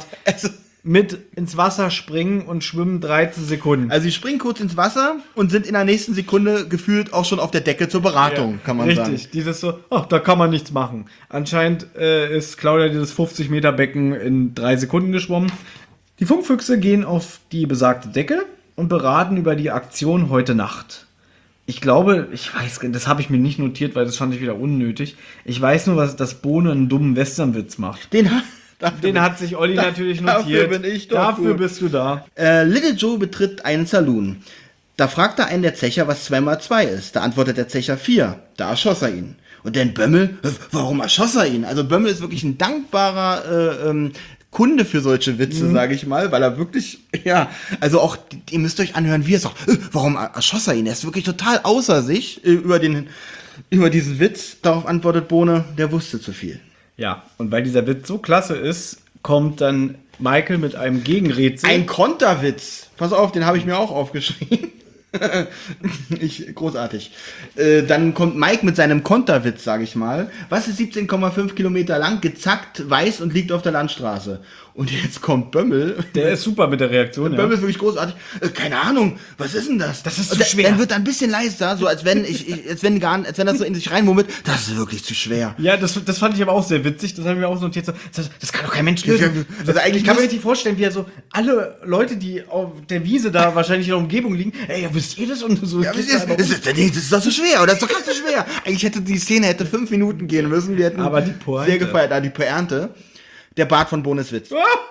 mit ins Wasser springen und schwimmen dreizehn Sekunden. Also sie springen kurz ins Wasser und sind in der nächsten Sekunde gefühlt auch schon auf der Decke zur Beratung, ja, kann man richtig, sagen. Richtig, dieses so, ach, da kann man nichts machen. Anscheinend äh, ist Claudia dieses fünfzig Meter Becken in drei Sekunden geschwommen. Die Funkfüchse gehen auf die besagte Decke und beraten über die Aktion heute Nacht. Ich glaube, ich weiß, das habe ich mir nicht notiert, weil das fand ich wieder unnötig. Ich weiß nur, was das Bohne einen dummen Westernwitz macht. Den, ha- Den hat sich Olli da- natürlich notiert. Dafür bin ich doch Dafür gut. bist du da. Äh, Little Joe betritt einen Saloon. Da fragt er einen der Zecher, was zwei mal zwei ist. Da antwortet der Zecher vier. Da erschoss er ihn. Und dann Bömmel, äh, warum erschoss er ihn? Also Bömmel ist wirklich ein dankbarer äh, ähm, Kunde für solche Witze, mhm. sage ich mal, weil er wirklich, ja, also auch, ihr müsst euch anhören, wie er sagt, äh, warum erschoss er ihn? Er ist wirklich total außer sich äh, über den, über diesen Witz. Darauf antwortet Bohne, der wusste zu viel. Ja, und weil dieser Witz so klasse ist, kommt dann Michael mit einem Gegenrätsel. Ein Konterwitz. Pass auf, den habe ich mir auch aufgeschrieben. ich, großartig. Äh, dann kommt Mike mit seinem Konterwitz, sage ich mal. Was ist siebzehn Komma fünf Kilometer lang, gezackt, weiß und liegt auf der Landstraße? Und jetzt kommt Bömmel. Der ist super mit der Reaktion. Bömmel Ja. ist wirklich großartig. Äh, keine Ahnung, was ist denn das? Das ist Und zu da- schwer. Dann wird er ein bisschen leiser, so als wenn ich, ich als wenn gar, als wenn das so in sich reinmummelt. Das ist wirklich zu schwer. Ja, das, das fand ich aber auch sehr witzig. Das habe ich mir auch notiert. So, das, das kann doch kein Mensch lösen. Also eigentlich ich kann mir muss- richtig vorstellen, wie er so alle Leute, die auf der Wiese da wahrscheinlich in der Umgebung liegen, ey, wisst ihr das? Und so. Ja, das, ist, das, ist, das ist doch so schwer, oder? Das ist doch ganz so schwer. Eigentlich hätte die Szene hätte fünf Minuten gehen müssen. Wir hätten Aber die Pointe. sehr gefeiert. Ah, die Pointe. Der Bart von Bohnes Witz.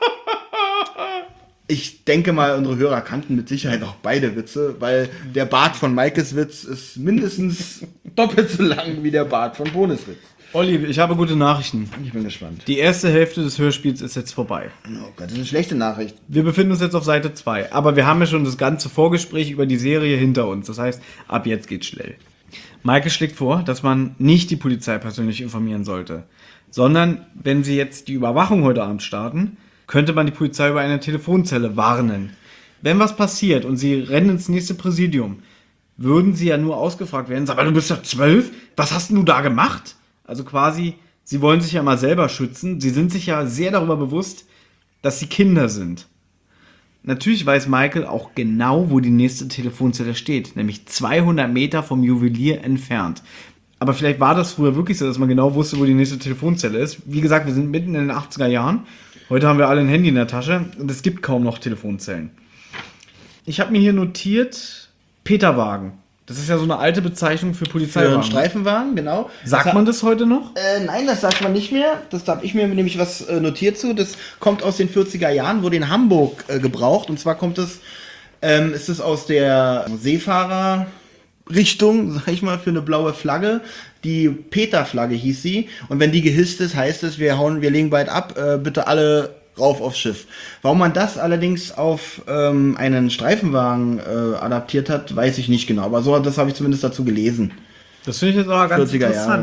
Ich denke mal, unsere Hörer kannten mit Sicherheit auch beide Witze, weil der Bart von Maikes Witz ist mindestens doppelt so lang wie der Bart von Bohnes Witz. Olli, ich habe gute Nachrichten. Ich bin gespannt. Die erste Hälfte des Hörspiels ist jetzt vorbei. Oh Gott, das ist eine schlechte Nachricht. Wir befinden uns jetzt auf Seite zwei, aber wir haben ja schon das ganze Vorgespräch über die Serie hinter uns. Das heißt, ab jetzt geht's schnell. Maike schlägt vor, dass man nicht die Polizei persönlich informieren sollte, sondern wenn sie jetzt die Überwachung heute Abend starten, könnte man die Polizei über eine Telefonzelle warnen. Wenn was passiert und sie rennen ins nächste Präsidium, würden sie ja nur ausgefragt werden, sag mal, du bist doch zwölf, was hast denn du da gemacht? Also quasi, sie wollen sich ja mal selber schützen, sie sind sich ja sehr darüber bewusst, dass sie Kinder sind. Natürlich weiß Michael auch genau, wo die nächste Telefonzelle steht, nämlich zweihundert Meter vom Juwelier entfernt. Aber vielleicht war das früher wirklich so, dass man genau wusste, wo die nächste Telefonzelle ist. Wie gesagt, wir sind mitten in den achtziger Jahren. Heute haben wir alle ein Handy in der Tasche und es gibt kaum noch Telefonzellen. Ich habe mir hier notiert, Peterwagen. Das ist ja so eine alte Bezeichnung für Für Polizeiwagen. einen Streifenwagen, genau. Sagt Das man das heute noch? Äh, nein, das sagt man nicht mehr. Das habe ich mir nämlich was äh, notiert zu. Das kommt aus den vierziger Jahren, wurde in Hamburg äh, gebraucht. Und zwar kommt es, ähm, ist es aus der Seefahrerrichtung, sag ich mal, für eine blaue Flagge. Die Peter-Flagge hieß sie. Und wenn die gehisst ist, heißt es, wir hauen, wir legen bald ab, äh, bitte alle rauf aufs Schiff. Warum man das allerdings auf ähm, einen Streifenwagen äh, adaptiert hat, weiß ich nicht genau. Aber so, das habe ich zumindest dazu gelesen. Das finde ich jetzt aber ganz vierziger interessant. Jahre.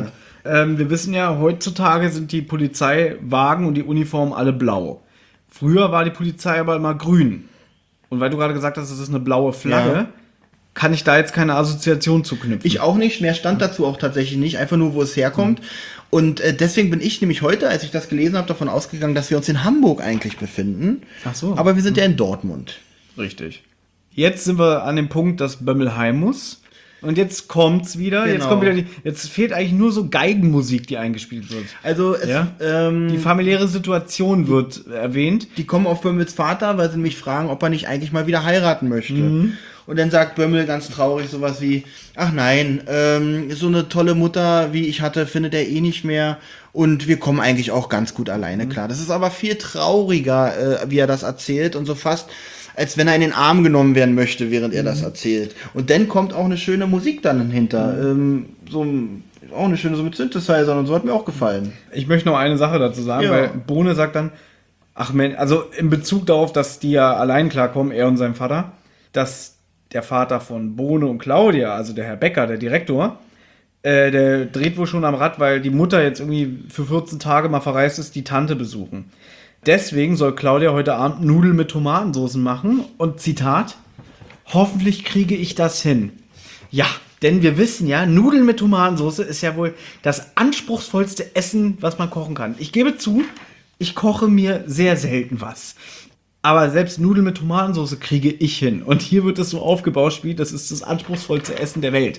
Ähm, wir wissen ja, heutzutage sind die Polizeiwagen und die Uniformen alle blau. Früher war die Polizei aber immer grün. Und weil du gerade gesagt hast, das ist eine blaue Flagge, Ja. kann ich da jetzt keine Assoziation zuknüpfen. Ich auch nicht, mehr stand dazu auch tatsächlich nicht, einfach nur, wo es herkommt. Und äh, deswegen bin ich nämlich heute, als ich das gelesen habe, davon ausgegangen, dass wir uns in Hamburg eigentlich befinden. Ach so. Aber wir sind ja in Dortmund. Richtig. Jetzt sind wir an dem Punkt, dass Bömmel heim muss. Und jetzt kommt's wieder. Jetzt Genau. kommt wieder die. Jetzt fehlt eigentlich nur so Geigenmusik, die eingespielt wird. Also es, Ja? ähm, Die familiäre Situation wird erwähnt. die kommen auf Bömmels Vater, weil sie mich fragen, ob er nicht eigentlich mal wieder heiraten möchte. Und dann sagt Bömmel ganz traurig sowas wie, ach nein, ähm, so eine tolle Mutter, wie ich hatte, findet er eh nicht mehr. Und wir kommen eigentlich auch ganz gut alleine klar. Das ist aber viel trauriger, äh, wie er das erzählt und so fast, als wenn er in den Arm genommen werden möchte, während er das erzählt. Und dann kommt auch eine schöne Musik dann hinter. Ähm, so ein- auch eine schöne, so mit Synthesizern und so, hat mir auch gefallen. Ich möchte noch eine Sache dazu sagen, Ja. weil Bohne sagt dann, ach Mensch, also in Bezug darauf, dass die ja allein klarkommen, er und sein Vater, dass der Vater von Bohne und Claudia, also der Herr Becker, der Direktor, äh, der dreht wohl schon am Rad, weil die Mutter jetzt irgendwie für vierzehn Tage mal verreist ist, die Tante besuchen. Deswegen soll Claudia heute Abend Nudeln mit Tomatensoßen machen und Zitat, hoffentlich kriege ich das hin. Ja, denn wir wissen ja, Nudeln mit Tomatensauce ist ja wohl das anspruchsvollste Essen, was man kochen kann. Ich gebe zu, ich koche mir sehr selten was. Aber selbst Nudeln mit Tomatensauce kriege ich hin. Und hier wird es so aufgebaut, wie das ist das anspruchsvollste Essen der Welt.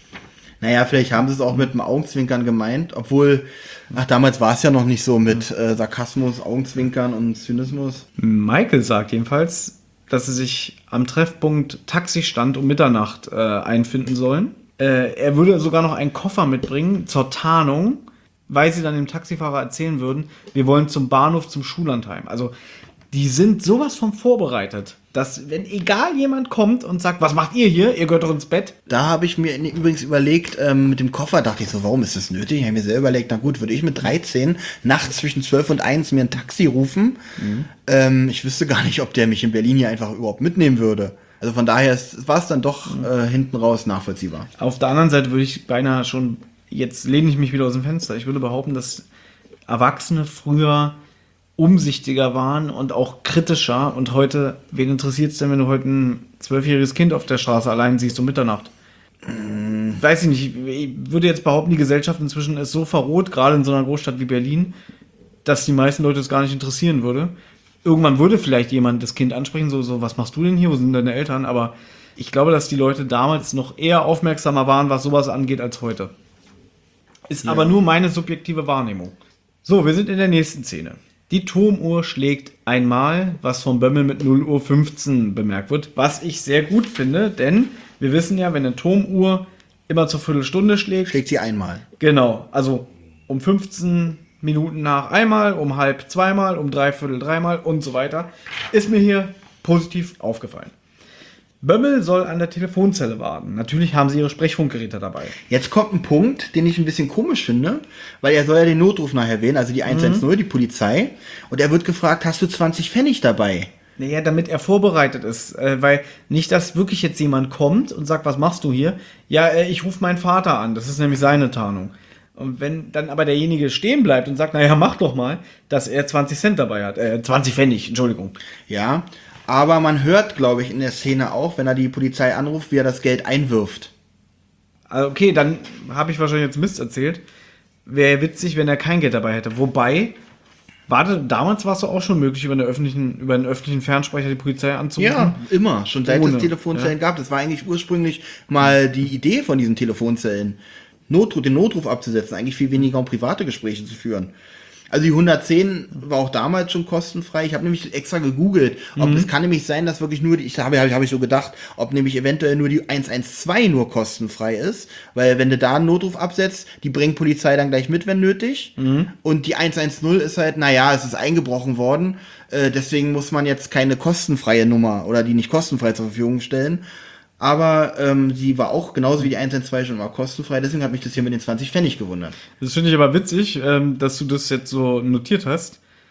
Naja, vielleicht haben sie es auch mit dem Augenzwinkern gemeint, obwohl, ach, damals war es ja noch nicht so mit äh, Sarkasmus, Augenzwinkern und Zynismus. Michael sagt jedenfalls, dass sie sich am Treffpunkt Taxistand um Mitternacht äh, einfinden sollen. Äh, er würde sogar noch einen Koffer mitbringen zur Tarnung, weil sie dann dem Taxifahrer erzählen würden, wir wollen zum Bahnhof, zum Schullandheim. Also die sind sowas von vorbereitet, dass wenn egal jemand kommt und sagt, was macht ihr hier? Ihr gehört doch ins Bett. Da habe ich mir übrigens überlegt, ähm, mit dem Koffer dachte ich so, warum ist das nötig? Ich habe mir selber überlegt, na gut, würde ich mit dreizehn nachts zwischen zwölf und eins mir ein Taxi rufen. Mhm. Ähm, ich wüsste gar nicht, ob der mich in Berlin hier einfach überhaupt mitnehmen würde. Also von daher war es dann doch mhm. äh, hinten raus nachvollziehbar. Auf der anderen Seite würde ich beinahe schon, jetzt lehne ich mich wieder aus dem Fenster, ich würde behaupten, dass Erwachsene früher umsichtiger waren und auch kritischer und heute, wen interessiert es denn, wenn du heute ein zwölfjähriges Kind auf der Straße allein siehst um Mitternacht? Hm. Weiß ich nicht, ich würde jetzt behaupten, die Gesellschaft inzwischen ist so verroht, gerade in so einer Großstadt wie Berlin, dass die meisten Leute es gar nicht interessieren würde. Irgendwann würde vielleicht jemand das Kind ansprechen, so, so, was machst du denn hier, wo sind deine Eltern? Aber ich glaube, dass die Leute damals noch eher aufmerksamer waren, was sowas angeht, als heute. Ist ja. aber nur meine subjektive Wahrnehmung. So, wir sind in der nächsten Szene. Die Turmuhr schlägt einmal, was von Bömmel mit null Uhr fünfzehn bemerkt wird, was ich sehr gut finde, denn wir wissen ja, wenn eine Turmuhr immer zur Viertelstunde schlägt, schlägt sie einmal. Genau, also um fünfzehn Minuten nach einmal, um halb zweimal, um dreiviertel dreimal und so weiter, ist mir hier positiv aufgefallen. Bömmel soll an der Telefonzelle warten. Natürlich haben sie ihre Sprechfunkgeräte dabei. Jetzt kommt ein Punkt, den ich ein bisschen komisch finde, weil er soll ja den Notruf nachher wählen, also die eins eins null, mhm. die Polizei. Und er wird gefragt, hast du zwanzig Pfennig dabei? Naja, damit er vorbereitet ist. Äh, weil nicht, dass wirklich jetzt jemand kommt und sagt, was machst du hier? Ja, äh, ich rufe meinen Vater an. Das ist nämlich seine Tarnung. Und wenn dann aber derjenige stehen bleibt und sagt, naja, mach doch mal, dass er zwanzig Cent dabei hat. Äh, zwanzig Pfennig, Entschuldigung. Ja, aber man hört, glaube ich, in der Szene auch, wenn er die Polizei anruft, wie er das Geld einwirft. Also okay, dann habe ich wahrscheinlich jetzt Mist erzählt. Wäre witzig, wenn er kein Geld dabei hätte. Wobei, warte, damals war es doch auch schon möglich, über, eine öffentlichen, über einen öffentlichen Fernsprecher die Polizei anzurufen. Ja, immer. Schon seit Ohne, es Telefonzellen ja. gab. Das war eigentlich ursprünglich mal die Idee von diesen Telefonzellen. Notruf, den Notruf abzusetzen, eigentlich viel weniger um private Gespräche zu führen. Also die hundertzehn war auch damals schon kostenfrei. Ich habe nämlich extra gegoogelt, ob es mhm. kann nämlich sein, dass wirklich nur, die, ich habe habe ich so gedacht, ob nämlich eventuell nur die eins eins zwei nur kostenfrei ist, weil wenn du da einen Notruf absetzt, die bringt Polizei dann gleich mit, wenn nötig. Mhm. Und die eins eins null ist halt, naja, es ist eingebrochen worden, äh, deswegen muss man jetzt keine kostenfreie Nummer oder die nicht kostenfrei zur Verfügung stellen. Aber ähm, sie war auch, genauso wie die eins eins zwei schon mal kostenfrei, deswegen hat mich das hier mit den zwanzig Pfennig gewundert. Das finde ich aber witzig, ähm, dass du das jetzt so notiert hast.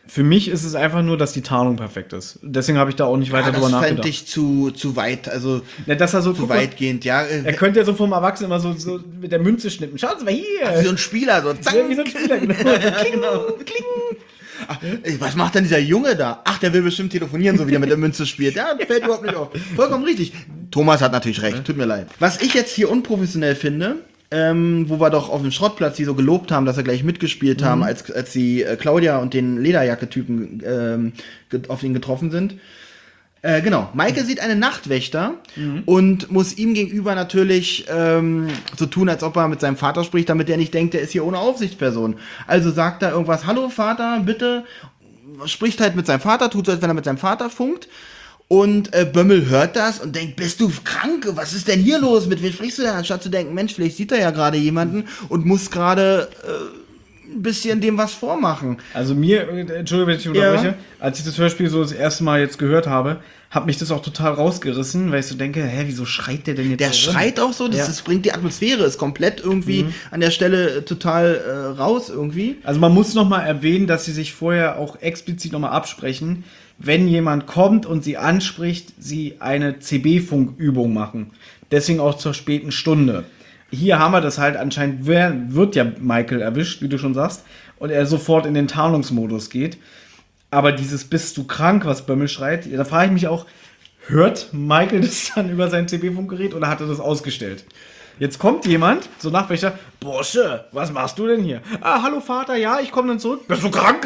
Für mich ist es einfach nur, dass die Tarnung perfekt ist. Deswegen habe ich da auch nicht weiter Ja, drüber das nachgedacht. fände ich zu, zu weit, also Ja, dass er so zu guck mal, weitgehend, ja. äh, Er könnte ja so vom Erwachsenen immer so, so mit der Münze schnippen. Schauen Sie mal hier. Wie so ein Spieler, so zack. Ja, wie so ein Spieler, genau. Kling, kling. Ach, ey, was macht denn dieser Junge da? Ach, der will bestimmt telefonieren, so wie er mit der Münze spielt. Ja, fällt überhaupt nicht auf. Vollkommen richtig. Thomas hat natürlich recht, tut mir leid. Was ich jetzt hier unprofessionell finde, ähm, wo wir doch auf dem Schrottplatz die so gelobt haben, dass sie gleich mitgespielt Mhm. haben, als, als die äh, Claudia und den Lederjacke-Typen ähm, get- auf ihn getroffen sind. Äh, genau, Maike sieht einen Nachtwächter und muss ihm gegenüber natürlich ähm, so tun, als ob er mit seinem Vater spricht, damit er nicht denkt, der ist hier ohne Aufsichtsperson. Also sagt er irgendwas, hallo Vater, bitte, spricht halt mit seinem Vater, tut so, als wenn er mit seinem Vater funkt. Und äh, Bömmel hört das und denkt, bist du krank? Was ist denn hier los? Mit wem sprichst du denn? Anstatt zu denken, Mensch, vielleicht sieht er ja gerade jemanden und muss gerade äh, ein bisschen dem was vormachen. Also mir, äh, Entschuldigung, wenn ich dich Ja. unterbreche, als ich das Hörspiel so das erste Mal jetzt gehört habe, hat mich das auch total rausgerissen, weil ich so denke, hä, wieso schreit der denn jetzt Der so rum? schreit auch so, das, Ja. das bringt die Atmosphäre, ist komplett irgendwie an der Stelle äh, total äh, raus irgendwie. Also man muss noch mal erwähnen, dass sie sich vorher auch explizit noch mal absprechen, wenn jemand kommt und sie anspricht, sie eine C B-Funkübung machen. Deswegen auch zur späten Stunde. Hier haben wir das halt anscheinend, wer, wird ja Michael erwischt, wie du schon sagst, und er sofort in den Tarnungsmodus geht. Aber dieses "Bist du krank", was Bömmel schreit, da frage ich mich auch, hört Michael das dann über sein C B-Funkgerät oder hat er das ausgestellt? Jetzt kommt jemand, so Nachtwächter, Bursche, was machst du denn hier? Ah, hallo Vater, ja, ich komme dann zurück. Bist du krank?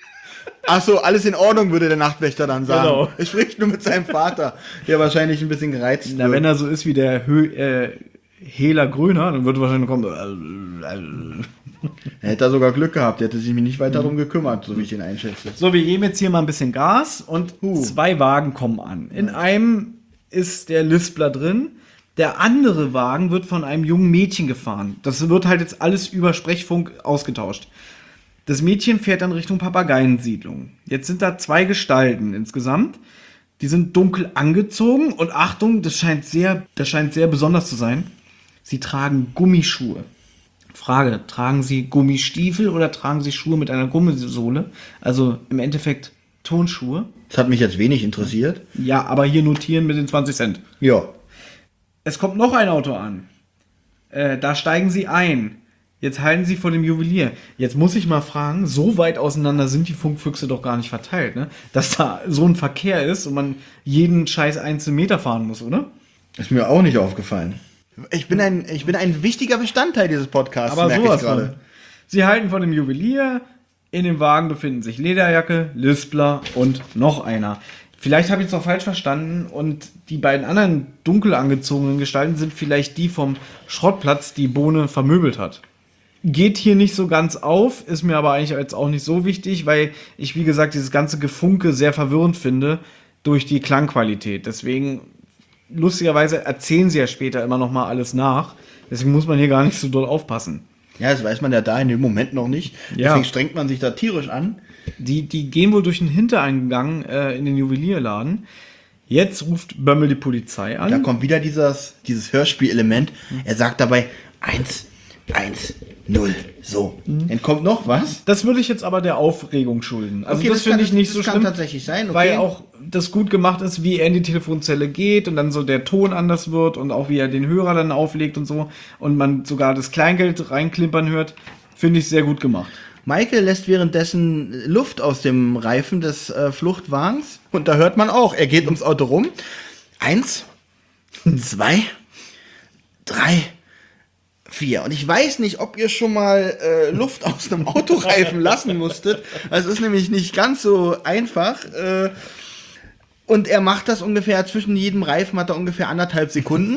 Ach so, alles in Ordnung, würde der Nachtwächter dann sagen. Genau. Er spricht nur mit seinem Vater, der wahrscheinlich ein bisschen gereizt Na, wird. wenn er so ist wie der Hö äh, Hehler Gröner, dann würde wahrscheinlich kommen. Äh, äh. Er hätte da sogar Glück gehabt, der hätte sich nicht weiter darum gekümmert, so wie ich ihn einschätze. So, wir geben jetzt hier mal ein bisschen Gas und Huh. zwei Wagen kommen an. In einem ist der Lispler drin. Der andere Wagen wird von einem jungen Mädchen gefahren. Das wird halt jetzt alles über Sprechfunk ausgetauscht. Das Mädchen fährt dann Richtung Papageiensiedlung. Jetzt sind da zwei Gestalten insgesamt. Die sind dunkel angezogen und Achtung, das scheint sehr, das scheint sehr besonders zu sein. Sie tragen Gummischuhe. Frage, tragen Sie Gummistiefel oder tragen Sie Schuhe mit einer Gummisohle? Also im Endeffekt Tonschuhe. Das hat mich jetzt wenig interessiert. Ja, aber hier notieren mit den zwanzig Cent. Ja. Es kommt noch ein Auto an. Äh, da steigen Sie ein. Jetzt halten Sie vor dem Juwelier. Jetzt muss ich mal fragen, so weit auseinander sind die Funkfüchse doch gar nicht verteilt, ne? Dass da so ein Verkehr ist und man jeden scheiß einzelnen Meter fahren muss, oder? Ist mir auch nicht aufgefallen. Ich bin ein, ich bin ein wichtiger Bestandteil dieses Podcasts, Aber merke ich sowas gerade. von. Sie halten vor dem Juwelier. In dem Wagen befinden sich Lederjacke, Lispler und noch einer. Vielleicht habe ich es auch falsch verstanden und die beiden anderen dunkel angezogenen Gestalten sind vielleicht die vom Schrottplatz, die Bohne vermöbelt hat. Geht hier nicht so ganz auf, ist mir aber eigentlich jetzt auch nicht so wichtig, weil ich, wie gesagt, dieses ganze Gefunke sehr verwirrend finde durch die Klangqualität. Deswegen, lustigerweise, erzählen sie ja später immer noch mal alles nach. Deswegen muss man hier gar nicht so doll aufpassen. Ja, das weiß man ja da in dem Moment noch nicht. Ja. Deswegen strengt man sich da tierisch an. Die, die gehen wohl durch den Hintereingang äh, in den Juwelierladen. Jetzt ruft Bömmel die Polizei an. Da kommt wieder dieses, dieses Hörspielelement. Er sagt dabei eins, eins, null. So. Dann kommt noch was. Das würde ich jetzt aber der Aufregung schulden. Also Okay, das, das finde kann- ich nicht das so kann schlimm. tatsächlich sein, okay. Weil auch das gut gemacht ist, wie er in die Telefonzelle geht und dann so der Ton anders wird und auch wie er den Hörer dann auflegt und so. Und man sogar das Kleingeld reinklimpern hört. Finde ich sehr gut gemacht. Michael lässt währenddessen Luft aus dem Reifen des äh, Fluchtwagens. Und da hört man auch, er geht ums Auto rum. Eins, zwei, drei, vier. Und ich weiß nicht, ob ihr schon mal äh, Luft aus einem Autoreifen lassen musstet. Das ist nämlich nicht ganz so einfach. Äh, und er macht das ungefähr, zwischen jedem Reifen hat er ungefähr anderthalb Sekunden.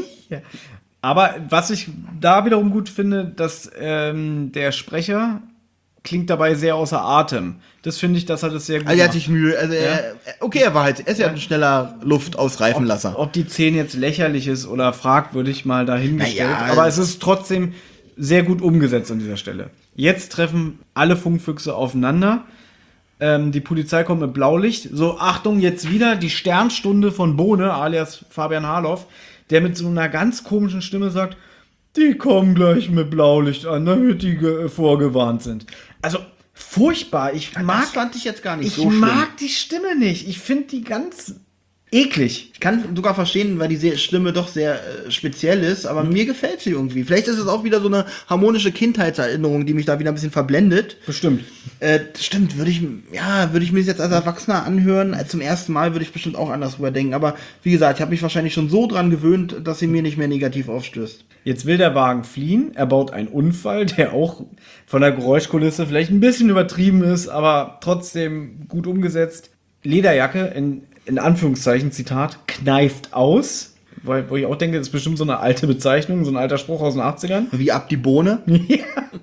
Aber was ich da wiederum gut finde, dass ähm, der Sprecher klingt dabei sehr außer Atem. Das finde ich, dass er das sehr gut Also er hat macht. sich Mühe, also er, okay, er war halt, er ist ja ein schneller Luftausreifenlasser. Ob die Szene jetzt lächerlich ist oder fragwürdig mal dahingestellt. Naja, aber es ist trotzdem sehr gut umgesetzt an dieser Stelle. Jetzt treffen alle Funkfüchse aufeinander. Ähm, die Polizei kommt mit Blaulicht. So, Achtung, jetzt wieder die Sternstunde von Bohne, alias Fabian Harloff, der mit so einer ganz komischen Stimme sagt, die kommen gleich mit Blaulicht an, damit die ge- vorgewarnt sind. Also furchtbar. Ich Das mag, fand ich jetzt gar nicht ich so schlimm. mag die Stimme nicht. Ich finde die ganz eklig. Ich kann sogar verstehen, weil die Se- Stimme doch sehr äh, speziell ist, aber mir gefällt sie irgendwie. Vielleicht ist es auch wieder so eine harmonische Kindheitserinnerung, die mich da wieder ein bisschen verblendet. Bestimmt. Äh, stimmt, würde ich, ja, würde ich mir das jetzt als Erwachsener anhören, als zum ersten Mal würde ich bestimmt auch anders drüber denken. Aber wie gesagt, ich habe mich wahrscheinlich schon so dran gewöhnt, dass sie mir nicht mehr negativ aufstößt. Jetzt will der Wagen fliehen. Er baut einen Unfall, der auch von der Geräuschkulisse vielleicht ein bisschen übertrieben ist, aber trotzdem gut umgesetzt. Lederjacke, in, in Anführungszeichen, Zitat, kneift aus. Weil, wo ich auch denke, das ist bestimmt so eine alte Bezeichnung, so ein alter Spruch aus den achtzigern. Wie ab die Bohne. Ja.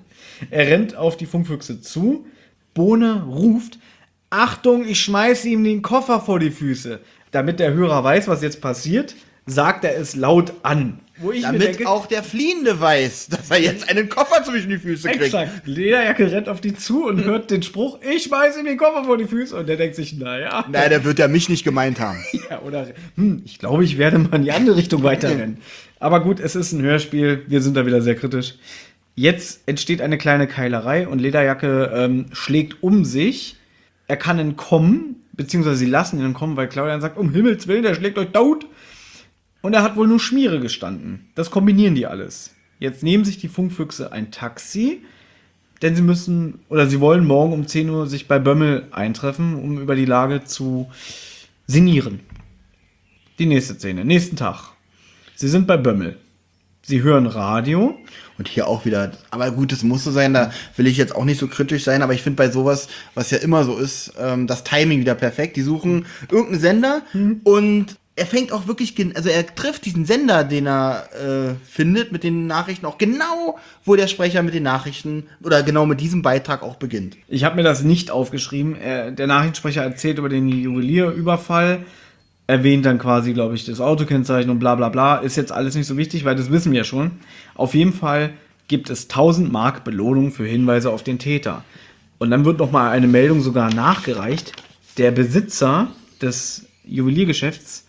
Er rennt auf die Funkfüchse zu. Bohne ruft: Achtung, ich schmeiße ihm den Koffer vor die Füße. Damit der Hörer weiß, was jetzt passiert, sagt er es laut an. Wo ich Damit mir denke, auch der Fliehende weiß, dass er jetzt einen Koffer zwischen die Füße kriegt. exakt, Lederjacke rennt auf die zu und hört den Spruch: Ich schmeiße ihm den Koffer vor die Füße. Und der denkt sich, naja. Nein, der wird ja mich nicht gemeint haben. Ja, oder, hm, ich glaube, ich werde mal in die andere Richtung weiterrennen. Aber gut, es ist ein Hörspiel. Wir sind da wieder sehr kritisch. Jetzt entsteht eine kleine Keilerei und Lederjacke ähm, schlägt um sich. Er kann entkommen, beziehungsweise sie lassen ihn entkommen, weil Claudia sagt: Um Himmels Willen, der schlägt euch tot. Und er hat wohl nur Schmiere gestanden. Das kombinieren die alles. Jetzt nehmen sich die Funkfüchse ein Taxi, denn sie müssen, oder sie wollen morgen um zehn Uhr sich bei Bömmel eintreffen, um über die Lage zu sinnieren. Die nächste Szene, nächsten Tag. Sie sind bei Bömmel. Sie hören Radio. Und hier auch wieder, aber gut, es muss so sein, da will ich jetzt auch nicht so kritisch sein, aber ich finde bei sowas, was ja immer so ist, ähm, das Timing wieder perfekt. Die suchen irgendeinen Sender und er fängt auch wirklich, gen- also er trifft diesen Sender, den er äh, findet mit den Nachrichten auch genau, wo der Sprecher mit den Nachrichten oder genau mit diesem Beitrag auch beginnt. Ich habe mir das nicht aufgeschrieben. Er, der Nachrichtensprecher erzählt über den Juwelierüberfall, erwähnt dann quasi, glaube ich, das Autokennzeichen und bla bla bla. Ist jetzt alles nicht so wichtig, weil das wissen wir ja schon. Auf jeden Fall gibt es tausend Mark Belohnung für Hinweise auf den Täter. Und dann wird noch mal eine Meldung sogar nachgereicht. Der Besitzer des Juweliergeschäfts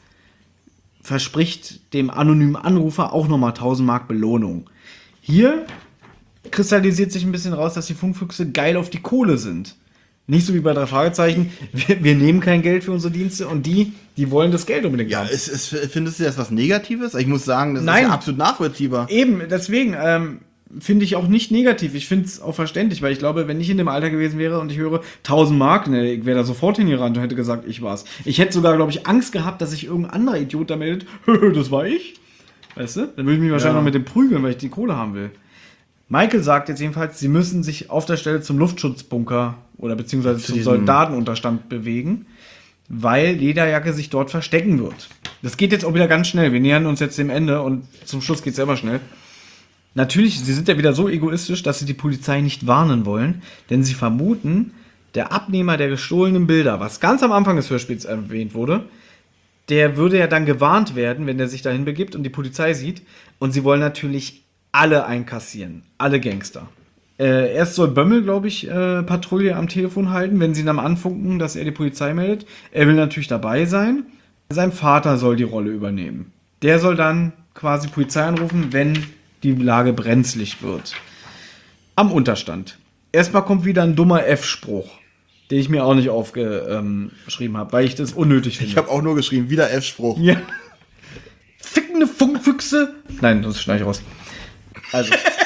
verspricht dem anonymen Anrufer auch noch mal tausend Mark Belohnung. Hier kristallisiert sich ein bisschen raus, dass die Funkfüchse geil auf die Kohle sind. Nicht so wie bei drei Fragezeichen, wir, wir nehmen kein Geld für unsere Dienste und die, die wollen das Geld unbedingt Ja, haben. ist, ist, findest du das was Negatives? Ich muss sagen, das Nein. ist ja absolut nachvollziehbar. Eben, deswegen ähm, finde ich auch nicht negativ. Ich finde es auch verständlich, weil ich glaube, wenn ich in dem Alter gewesen wäre und ich höre tausend Mark, ne, ich wäre da sofort hingerannt und hätte gesagt, ich war's. Ich hätte sogar, glaube ich, Angst gehabt, dass sich irgendein anderer Idiot da meldet, das war ich. Weißt du? Dann würde ich mich wahrscheinlich Ja. noch mit dem prügeln, weil ich die Kohle haben will. Michael sagt jetzt jedenfalls, sie müssen sich auf der Stelle zum Luftschutzbunker oder beziehungsweise zum diesem- Soldatenunterstand bewegen, weil Lederjacke sich dort verstecken wird. Das geht jetzt auch wieder ganz schnell. Wir nähern uns jetzt dem Ende und zum Schluss geht's selber schnell. Natürlich, sie sind ja wieder so egoistisch, dass sie die Polizei nicht warnen wollen, denn sie vermuten, der Abnehmer der gestohlenen Bilder, was ganz am Anfang des Hörspiels erwähnt wurde, der würde ja dann gewarnt werden, wenn der sich dahin begibt und die Polizei sieht. Und sie wollen natürlich alle einkassieren. Alle Gangster. Äh, erst soll Bömmel, glaube ich, äh, Patrouille am Telefon halten, wenn sie ihn dann anfunken, dass er die Polizei meldet. Er will natürlich dabei sein. Sein Vater soll die Rolle übernehmen. Der soll dann quasi Polizei anrufen, wenn die Lage brenzlig wird. Am Unterstand. Erstmal kommt wieder ein dummer F-Spruch, den ich mir auch nicht aufgeschrieben habe, weil ich das unnötig finde. Ich habe auch nur geschrieben, wieder F-Spruch. Ja. Fickende Funkfüchse. Nein, das schneide ich raus. Also.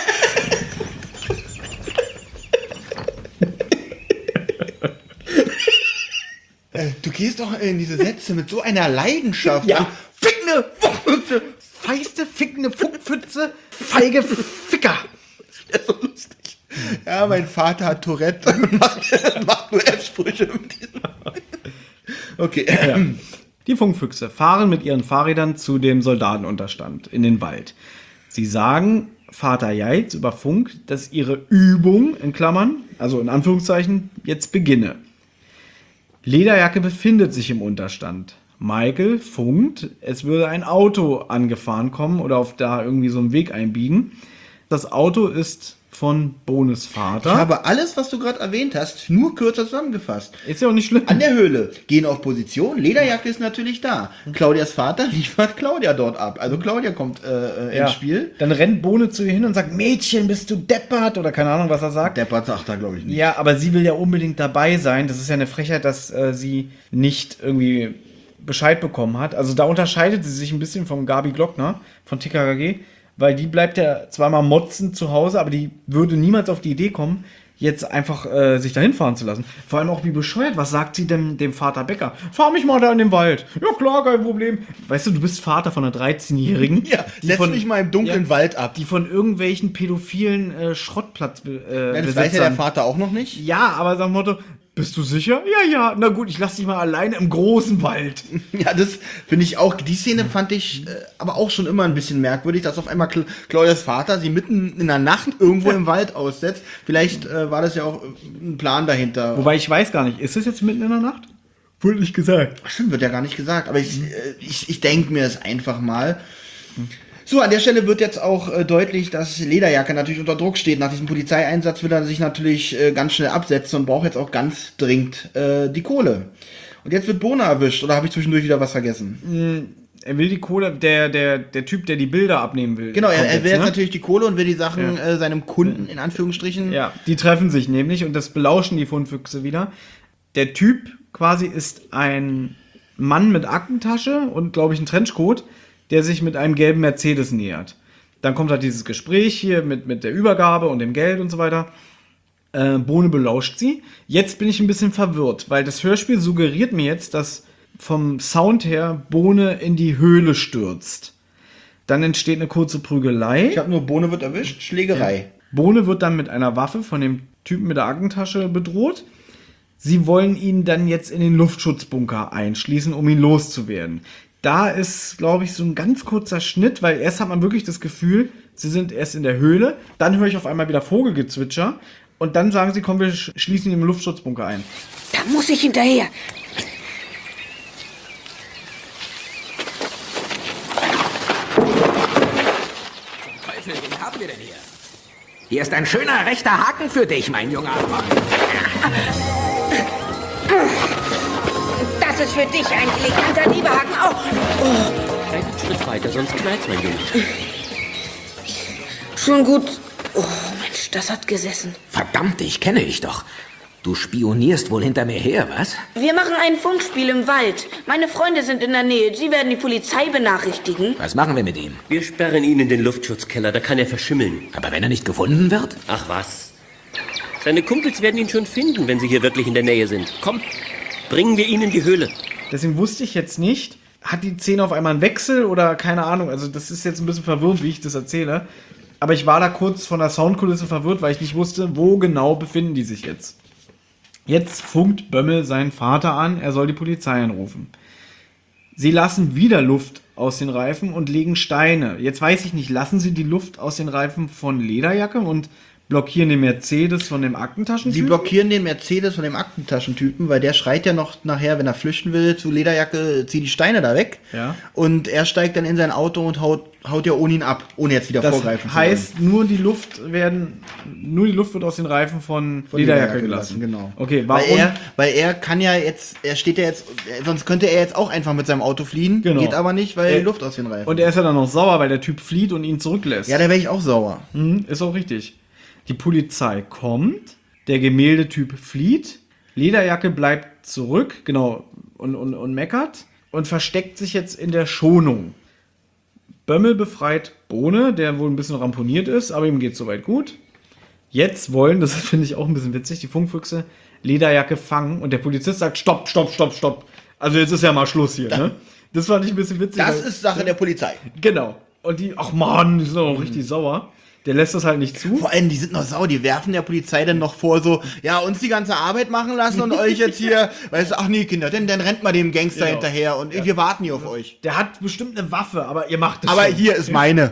Äh, du gehst doch in diese Sätze mit so einer Leidenschaft. Ja. an. Fickende Funkfüchse. Feiste, fickende Funkpfütze, feige Ficker. Das ist so lustig. Ja, mein Vater hat Tourette und macht, macht nur F-Sprüche mit diesem. Okay. Ja. Die Funkfüchse fahren mit ihren Fahrrädern zu dem Soldatenunterstand in den Wald. Sie sagen Vater Jeitz über Funk, dass ihre Übung, in Klammern, also in Anführungszeichen, jetzt beginne. Lederjacke befindet sich im Unterstand. Michael funkt, es würde ein Auto angefahren kommen oder auf da irgendwie so einen Weg einbiegen. Das Auto ist von Bones Vater. Ich habe alles, was du gerade erwähnt hast, nur kürzer zusammengefasst. Ist ja auch nicht schlimm. An der Höhle, gehen auf Position, Lederjacke ist natürlich da. Claudias Vater liefert Claudia dort ab. Also Claudia kommt äh, äh, ja. ins Spiel. Dann rennt Bohne zu ihr hin und sagt, Mädchen, bist du deppert? Oder keine Ahnung, was er sagt. Deppert sagt er, glaube ich, nicht. Ja, aber sie will ja unbedingt dabei sein. Das ist ja eine Frechheit, dass äh, sie nicht irgendwie Bescheid bekommen hat. Also da unterscheidet sie sich ein bisschen vom Gabi Glockner von T K K G, weil die bleibt ja zwar mal motzend zu Hause, aber die würde niemals auf die Idee kommen, jetzt einfach äh, sich dahin fahren zu lassen. Vor allem auch wie bescheuert. Was sagt sie denn dem Vater Becker? Fahr mich mal da in den Wald. Ja klar, kein Problem. Weißt du, du bist Vater von einer dreizehnjährigen. Ja, setz von, mich mal im dunklen ja, Wald ab. Die von irgendwelchen pädophilen äh, Schrottplatz äh, Ja, das weiß ja der Vater auch noch nicht. Ja, aber sag Motto, bist du sicher? Ja, ja. Na gut, ich lass dich mal alleine im großen Wald. Ja, das finde ich auch. Die Szene fand ich äh, aber auch schon immer ein bisschen merkwürdig, dass auf einmal Cla- Claudias Vater sie mitten in der Nacht irgendwo im Wald aussetzt. Vielleicht äh, war das ja auch ein Plan dahinter. Wobei ich weiß gar nicht, ist es jetzt mitten in der Nacht? Wurde nicht gesagt. Ach, stimmt, wird ja gar nicht gesagt. Aber ich, äh, ich, ich denke mir es einfach mal. So, an der Stelle wird jetzt auch äh, deutlich, dass Lederjacke natürlich unter Druck steht. Nach diesem Polizeieinsatz will er sich natürlich äh, ganz schnell absetzen und braucht jetzt auch ganz dringend äh, die Kohle. Und jetzt wird Bohne erwischt. Oder habe ich zwischendurch wieder was vergessen? Er will die Kohle, der, der, der Typ, der die Bilder abnehmen will. Genau, er, kommt er will jetzt ne? natürlich die Kohle und will die Sachen Ja. äh, seinem Kunden in Anführungsstrichen. Ja, die treffen sich nämlich und das belauschen die Fundfüchse wieder. Der Typ quasi ist ein Mann mit Aktentasche und, glaube ich, ein Trenchcoat, der sich mit einem gelben Mercedes nähert. Dann kommt halt dieses Gespräch hier mit, mit der Übergabe und dem Geld und so weiter. Äh, Bohne belauscht sie. Jetzt bin ich ein bisschen verwirrt, weil das Hörspiel suggeriert mir jetzt, dass vom Sound her Bohne in die Höhle stürzt. Dann entsteht eine kurze Prügelei. Ich habe nur Bohne wird erwischt, Schlägerei. Bohne wird dann mit einer Waffe von dem Typen mit der Aktentasche bedroht. Sie wollen ihn dann jetzt in den Luftschutzbunker einschließen, um ihn loszuwerden. Da ist, glaube ich, so ein ganz kurzer Schnitt, weil erst hat man wirklich das Gefühl, sie sind erst in der Höhle, dann höre ich auf einmal wieder Vogelgezwitscher und dann sagen sie, komm, wir sch- schließen ihn im Luftschutzbunker ein. Da muss ich hinterher. Teufel, wen haben wir denn hier? Hier ist ein schöner rechter Haken für dich, mein junger Freund. Das ist für dich ein eleganter Liebehaken. Oh, Einen Schritt weiter, sonst knallt's, mein Junge. schon gut. Oh, Mensch, das hat gesessen. Verdammt, ich kenne dich doch. Du spionierst wohl hinter mir her, was? Wir machen ein Funkspiel im Wald. Meine Freunde sind in der Nähe. Sie werden die Polizei benachrichtigen. Was machen wir mit ihm? Wir sperren ihn in den Luftschutzkeller, da kann er verschimmeln. Aber wenn er nicht gefunden wird? Ach was. Seine Kumpels werden ihn schon finden, wenn sie hier wirklich in der Nähe sind. Komm, bringen wir ihn in die Höhle. Deswegen wusste ich jetzt nicht, hat die Szene auf einmal einen Wechsel oder keine Ahnung. Also das ist jetzt ein bisschen verwirrend, wie ich das erzähle. Aber ich war da kurz von der Soundkulisse verwirrt, weil ich nicht wusste, wo genau befinden die sich jetzt. Jetzt funkt Bömmel seinen Vater an, er soll die Polizei anrufen. Sie lassen wieder Luft aus den Reifen und legen Steine. Jetzt weiß ich nicht, lassen sie die Luft aus den Reifen von Lederjacke und blockieren den Mercedes von dem Aktentaschentypen? Sie blockieren den Mercedes von dem Aktentaschentypen, weil der schreit ja noch nachher, wenn er flüchten will, zu Lederjacke, zieh die Steine da weg. Ja. Und er steigt dann in sein Auto und haut, haut ja ohne ihn ab, ohne jetzt wieder Das vorgreifen heißt, nur die Luft werden, nur die Luft wird aus den Reifen von, von Lederjacke gelassen. Genau. Okay, warum? Weil er, weil er kann ja jetzt, er steht ja jetzt, sonst könnte er jetzt auch einfach mit seinem Auto fliehen, Genau. geht aber nicht, weil Er- die Luft aus den Reifen. Und er ist ja dann noch sauer, weil der Typ flieht und ihn zurücklässt. Ja, da wäre ich auch sauer. Mhm, ist auch richtig. Die Polizei kommt, der Gemäldetyp flieht, Lederjacke bleibt zurück, genau, und, und, und meckert und versteckt sich jetzt in der Schonung. Bömmel befreit Bohne, der wohl ein bisschen ramponiert ist, aber ihm geht soweit gut. Jetzt wollen, das finde ich auch ein bisschen witzig, die Funkfüchse Lederjacke fangen und der Polizist sagt, stopp, stopp, stopp, stopp. Also jetzt ist ja mal Schluss hier, ne? Das fand ich ein bisschen witzig. Das weil- ist Sache der Polizei. Genau. Und die, ach Mann, die sind auch richtig sauer. Der lässt das halt nicht zu. Vor allem, die sind noch sau, die werfen der Polizei dann noch vor, so, ja, uns die ganze Arbeit machen lassen und euch jetzt hier, weißt du, ach nee, Kinder, dann, dann rennt mal dem Gangster Genau. hinterher und wir warten hier auf euch. Der hat bestimmt eine Waffe, aber ihr macht es Aber schon. hier ist meine.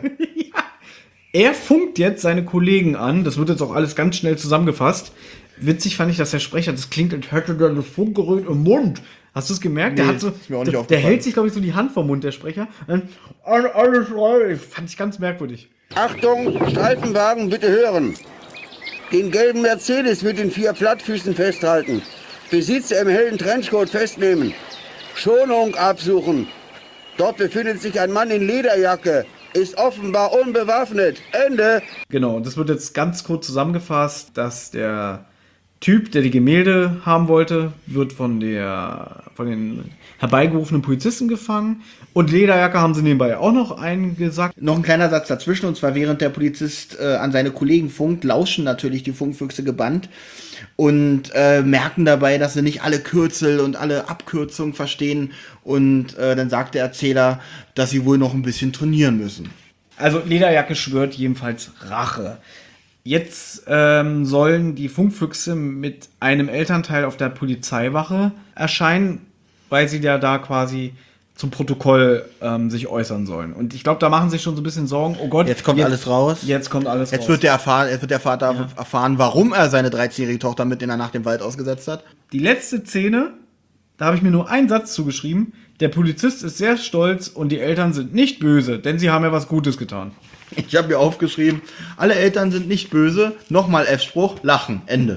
Er funkt jetzt seine Kollegen an. Das wird jetzt auch alles ganz schnell zusammengefasst. Witzig fand ich, dass der Sprecher, das klingt, als hätte der das Funkgerät im Mund. Hast du es gemerkt? der Nee, hat so, ist mir auch nicht der, der aufgefallen. hält sich, glaube ich, so die Hand vom Mund, der Sprecher. Und Alles, alles, fand ich ganz merkwürdig. Achtung, Streifenwagen, bitte hören. Den gelben Mercedes mit den vier Plattfüßen festhalten. Besitzer im hellen Trenchcoat festnehmen. Schonung absuchen. Dort befindet sich ein Mann in Lederjacke. Ist offenbar unbewaffnet. Ende. Genau, und das wird jetzt ganz kurz zusammengefasst, dass der Typ, der die Gemälde haben wollte, wird von der von den herbeigerufenen Polizisten gefangen. Und Lederjacke haben sie nebenbei auch noch eingesackt. Noch ein kleiner Satz dazwischen, und zwar während der Polizist äh, an seine Kollegen funkt, lauschen natürlich die Funkfüchse gebannt und äh, merken dabei, dass sie nicht alle Kürzel und alle Abkürzungen verstehen. Und äh, dann sagt der Erzähler, dass sie wohl noch ein bisschen trainieren müssen. Also Lederjacke schwört jedenfalls Rache. Jetzt ähm, sollen die Funkfüchse mit einem Elternteil auf der Polizeiwache erscheinen, weil sie ja da quasi zum Protokoll ähm, sich äußern sollen. Und ich glaube, da machen sich schon so ein bisschen Sorgen. Oh Gott, jetzt kommt jetzt, alles raus. Jetzt kommt alles jetzt raus. Wird der erfahren, jetzt wird der Vater Ja. erfahren, warum er seine dreizehnjährige Tochter mit in der Nacht im Wald ausgesetzt hat. Die letzte Szene, da habe ich mir nur einen Satz zugeschrieben. Der Polizist ist sehr stolz und die Eltern sind nicht böse, denn sie haben ja was Gutes getan. Ich habe mir aufgeschrieben, alle Eltern sind nicht böse. Nochmal F-Spruch, lachen, Ende.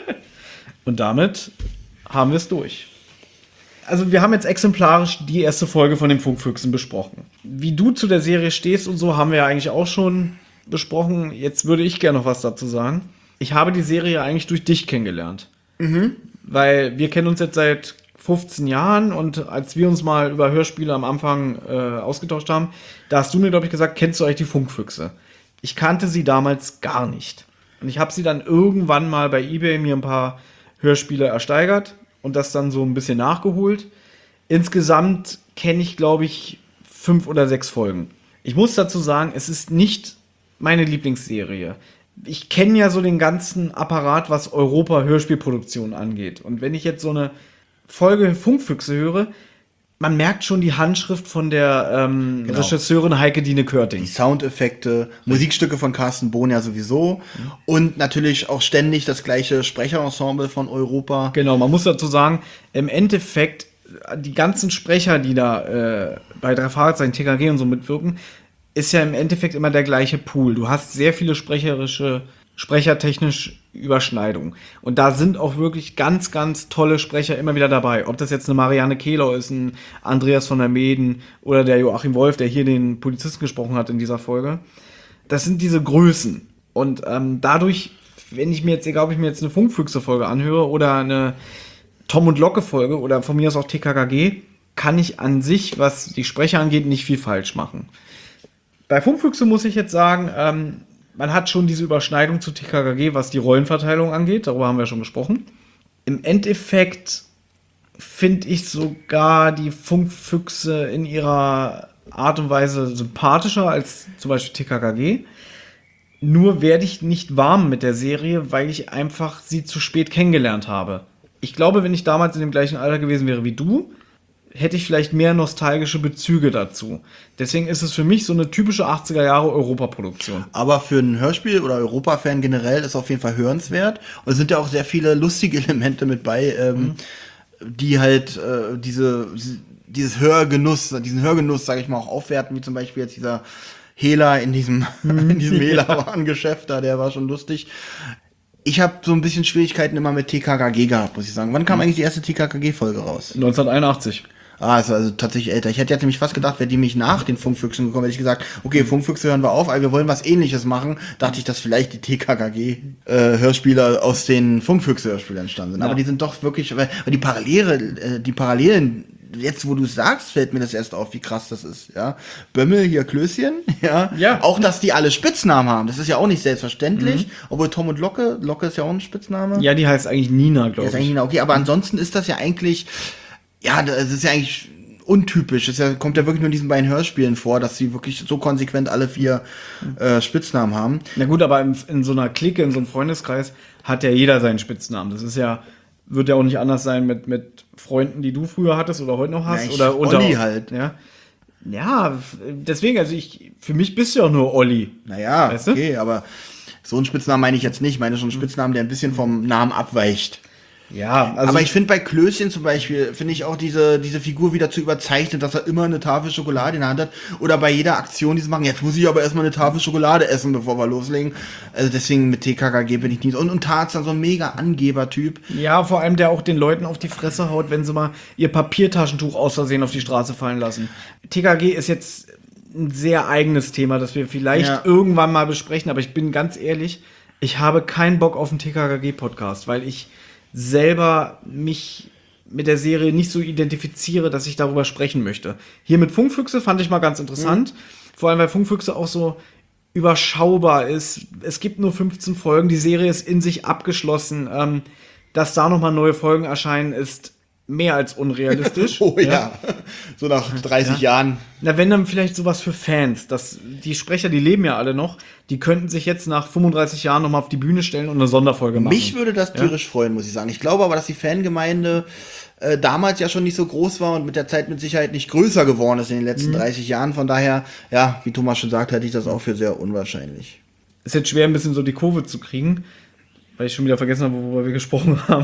Und damit haben wir es durch. Also wir haben jetzt exemplarisch die erste Folge von den Funkfüchsen besprochen. Wie du zu der Serie stehst und so, haben wir ja eigentlich auch schon besprochen. Jetzt würde ich gerne noch was dazu sagen. Ich habe die Serie eigentlich durch dich kennengelernt. Mhm. Weil wir kennen uns jetzt seit fünfzehn Jahren und als wir uns mal über Hörspiele am Anfang äh, ausgetauscht haben, da hast du mir, glaube ich, gesagt, kennst du eigentlich die Funkfüchse? Ich kannte sie damals gar nicht. Und ich habe sie dann irgendwann mal bei eBay mir ein paar Hörspiele ersteigert und das dann so ein bisschen nachgeholt. Insgesamt kenne ich, glaube ich, fünf oder sechs Folgen. Ich muss dazu sagen, es ist nicht meine Lieblingsserie. Ich kenne ja so den ganzen Apparat, was Europa-Hörspielproduktion angeht. Und wenn ich jetzt so eine Folge Funkfüchse höre, man merkt schon die Handschrift von der ähm, Genau. Regisseurin Heike Dine Körting. Die Soundeffekte, Musikstücke von Carsten Bohn ja sowieso. Mhm. Und natürlich auch ständig das gleiche Sprecherensemble von Europa. Genau, man muss dazu sagen, im Endeffekt, die ganzen Sprecher, die da äh, bei drei Fragezeichen, T K G und so mitwirken, ist ja im Endeffekt immer der gleiche Pool. Du hast sehr viele sprecherische, sprechertechnisch Überschneidungen. Und da sind auch wirklich ganz, ganz tolle Sprecher immer wieder dabei. Ob das jetzt eine Marianne Kehler ist, ein Andreas von der Meeden oder der Joachim Wolf, der hier den Polizisten gesprochen hat in dieser Folge. Das sind diese Größen. Und ähm, dadurch, wenn ich mir jetzt, egal ob ich mir jetzt eine Funkfüchse-Folge anhöre oder eine Tom und Locke-Folge oder von mir aus auch T K K G, kann ich an sich, was die Sprecher angeht, nicht viel falsch machen. Bei Funkfüchse muss ich jetzt sagen, ähm, man hat schon diese Überschneidung zu T K K G, was die Rollenverteilung angeht. Darüber haben wir schon gesprochen. Im Endeffekt finde ich sogar die Funkfüchse in ihrer Art und Weise sympathischer als zum Beispiel T K K G. Nur werde ich nicht warm mit der Serie, weil ich einfach sie zu spät kennengelernt habe. Ich glaube, wenn ich damals in dem gleichen Alter gewesen wäre wie du, hätte ich vielleicht mehr nostalgische Bezüge dazu. Deswegen ist es für mich so eine typische achtziger Jahre Europaproduktion. Aber für ein Hörspiel oder Europa-Fan generell ist auf jeden Fall hörenswert. Und es sind ja auch sehr viele lustige Elemente mit bei, ähm, mhm. die halt äh, diese, dieses Hörgenuss, diesen Hörgenuss, sage ich mal, auch aufwerten, wie zum Beispiel jetzt dieser Hehler in diesem, in diesem Hehler-Warengeschäft da, der war schon lustig. Ich habe so ein bisschen Schwierigkeiten immer mit T K K G gehabt, muss ich sagen. Wann kam mhm. eigentlich die erste T K K G-Folge raus? neunzehnhunderteinundachtzig. Ah, ist also tatsächlich älter. Ich hätte jetzt nämlich fast gedacht, wäre die mich nach den Funkfüchsen gekommen, hätte ich gesagt, okay, Funkfüchse hören wir auf, aber wir wollen was Ähnliches machen. Dachte ich, dass vielleicht die T K K G-Hörspieler äh, aus den Funkfüchse-Hörspielen entstanden sind. Ja. Aber die sind doch wirklich, weil, weil die Parallele, äh, die Parallelen, jetzt wo du es sagst, fällt mir das erst auf, wie krass das ist, ja. Bömmel, hier Klößchen, ja. ja. Auch, dass die alle Spitznamen haben, das ist ja auch nicht selbstverständlich. Mhm. Obwohl Tom und Locke, Locke ist ja auch ein Spitzname. Ja, die heißt eigentlich Nina, glaube ich. Ist eigentlich Nina, okay, aber ansonsten ist das ja eigentlich, ja, das ist ja eigentlich untypisch. Das ja, kommt ja wirklich nur in diesen beiden Hörspielen vor, dass sie wirklich so konsequent alle vier äh, Spitznamen haben. Na gut, aber in, in so einer Clique, in so einem Freundeskreis hat ja jeder seinen Spitznamen. Das ist ja, wird ja auch nicht anders sein mit, mit Freunden, die du früher hattest oder heute noch hast. Ja, ich, oder unter, Olli halt. Ja. Ja, deswegen, also ich, für mich bist du ja auch nur Olli. Naja, weißt du? Okay, aber so einen Spitznamen meine ich jetzt nicht. Ich meine schon einen Spitznamen, der ein bisschen vom Namen abweicht. Ja, also aber ich finde bei Klößchen zum Beispiel, finde ich auch diese, diese Figur wieder zu überzeichnet, dass er immer eine Tafel Schokolade in der Hand hat. Oder bei jeder Aktion, die sie machen, jetzt muss ich aber erstmal eine Tafel Schokolade essen, bevor wir loslegen. Also deswegen mit T K K G bin ich nicht. Und, und Tarzan, so ein mega Angeber-Typ. Ja, vor allem der auch den Leuten auf die Fresse haut, wenn sie mal ihr Papiertaschentuch aus Versehen auf die Straße fallen lassen. T K G ist jetzt ein sehr eigenes Thema, das wir vielleicht Ja. irgendwann mal besprechen, aber ich bin ganz ehrlich, ich habe keinen Bock auf einen T K K G-Podcast, weil ich selber mich mit der Serie nicht so identifiziere, dass ich darüber sprechen möchte. Hier mit Funkfüchse fand ich mal ganz interessant, mhm. vor allem weil Funkfüchse auch so überschaubar ist. Es gibt nur fünfzehn Folgen, die Serie ist in sich abgeschlossen. Ähm, dass da noch mal neue Folgen erscheinen, ist mehr als unrealistisch. Oh ja. ja. So nach dreißig ja. Jahren. Na, wenn dann vielleicht sowas für Fans. Das, die Sprecher, die leben ja alle noch. Die könnten sich jetzt nach fünfunddreißig Jahren noch mal auf die Bühne stellen und eine Sonderfolge machen. Mich würde das tierisch ja? freuen, muss ich sagen. Ich glaube aber, dass die Fangemeinde äh, damals ja schon nicht so groß war und mit der Zeit mit Sicherheit nicht größer geworden ist in den letzten mhm. dreißig Jahren. Von daher, ja, wie Thomas schon sagt, halte ich das auch für sehr unwahrscheinlich. Ist jetzt schwer, ein bisschen so die Kurve zu kriegen, weil ich schon wieder vergessen habe, worüber wir gesprochen haben.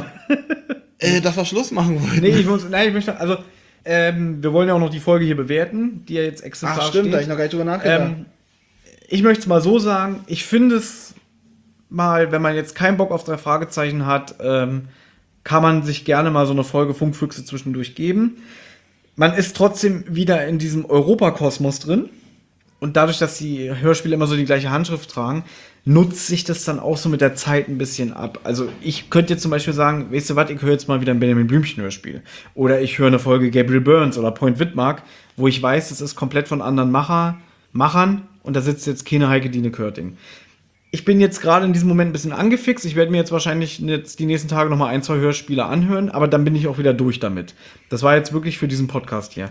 Äh, dass wir Schluss machen wollten. Nee, ich muss, nein, ich möchte, also, ähm, wir wollen ja auch noch die Folge hier bewerten, die ja jetzt exemplarisch Ach, stimmt, steht. da hab ich noch gar nicht drüber nachgedacht. Ähm, ich möchte es mal so sagen, ich finde es mal, wenn man jetzt keinen Bock auf drei Fragezeichen hat, ähm, kann man sich gerne mal so eine Folge Funkfüchse zwischendurch geben. Man ist trotzdem wieder in diesem Europakosmos drin. Und dadurch, dass die Hörspiele immer so die gleiche Handschrift tragen, nutzt sich das dann auch so mit der Zeit ein bisschen ab. Also ich könnte jetzt zum Beispiel sagen, weißt du was, ich höre jetzt mal wieder ein Benjamin Blümchen-Hörspiel. Oder ich höre eine Folge Gabriel Burns oder Point Widmark, wo ich weiß, es ist komplett von anderen Macher, Machern und da sitzt jetzt keine Heike Dine Körting. Ich bin jetzt gerade in diesem Moment ein bisschen angefixt. Ich werde mir jetzt wahrscheinlich jetzt die nächsten Tage noch mal ein, zwei Hörspiele anhören, aber dann bin ich auch wieder durch damit. Das war jetzt wirklich für diesen Podcast hier.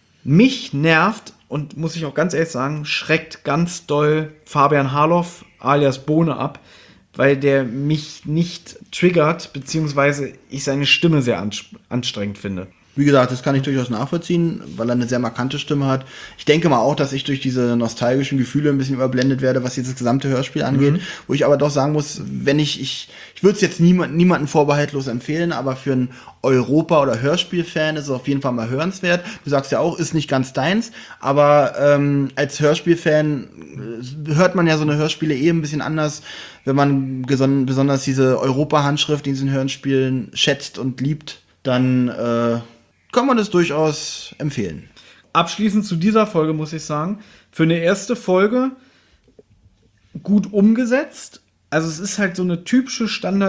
Mich nervt und muss ich auch ganz ehrlich sagen, schreckt ganz doll Fabian Harloff alias Bohne ab, weil der mich nicht triggert, beziehungsweise ich seine Stimme sehr anstrengend finde. Wie gesagt, das kann ich durchaus nachvollziehen, weil er eine sehr markante Stimme hat. Ich denke mal auch, dass ich durch diese nostalgischen Gefühle ein bisschen überblendet werde, was dieses gesamte Hörspiel angeht. Mhm. Wo ich aber doch sagen muss, wenn ich, ich, ich würde es jetzt niemand, niemanden vorbehaltlos empfehlen, aber für einen Europa- oder Hörspielfan ist es auf jeden Fall mal hörenswert. Du sagst ja auch, ist nicht ganz deins, aber ähm, als Hörspielfan hört man ja so eine Hörspiele eh ein bisschen anders, wenn man geson- besonders diese Europa-Handschrift in diesen Hörspielen schätzt und liebt, dann äh, kann man das durchaus empfehlen. Abschließend zu dieser Folge muss ich sagen, für eine erste Folge gut umgesetzt. Also es ist halt so eine typische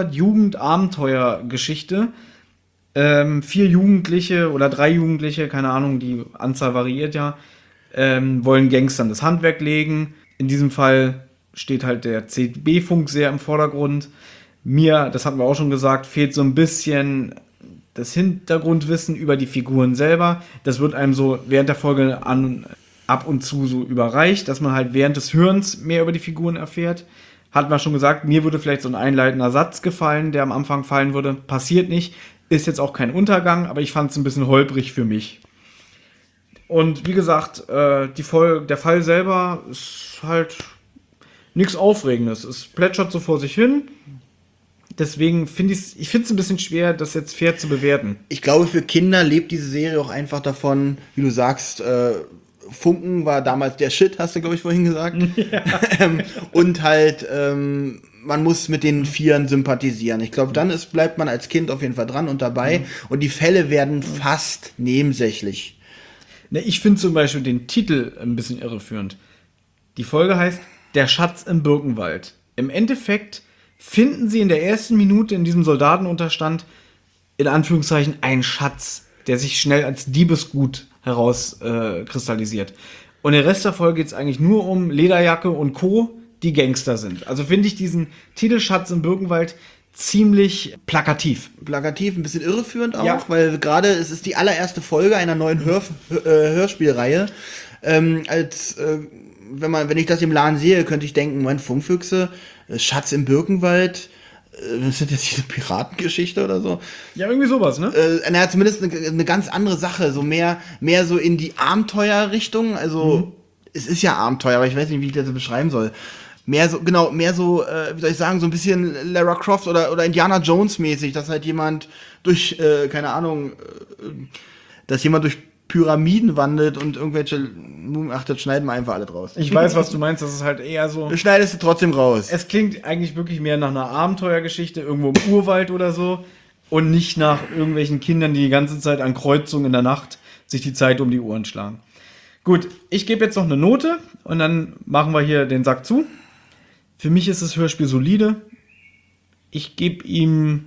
Standard-Jugend-Abenteuer-Geschichte. Ähm, vier Jugendliche oder drei Jugendliche, keine Ahnung, die Anzahl variiert ja, ähm, wollen Gangstern das Handwerk legen. In diesem Fall steht halt der C B-Funk sehr im Vordergrund. Mir, das hatten wir auch schon gesagt, fehlt so ein bisschen das Hintergrundwissen über die Figuren selber. Das wird einem so während der Folge an, ab und zu so überreicht, dass man halt während des Hörens mehr über die Figuren erfährt. Hat man schon gesagt, mir würde vielleicht so ein einleitender Satz gefallen, der am Anfang fallen würde. Passiert nicht. Ist jetzt auch kein Untergang, aber ich fand es ein bisschen holprig für mich. Und wie gesagt, äh, die Vol- der Fall selber ist halt nichts Aufregendes. Es plätschert so vor sich hin. Deswegen finde ich's, ich finde es ein bisschen schwer, das jetzt fair zu bewerten. Ich glaube, für Kinder lebt diese Serie auch einfach davon, wie du sagst, äh, Funken war damals der Shit, hast du, glaube ich, vorhin gesagt. Ja. ähm, und halt, ähm, man muss mit den Vieren sympathisieren. Ich glaube, dann ist, bleibt man als Kind auf jeden Fall dran und dabei. Mhm. Und die Fälle werden fast nebensächlich. Ne, ich finde zum Beispiel den Titel ein bisschen irreführend. Die Folge heißt Der Schatz im Birkenwald. Im Endeffekt finden sie in der ersten Minute in diesem Soldatenunterstand in Anführungszeichen einen Schatz, der sich schnell als Diebesgut herauskristallisiert. Äh, und der Rest der Folge geht es eigentlich nur um Lederjacke und Co., die Gangster sind. Also finde ich diesen Titel Schatz im Birkenwald ziemlich plakativ. Plakativ, ein bisschen irreführend auch, ja. Weil gerade es ist die allererste Folge einer neuen Hör, äh, Hörspielreihe. Ähm, als äh, wenn man, wenn ich das im Laden sehe, könnte ich denken, mein Funkfüchse, Schatz im Birkenwald, äh, ist das jetzt diese Piratengeschichte oder so? Ja, irgendwie sowas, ne? Äh, naja, zumindest eine, eine ganz andere Sache, so mehr, mehr so in die Abenteuerrichtung, also mhm. Es ist ja Abenteuer, aber ich weiß nicht, wie ich das beschreiben soll. Mehr so, genau, mehr so, äh, wie soll ich sagen, so ein bisschen Lara Croft oder, oder Indiana Jones mäßig, dass halt jemand durch, äh, keine Ahnung, äh, dass jemand durch Pyramiden wandelt und irgendwelche, ach, das schneiden wir einfach alle draus. Ich weiß, was du meinst, das ist halt eher so. Das schneidest du trotzdem raus. Es klingt eigentlich wirklich mehr nach einer Abenteuergeschichte, irgendwo im Urwald oder so. Und nicht nach irgendwelchen Kindern, die die ganze Zeit an Kreuzungen in der Nacht sich die Zeit um die Ohren schlagen. Gut, ich gebe jetzt noch eine Note und dann machen wir hier den Sack zu. Für mich ist das Hörspiel solide. Ich gebe ihm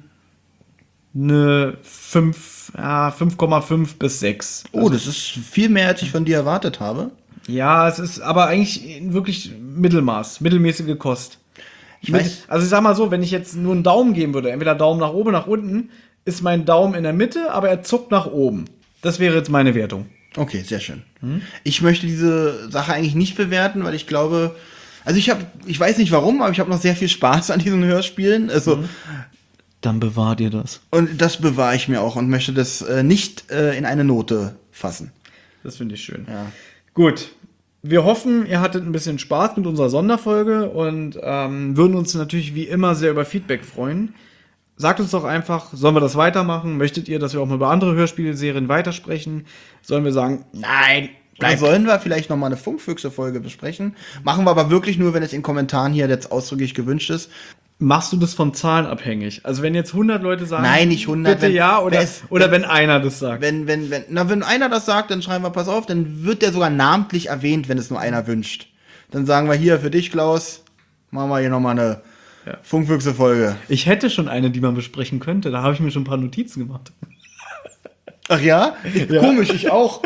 eine fünf, ja, fünf Komma fünf bis sechs. Oh, das ist viel mehr, als ich von dir erwartet habe. Ja, es ist aber eigentlich wirklich Mittelmaß, mittelmäßige Kost. Ich Mit, weiß. also ich sag mal so, wenn ich jetzt nur einen Daumen geben würde, entweder Daumen nach oben, nach unten, ist mein Daumen in der Mitte, aber er zuckt nach oben. Das wäre jetzt meine Wertung. Okay, sehr schön. Ich möchte diese Sache eigentlich nicht bewerten, weil ich glaube, also ich habe, ich weiß nicht warum, aber ich habe noch sehr viel Spaß an diesen Hörspielen. Also Mhm. Dann bewahrt ihr das. und das bewahre ich mir auch und möchte das äh, nicht äh, in eine Note fassen. Das finde ich schön. Ja. Gut. Wir hoffen, ihr hattet ein bisschen Spaß mit unserer Sonderfolge und ähm, würden uns natürlich wie immer sehr über Feedback freuen. Sagt uns doch einfach, sollen wir das weitermachen? Möchtet ihr, dass wir auch mal über andere Hörspielserien weitersprechen? Sollen wir sagen, nein, Dann sollen wir vielleicht noch mal eine Funkfüchse-Folge besprechen. Machen wir aber wirklich nur, wenn es in Kommentaren hier jetzt ausdrücklich gewünscht ist. Machst du das von Zahlen abhängig? Also wenn jetzt hundert Leute sagen, Nein, nicht hundert, bitte wenn- ja, oder, wenn es- oder wenn- wenn einer das sagt. Wenn, wenn, wenn, na, wenn einer das sagt, dann schreiben wir, pass auf, dann wird der sogar namentlich erwähnt, wenn es nur einer wünscht. Dann sagen wir hier für dich, Klaus, machen wir hier noch mal eine Ja. Funkfüchse-Folge. Ich hätte schon eine, die man besprechen könnte. Da habe ich mir schon ein paar Notizen gemacht. Ach ja? Komisch, ich auch.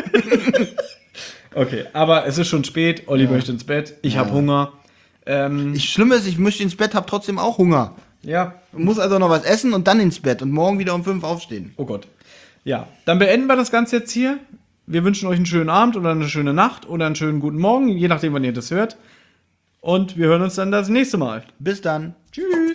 Okay, aber es ist schon spät. Olli Ja. möchte ins Bett. Ich Ja. habe Hunger. Ähm, Ich, Schlimm ist, ich möchte ins Bett, habe trotzdem auch Hunger. ja. Muss also noch was essen und dann ins Bett und morgen wieder um fünf aufstehen. Oh Gott. Ja, dann beenden wir das Ganze jetzt hier. Wir wünschen euch einen schönen Abend oder eine schöne Nacht oder einen schönen guten Morgen, je nachdem, wann ihr das hört. Und wir hören uns dann das nächste Mal. Bis dann. Tschüss.